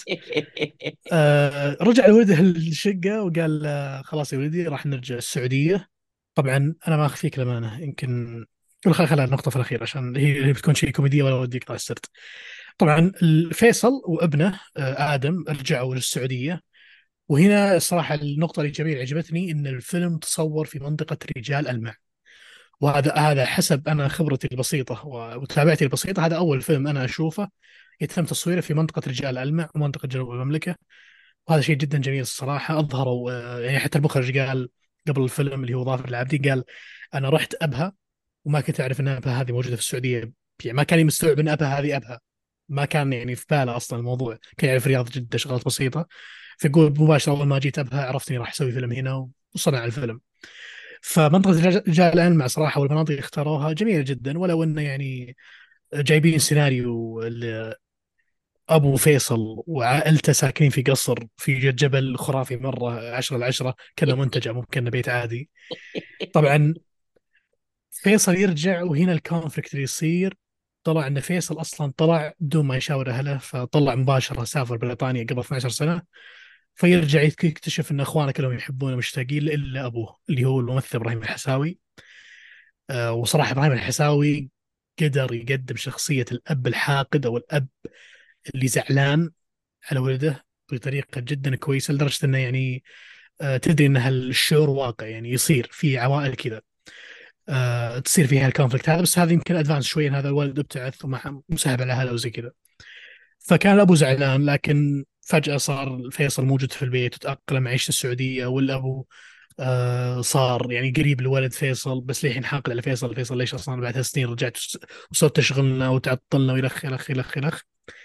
آه رجع لولده الشقة وقال آه خلاص يا ولدي راح نرجع السعودية. طبعا أنا ما أخفيك الأمانة، يمكن خل خلها النقطة في الأخير عشان هي هي بتكون شيء كوميدية ولا ودي يقطع السرد. طبعا فيصل وابنه آه آدم رجعوا للسعودية. وهنا الصراحة النقطة الإيجابية اللي عجبتني إن الفيلم تصور في منطقة رجال المع. وهذا هذا حسب أنا خبرتي البسيطة ومتابعتي البسيطة، هذا أول فيلم أنا أشوفه يتم تصويره في منطقة رجال المع ومنطقة جنوب المملكة. وهذا شيء جدا جميل الصراحة. أظهروا آه، يعني حتى المخرج قال قبل الفيلم اللي هو ظافر العابدي، قال أنا رحت أبها وما كنت أعرف أن أبها هذه موجودة في السعودية. يعني ما كان مستوعب أن أبها هذه أبها، ما كان يعني في باله أصلا الموضوع، كان يعرف رياض جدة شغلات بسيطة. فيقول مباشرة أول ما جيت أبها عرفت إني راح أسوي فيلم هنا، وصنع الفيلم. فمنطقة رجال المع صراحة والمناطق اللي اختاروها جميلة جدا، ولو أنه يعني جايبين سيناريو أبو فيصل وعائلته ساكنين في قصر في جبل خرافي مرة، عشرة العشرة كأنه منتجع مو كأنه بيت عادي. طبعا فيصل يرجع وهنا الكونفليكت اللي يصير. طلع أن فيصل أصلا طلع بدون ما يشاور أهله، فطلع مباشرة سافر بريطانيا قبل اثنتا عشرة سنة. فيرجع يكتشف أن أخوانه كلهم يحبونه مشتاقين له إلا أبوه اللي هو الممثل إبراهيم الحساوي. آه وصراحة إبراهيم الحساوي قدر يقدم شخصية الأب الحاقد أو الأب اللي زعلان على ولده بطريقة جدا كويسة، لدرجة أنه يعني آه، تدري أن هالشعور واقع، يعني يصير في عوائل كذا آه، تصير فيها الكونفليكت هذا. بس هذا يمكن ادفانس شوي، هذا الولد ابتعث وما مسحب على اهله وزي كذا. فكان الابو زعلان، لكن فجأة صار فيصل موجود في البيت وتأقلم عيشة السعودية. والابو آه صار يعني قريب لولد فيصل، بس للحين حاقد على فيصل. فيصل ليش اصلا بعد سنين رجعت وصرت تشغلنا وتعطلنا ويلخ يلخ يلخ يلخ.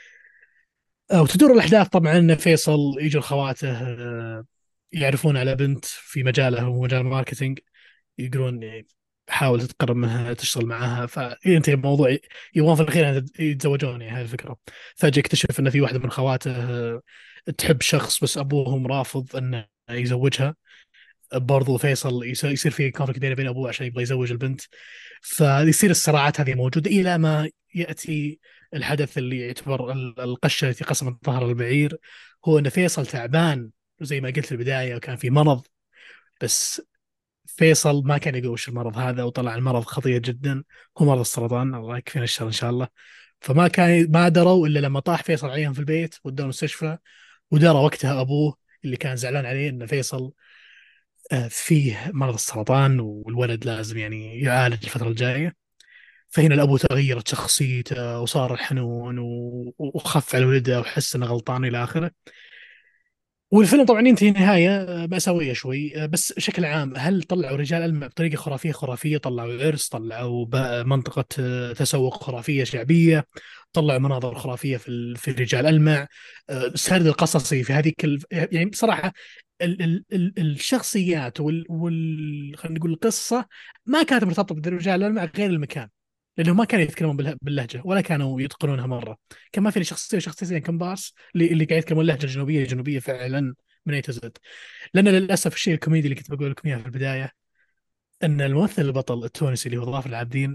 آه، وتدور الأحداث طبعا أن فيصل يجوا خواته آه، يعرفون على بنت في مجاله هو مجال الماركتينج، يقولون يعني حاول تتقرب منها تشتغل معها فينتهي الموضوع. يبغون في الأخير يتزوجون، يعني هذه الفكرة. فجأة اكتشف أن في واحدة من خواته آه، تحب شخص بس أبوهم رافض أنه يزوجها. برضو فيصل يصير يصير في كونفليكت بينه وبين أبوه عشان يبغى يزوج البنت. فيصير الصراعات هذه موجودة إلى ما يأتي الحدث اللي يعتبر ال- القشة التي قسمت ظهر البعير هو أن فيصل تعبان زي ما قلت في البداية، وكان في مرض. بس فيصل ما كان يقول وش المرض هذا، وطلع المرض خطير جدا، هو مرض السرطان، الله يكفينا الشر إن شاء الله. فما كان ما دروا إلا لما طاح فيصل عليهم في البيت ودوه المستشفى. ودار وقتها أبوه اللي كان زعلان عليه أن فيصل آه، فيه مرض السرطان، والولد لازم يعني يعالج الفترة الجاية. فهنا الأبو تغيرت شخصيته وصار حنون و- وخف على ولده وحس انه غلطان الى اخره. والفيلم طبعا ينتهي نهايه آه، مأساوية شوي. آه، بس بشكل عام، هل طلعوا رجال المع بطريقه خرافيه خرافيه؟ طلعوا عرس، طلعوا ب- منطقه آه، تسوق خرافيه شعبيه، طلعوا مناظر خرافيه في ال- في رجال المع. آه، السرد القصصي في هذيك ال... يعني بصراحه ال... ال... ال... الشخصيات وال... وال... خلينا نقول القصه ما كانت مرتبطه برجال المع غير المكان، لانهم ما كانوا يتكلمون بالله- باللهجه ولا كانوا يتقنونها مره. كان ما في إلا شخصيه شخصيتين كمبارس اللي اللي قاعد يتكلمون اللهجه الجنوبيه جنوبيه فعلا من اي تو زد. لان للاسف الشيء الكوميدي اللي كنت بقول لكم اياه في البدايه، ان الممثل البطل التونسي اللي هو ظافر العابدين،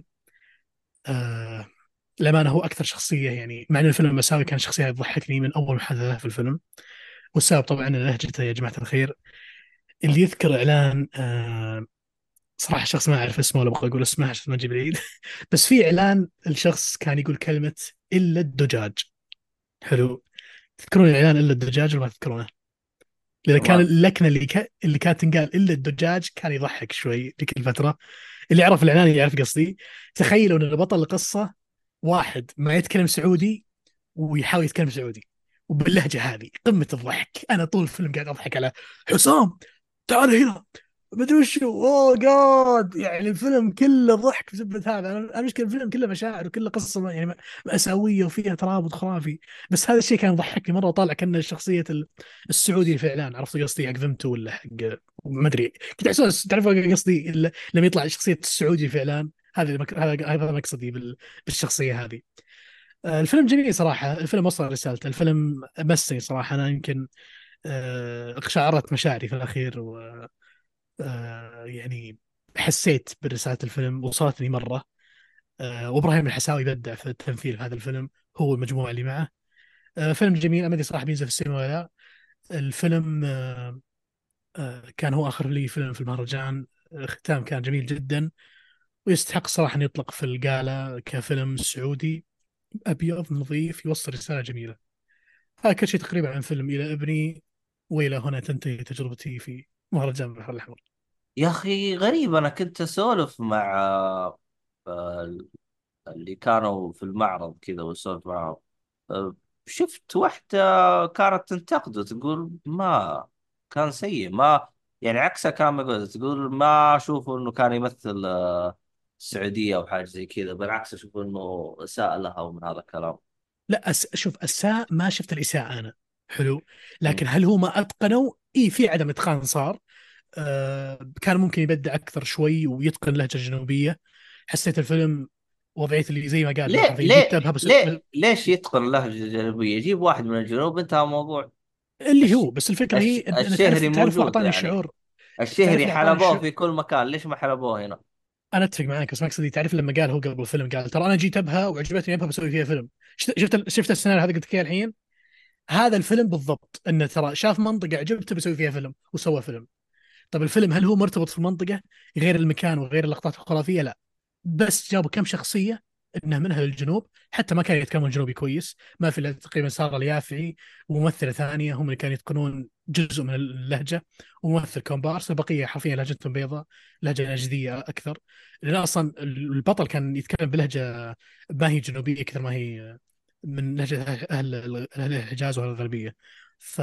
آه للامانه هو اكثر شخصيه، يعني مع ان الفيلم مساوي، كان شخصيه تضحكني من اول محادثه في الفيلم. والسبب طبعا ان لهجته يا جماعه الخير. اللي يذكر اعلان، آه صراحه شخص ما اعرف اسمه ولا ابغى اقول اسمه عشان ما نجيب العيد. بس في اعلان الشخص كان يقول كلمه الا الدجاج. حلو. تذكرون الاعلان الا الدجاج ولا ما تذكرونه؟ لأن كان ما اللكنة اللي ك... اللي كانت تنقال إلا الدجاج كان يضحك شوي ذيك الفترة. اللي يعرف الإعلان يعرف قصدي. تخيلوا أن بطل القصة واحد ما يتكلم سعودي ويحاول يتكلم سعودي وباللهجة هذه، قمة الضحك. أنا طول الفيلم قاعد أضحك على حسام، تعال هنا، مدري وشو، اوه جاد. يعني الفيلم كله ضحك بسبب هذا. انا أنا مشكلة الفيلم كله مشاعر وكله قصه يعني مأساوية وفيها ترابط خرافي. بس هذا الشيء كان يضحكني مره، طالع كأنه شخصيه ال- السعودي في الاعلان. عرفت قصدي؟ حق فهمته ولا حق ما ادري، كنت احساس تعرف قصدي ال- لما يطلع شخصيه السعودي في اعلان. هذا المك... هذا هذا مقصدي بال... بالشخصيه هذه. آه، الفيلم جميل صراحه، الفيلم وصل رسالته، الفيلم مسني صراحه. انا يمكن آه، اقشعرت مشاعري في الاخير، آه، يعني حسيت برسالة الفيلم، وصلتني مرة. آه، وإبراهيم الحساوي بدع في التمثيل في هذا الفيلم، هو والمجموعة اللي معه. آه، فيلم جميل، ما أدري صراحة بينزل في السينما ولا لا. الفيلم آه، آه، كان هو آخر لي فيلم في المهرجان. الختام كان جميل جدا، ويستحق صراحة أن يطلق في القالة كفيلم سعودي أبيض نظيف يوصل رسالة جميلة. هذا كل شيء تقريبا عن فيلم إلى ابني. وإلى هنا تنتهي تجربتي في مهرجان البحر الأحمر. يا اخي غريب، انا كنت اسولف مع آه، اللي كانوا في المعرض كذا واسولف معهم. آه، شفت واحدة كانت تنتقده، تقول ما كان سيء، ما يعني عكسها كان يقول، تقول ما اشوفه انه كان يمثل آه، السعودية او حاجة زي كذا، بالعكس اشوف انه اساء لها ومن هذا الكلام. لا أس... شوف، الساء ما شفت الإساءة أنا. حلو. لكن هل هو ما أتقنوا؟ إيه، في عدم إتقان صار. آه كان ممكن يبدع أكثر شوي ويتقن اللهجة الجنوبية. حسيت الفيلم وضعية اللي زي ما قال هو ليه حرفيا جيت ليه أبها بس. ليه ليش يتقن اللهجة الجنوبية؟ يجيب واحد من الجنوب، انتهى الموضوع. اللي الش... هو بس الفكرة هي الش... أن أن تعرف الشهري تعرف موجود أعطاني يعني، شعور. تعرف الشهري اللي أعطاني حلبوه شعور. في كل مكان، ليش ما حلبوه هنا؟ أنا أتفق معاك، بس مقصدي تعرف لما قال هو قبل الفيلم، قال ترى أنا جيت أبها وعجبتني أبها بسوي فيها فيلم. شفت شفت شفت السيناريو هذا قلت لك إياه الحين. هذا الفيلم بالضبط، انه ترى شاف منطقه عجبته بيسوي فيها فيلم وسوى فيلم. طب الفيلم هل هو مرتبط في المنطقة غير المكان وغير اللقطات الخرافية؟ لا. بس جابوا كم شخصية انها من اهل الجنوب، حتى ما كانوا يتكلمون جنوبي كويس. ما في الا تقريبا سارة اليافعي وممثلة ثانية هم اللي كانوا يتقنون جزء من اللهجة، وممثل كومبارس. البقية حرفيا لهجتهم بيضاء، لهجة نجدية اكثر. لان اصلا البطل كان يتكلم بلهجة ما هي جنوبية كثر ما هي من لهجة اهل أهل الحجاز واهل الغربية. ف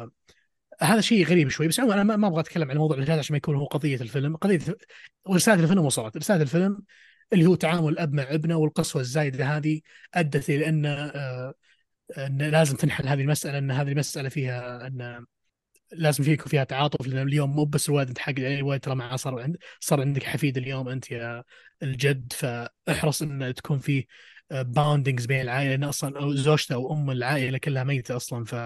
هذا شيء غريب شوي. بس عموما انا ما ما ابغى اتكلم عن موضوع الجهاز عشان ما يكون هو قضيه الفيلم. قضيه ورساله الفيلم وصلت رساله الفيلم، اللي هو تعامل الاب مع ابنه والقسوه الزايده هذه ادت الى ان آه، ان لازم تنحل هذه المساله. ان هذه المساله فيها ان لازم فيك فيها تعاطف، لان اليوم مو بس الوالد انت حق يعني الوالد ترى معه صار عند صار عندك حفيد اليوم انت يا الجد. فاحرص ان تكون في باوندنجز بين العائله، لان اصلا أو زوجته او ام العائله كلها ميته اصلا. ف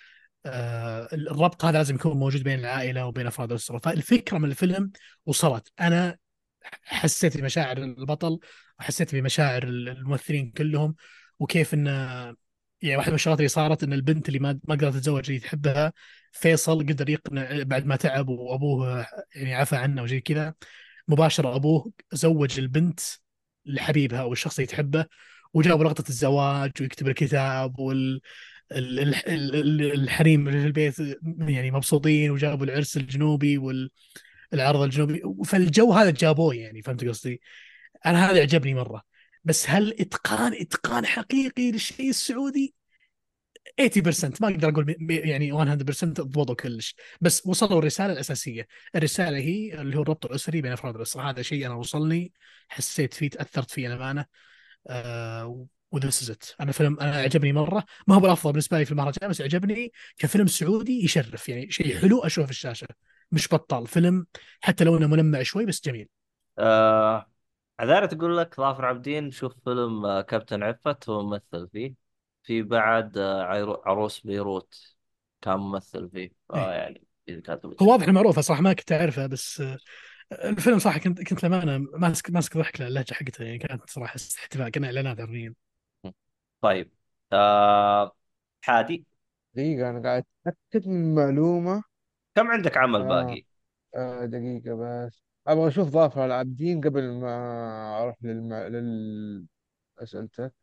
آه، الربط هذا لازم يكون موجود بين العائله وبين افراد الاسره. فالفكره من الفيلم وصلت. انا حسيت بمشاعر البطل وحسيت بمشاعر الممثلين كلهم. وكيف انه يعني واحده من الشغلات اللي صارت ان البنت اللي ما ما قدرت تتزوج اللي تحبها، فيصل قدر يقنع بعد ما تعب وابوه يعني عفى عنه وزي كذا، مباشرة ابوه زوج البنت لحبيبها او الشخص اللي تحبه، وجابوا لقطة الزواج ويكتب الكتاب وال ال- ال- ال- الحريم اللي في البيت يعني مبسوطين، وجابوا العرس الجنوبي والعرض الجنوبي، فالجو هذا جابوه يعني، فهمت قصدي؟ انا هذا عجبني مره. بس هل اتقان اتقان حقيقي للشيء السعودي؟ ثمانين بالمئة، ما اقدر اقول م- يعني مية بالمئة ضبطوا كلش، بس وصلوا الرساله الاساسيه. الرساله هي اللي هو الربط الاسري بين افراد الاسره، هذا شيء انا وصلني، حسيت فيه، تاثرت فيه الامانه. آه وذس ات، انا فيلم انا عجبني مره، ما هو بالافضل بالنسبه لي في المهرجان، بس عجبني كفيلم سعودي يشرف، يعني شيء حلو اشوفه في الشاشه، مش بطال فيلم، حتى لو انه ملمع شوي بس جميل. آه عذاري تقول لك ظافر عابدين، شوف فيلم آه كابتن عفت، هو ممثل فيه. في بعد آه عيرو- عروس بيروت كان ممثل فيه، آه ايه، يعني إذا كانت هو واضح بتشوفه. إنه معروفه صراحه، ما كنت اعرفه، بس آه، الفيلم صراحه كنت كنت لمانه ماسك ماسك ضحك للهجه حقته، يعني كانت صراحه احتفاء، كان اعلانات حرفيا. طيب. آه حادي، دقيقة أنا قاعد أتأكد من معلومة. كم عندك عمل آه باقي؟ آه دقيقة بس، أبغى أشوف ظافر العابدين قبل ما أروح للم... لل أسئلتك.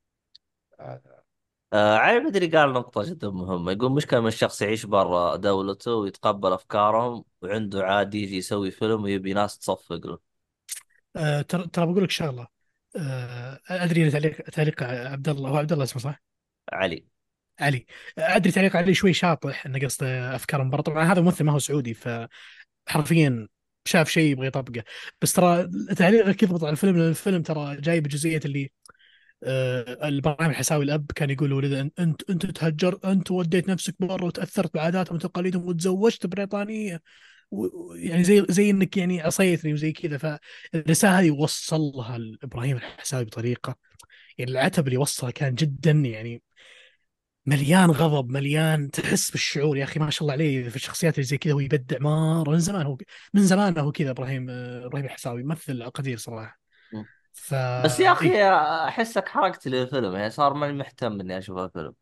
آه. آه علي بدري قال نقطة جدا مهمة، يقول مشكلة من الشخص يعيش برا دولته ويتقبل أفكارهم، وعنده عادي يجي يسوي فيلم ويبي ناس تصفق له. آه، ترى ترى بقول لك شغله. آه، ادري إن تعليق تعليق عبد الله، هو عبد الله اسمه صح؟ علي. علي. ادري تعليق علي شوي شاطح، انه قصده افكار مبرر، طبعا هذا ممثل ما هو سعودي، فحرفيا شاف شيء يبغى يطبقه. بس ترى تعليقك يضبط على الفيلم، لان الفيلم ترى جاي بجزئيه اللي آه ابراهيم الحساوي الاب كان يقول لولده: انت انت تهجر، انت وديت نفسك برا وتاثرت بعاداتهم وتقاليدهم وتزوجت بريطانيه، و- و- يعني زي زي انك يعني عصيتني وزي كذا. فالرساله هذه وصلها ابراهيم الحساوي بطريقه، يعني العتب اللي وصله كان جدا يعني مليان غضب، مليان تحس بالشعور. يا اخي ما شاء الله عليه في الشخصيات اللي زي كذا، هو يبدع مره من زمان، هو من زمان هو كذا. ابراهيم آه، ابراهيم الحساوي ممثل قدير صراحه. م. بس يا فا أخي ايه. أحسك حرقت لي الفيلم، يعني صار ماني مهتم إني أشوف الفيلم.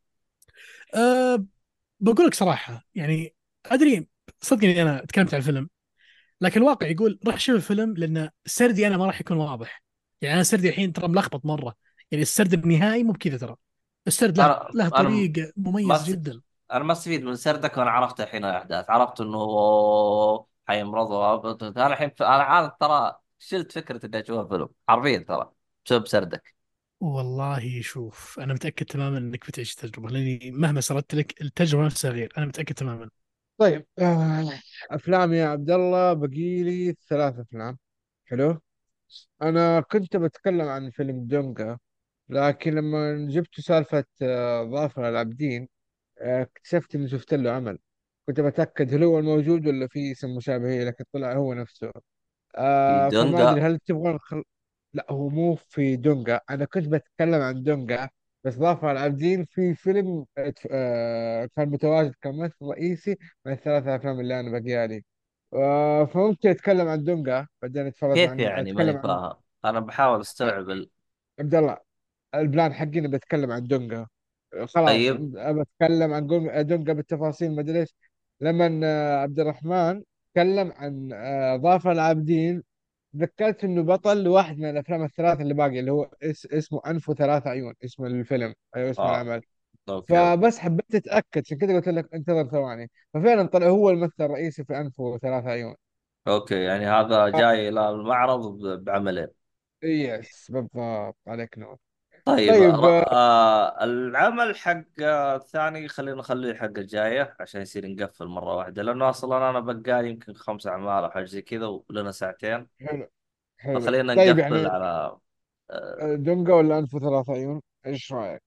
أه بقول لك صراحه يعني، ادري، صدقني انا تكلمت عن الفيلم، لكن الواقع يقول روح شوف الفيلم، لان سردي انا ما راح يكون واضح. يعني انا سردي الحين ترى ملخبط مره، يعني السرد النهائي مو بكذا ترى، السرد له أنا له أنا طريق ما مميز س... جدا. أنا ما استفيد من سردك، وأنا عرفت الحين الأحداث، عرفت إنه هو حيمرض وأب- أنا الحين ف... أنا عارف ترى، شلت فكرة إني أشوف الفيلم حرفيا ترى بسبب سردك. والله شوف، انا متاكد تماما انك بتعيش التجربه، لاني مهما سردت لك التجربه نفسها غير، انا متاكد تماما. طيب آه. أفلام يا عبد الله، بقيلي ثلاث أفلام. حلو. أنا كنت بتكلم عن فيلم دونجا، لكن لما جبت سالفة آه، ظافر العابدين، آه، اكتشفت إني شفت له عمل. كنت بتأكد هل هو الموجود ولا في اسم مشابه ليه، لكن طلع هو نفسه. في آه فما أدري دونجا. هل تبغى نخل... لا، هو مو في دونجا، أنا كنت بتكلم عن دونجا. بس ظافر العابدين في فيلم آه كان متواجد كممثل رئيسي من الثلاثة أفلام اللي أنا بقيالي. آه فممكن أتكلم عن دونجا بعدين أتفرج كيف عن يعني ماني أتكلم عن فاهم؟ أنا بحاول أستوعب ال... عبد الله. البلان حقي اني بتكلم عن دونجا. خلاص طيب. بتكلم عن قول- دونجا بالتفاصيل، ما ادري ليش. لما آه، عبد الرحمن تكلم عن آه، ظافر العابدين، ذكرت انه بطل لواحد من الافلام الثلاثه اللي باقي، اللي هو اس اسمه انف وثلاث عيون، اسم الفيلم، ايوه اسم آه العمل. أوكي أوكي. فبس حبيت اتاكد، عشان كذا قلت لك انتظر ثواني. ففعلا طلع هو الممثل الرئيسي في انف وثلاث عيون. أوكي يعني هذا جاي إلى المعرض ب- بعملين. يس بالضبط، عليك نور. طيب ر... طيب آه، آه العمل حق آه، الثاني خلينا نخليه حق الجاية عشان يصير نقفل مرة واحدة، لأنه أصلا أنا بقالي يمكن خمس أعمال أو حاجة زي كذا ولنا ساعتين. حلو. حلو فخلينا طيب نقفل يعني على آه دونجا ولا انف وثلاث عيون، ايش رايك؟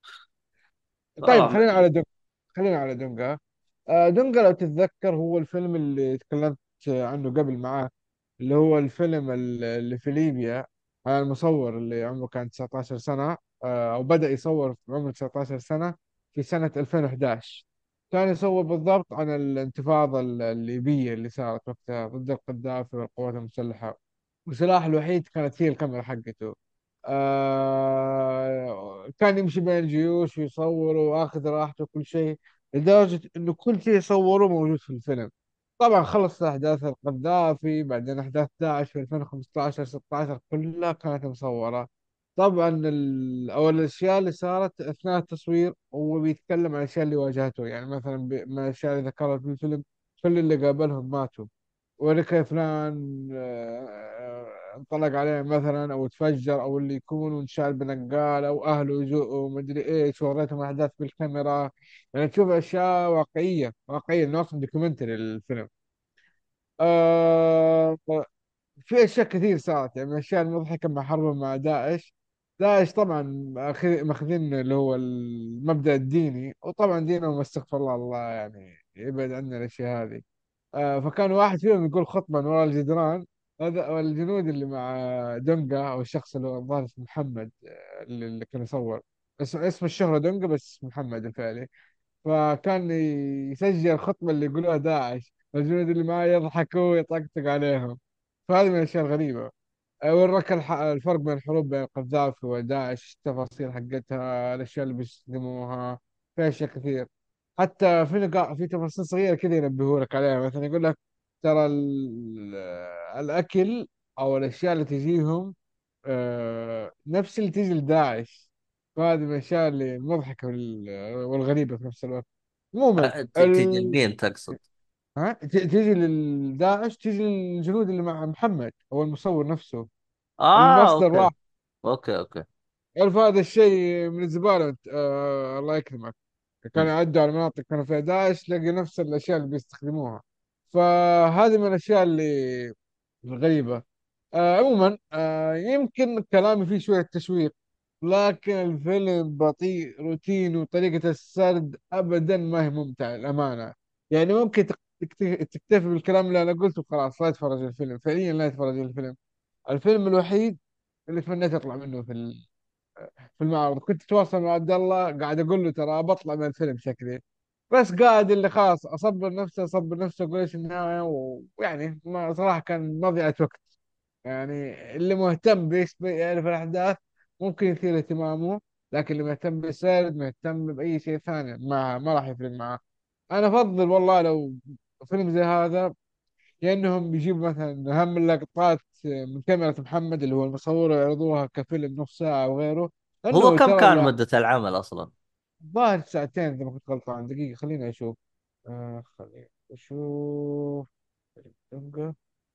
طيب والله ما خلينا على أدري. دونجا. خلينا على دونجا. آه، دونجا لو تتذكر هو الفيلم اللي تكلمت عنه قبل معاه، اللي هو الفيلم ال- اللي في ليبيا، على المصور اللي عمره كان تسعة عشر سنة، آه، أو بدأ يصور في عمره تسعة عشر سنة في سنة ألفين وإحداش. كان يصور بالضبط عن الانتفاضة ال- الليبية اللي صارت وقتها ضد القذافي والقوات المسلحة، وسلاحه الوحيد كانت هي الكاميرا حقته. آه كان يمشي بين الجيوش ويصور واخذ راحته وكل شيء، لدرجة انه كل شيء يصوره موجود في الفيلم. طبعا خلصت احداث القذافي، بعدين احداث داعش في ألفين وخمسطعش ستة عشر كلها كانت مصورة. طبعا ال... او الاشياء اللي صارت اثناء التصوير، هو بيتكلم عن الاشياء اللي واجهته، يعني مثلا ب... من الاشياء اللي ذكرها في الفيلم، كل اللي قابلهم ماتوا، وركب فلان آه، انطلق عليه مثلا، او تفجر، او اللي يكون وانشال بنقال، او اهله يجوا مدري ايش، وريتهم احداث بالكاميرا. يعني تشوف اشياء واقعيه واقعيه، انه اصلا دوكيومنتري الفيلم. آه في اشياء كثير صارت، يعني من الاشياء المضحكه مع حرب مع داعش. داعش طبعا أخذ- ماخذين اللي هو المبدأ الديني، وطبعا دينهم استغفر الله، الله يعني يبعد عنا الاشياء هذه. آه، فكان واحد فيهم يقول خطبة من وراء الجدران. هذا الجنود اللي مع دونجا، او الشخص اللي هو الظاهر اسمه محمد، آه، اللي اللي كان يصور، اسم اسم الشهرة دونجا بس محمد الفعلي. فكان يسجل الخطبة اللي يقولوها داعش، الجنود اللي معاه يضحكوا ويطقطق عليهم. فهذه من الأشياء الغريبة. آه، وراك الح- الفرق بين الحروب بين القذافي وداعش، التفاصيل حقتها، الأشياء اللي بيستخدموها، في أشياء كثير. حتى في نقاط، في تفاصيل صغيرة كذا ينبهوا لك عليها، مثلا يقول لك ترى ال- الأكل أو الأشياء اللي تجيهم آه، نفس اللي تجي لداعش. فهذه من الأشياء اللي المضحكة وال- والغريبة في نفس الوقت. عموما أه، ت- ال... تجنبين تقصد؟ ها ت- تجي للداعش، تجي للجنود اللي مع محمد، هو المصور نفسه، اه، المصدر اوكي. واحد. اوكي، اوكي. عرف هذا الشيء من الزبالة أنت، آه الله يكرمك. كانوا يعدوا على مناطق كانوا فيها داعش، تلاقي نفس الأشياء اللي بيستخدموها. فهذه من الأشياء اللي الغريبة. آه عموما آه يمكن كلامي فيه شوية تشويق، لكن الفيلم بطيء روتين، وطريقة السرد أبدا ما هي ممتعة الأمانة. يعني ممكن تك- تكت- تكتفي بالكلام اللي أنا قلته خلاص، لا تتفرج الفيلم، فعليا لا تتفرج الفيلم. الفيلم الوحيد اللي تمنيت أطلع منه في في المعرض، كنت اتواصل مع عبد الله، قاعد اقول له ترى بطلع من الفيلم شكلي، بس قاعد اللي خلاص اصبر نفسي اصبر نفسي اقول ايش النهايه، و- ويعني ما صراحه كان مضيعه وقت. يعني اللي مهتم بيش يعرف الاحداث ممكن يثير اهتمامه، لكن اللي مهتم بالسرد، مهتم باي شيء ثاني، ما ما راح يفرق معه. انا افضل والله لو فيلم زي هذا، لانهم بيجيبوا مثلا اهم اللقطات من كاميرا محمد اللي هو المصور، ويعرضوها كفيلم نص ساعه وغيره. هو لانه كم كان ترى مدة العمل اصلا؟ الظاهر ساعتين إذا ما كنت غلطان. دقيقة خليني أشوف. آه خليني أشوف. دقيقة.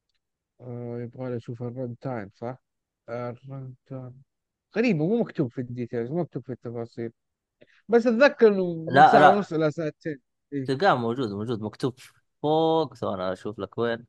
آه يبغى لي أشوف الرن تايم صح؟ آه الرن تايم غريبة، مو مكتوب في الديتيلز، مو مكتوب في التفاصيل، بس أتذكر إنه من لا، ساعة لا، ونص إلى ساعتين. إيه. تلقاه موجود موجود مكتوب فوق، ثواني اشوف لك وين.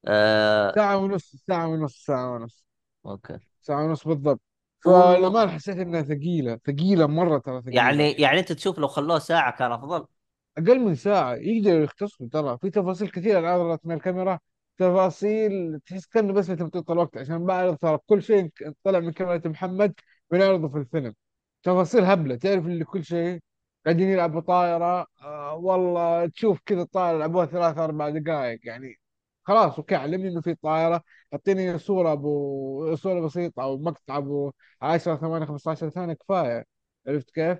آه ساعة ونص ساعة ونص ساعة ونص اوكي. ساعة ونص بالضبط. و فلما حسيت إنها ثقيلة ثقيلة مرة، ترى ثقيلة. يعني يعني انت تشوف لو خلوه ساعة كان افضل؟ اقل من ساعه يقدروا يختصروا، ترى في تفاصيل كثيره انعرضت من الكاميرا، تفاصيل تحس كانه بس بتمطيط الوقت عشان بعرض، ترى كل شيء طلع من كاميرا محمد بنعرضه في الفيلم. تفاصيل هبله، تعرف اللي كل شيء قاعدين يلعبوا طائره، آه والله تشوف كذا الطائره يلعبوها ثلاث اربع دقائق يعني. خلاص اوكي، علمني انه في طائره، اعطيني صوره ابو صوره بسيطه او مقطع ابو عشرة ثمانية خمسة عشر ثانيه كفايه. عرفت كيف؟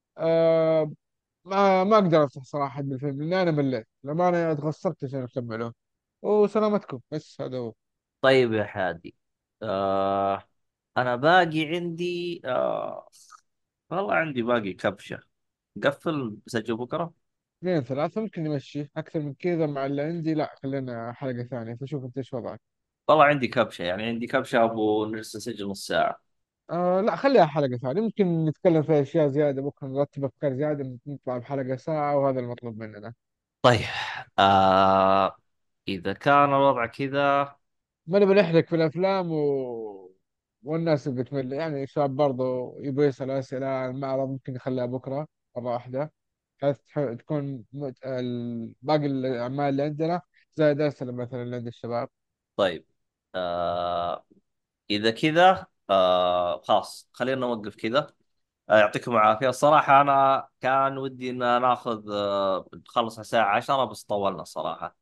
آه، ما ما اقدر افتح صراحه بالفيلم لاني انا مليت لما انا اتغصبت عشان اكمله. وسلامتكم، بس هذا هو. طيب يا حادي. آه انا باقي عندي آه والله عندي باقي كبشة. قفل بسجل بكرة. اثنين ثلاثة ممكن نمشي، أكثر من كذا مع اللي عندي لا، خلينا حلقة ثانية، فشوف أنت إيش وضعك. والله عندي كبشة، يعني عندي كبشة ابو نجلس نسجل نص ساعة. آه لا، خليها حلقة ثانية، ممكن نتكلم في أشياء زيادة بكرة، نرتب أفكار زيادة، نطلع بحلقة ساعة، وهذا المطلوب مننا. طيب. آه اذا كان الوضع كذا. ما نبي نحرق في الأفلام و... والناس اللي بتمل، يعني الشباب برضو يبغوا يسألوا أسئلة عن المعرض، ممكن نخليها بكرة مرة واحدة، بحيث تح- تكون مت- ال- باقي الأعمال اللي عندنا زائد أسئلة مثلا اللي عند الشباب. طيب. آه اذا كذا آه خلاص خلينا نوقف كذا. آه، يعطيكم العافية. الصراحة أنا كان ودي إن ناخذ آه، نخلص على الساعة عشرة بس طولنا صراحة.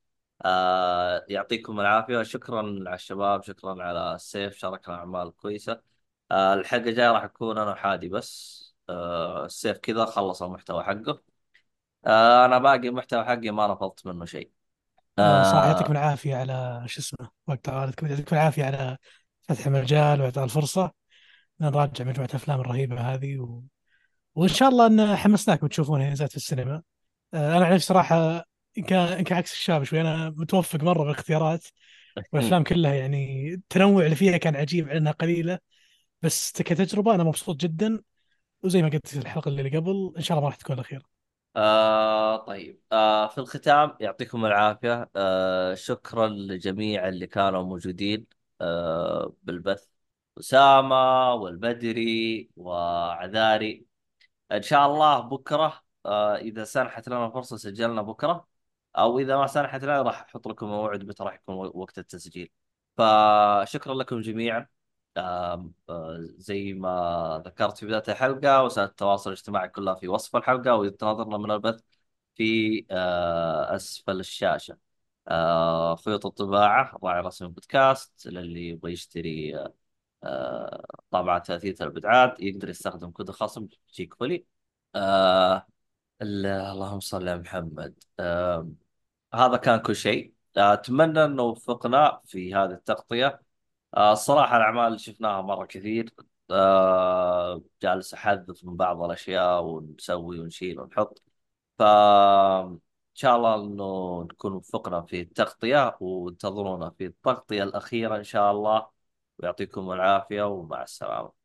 آه، يعطيكم العافية. شكرا على الشباب، شكرا على السيف، شاركنا أعمال كويسة. آه، الحلقة الجاية راح أكون أنا وحادي بس. آه، السيف كذا خلص المحتوى حقه. آه، أنا باقي المحتوى حقي ما نفضت منه شيء. آه، صراحة يعطيكم آه. العافية على شو اسمه وقت طوالتكم، يعطيكم العافية على فتح المجال وإعطاء الفرصة ان نراجع مجموعة الأفلام الرهيبة هذه و... وإن شاء الله أن حمسناكم تشوفونها نزلت في السينما. آه، أنا عن نفسي صراحة، إن كان إن كان عكس الشباب شوي، أنا متوفق مرة بالاختيارات، والأفلام كلها يعني التنوع اللي فيها كان عجيب على إنها قليلة، بس كتجربة أنا مبسوط جدا. وزي ما قلت في الحلقة اللي قبل، إن شاء الله ما راح تكون الأخيرة. آه طيب، آه في الختام يعطيكم العافية. آه شكرا لجميع اللي كانوا موجودين آه بالبث، أسامة والبدري وعذاري. إن شاء الله بكرة آه إذا سنحت لنا فرصة سجلنا بكرة، أو إذا ما سنحت لنا راح أحط لكم موعد متى راح يكون وقت التسجيل. فشكرا لكم جميعا. آم، آه، زي ما ذكرت في بداية الحلقة، وسائل التواصل الاجتماعي كلها في وصف الحلقة، وإذا تناظرنا من البث في آه، أسفل الشاشة. آه، خيوط الطباعة راعي رسم بودكاست، للي يبغى يشتري آه، طابعة ثلاثية الأبعاد يقدر يستخدم كود خصم جيك فولي. آه، ال- اللهم صل على محمد. آه، هذا كان كل شيء. آه، أتمنى أنه وفقنا في هذه التغطية. آه، الصراحة الأعمال اللي شفناها مرة كثير. آه، جالس أحذف من بعض الأشياء ونسوي ونشيل ونحط. فإن شاء الله أنه نكون وفقنا في التغطية، وانتظرونا في التغطية الأخيرة إن شاء الله. ويعطيكم العافية ومع السلامة.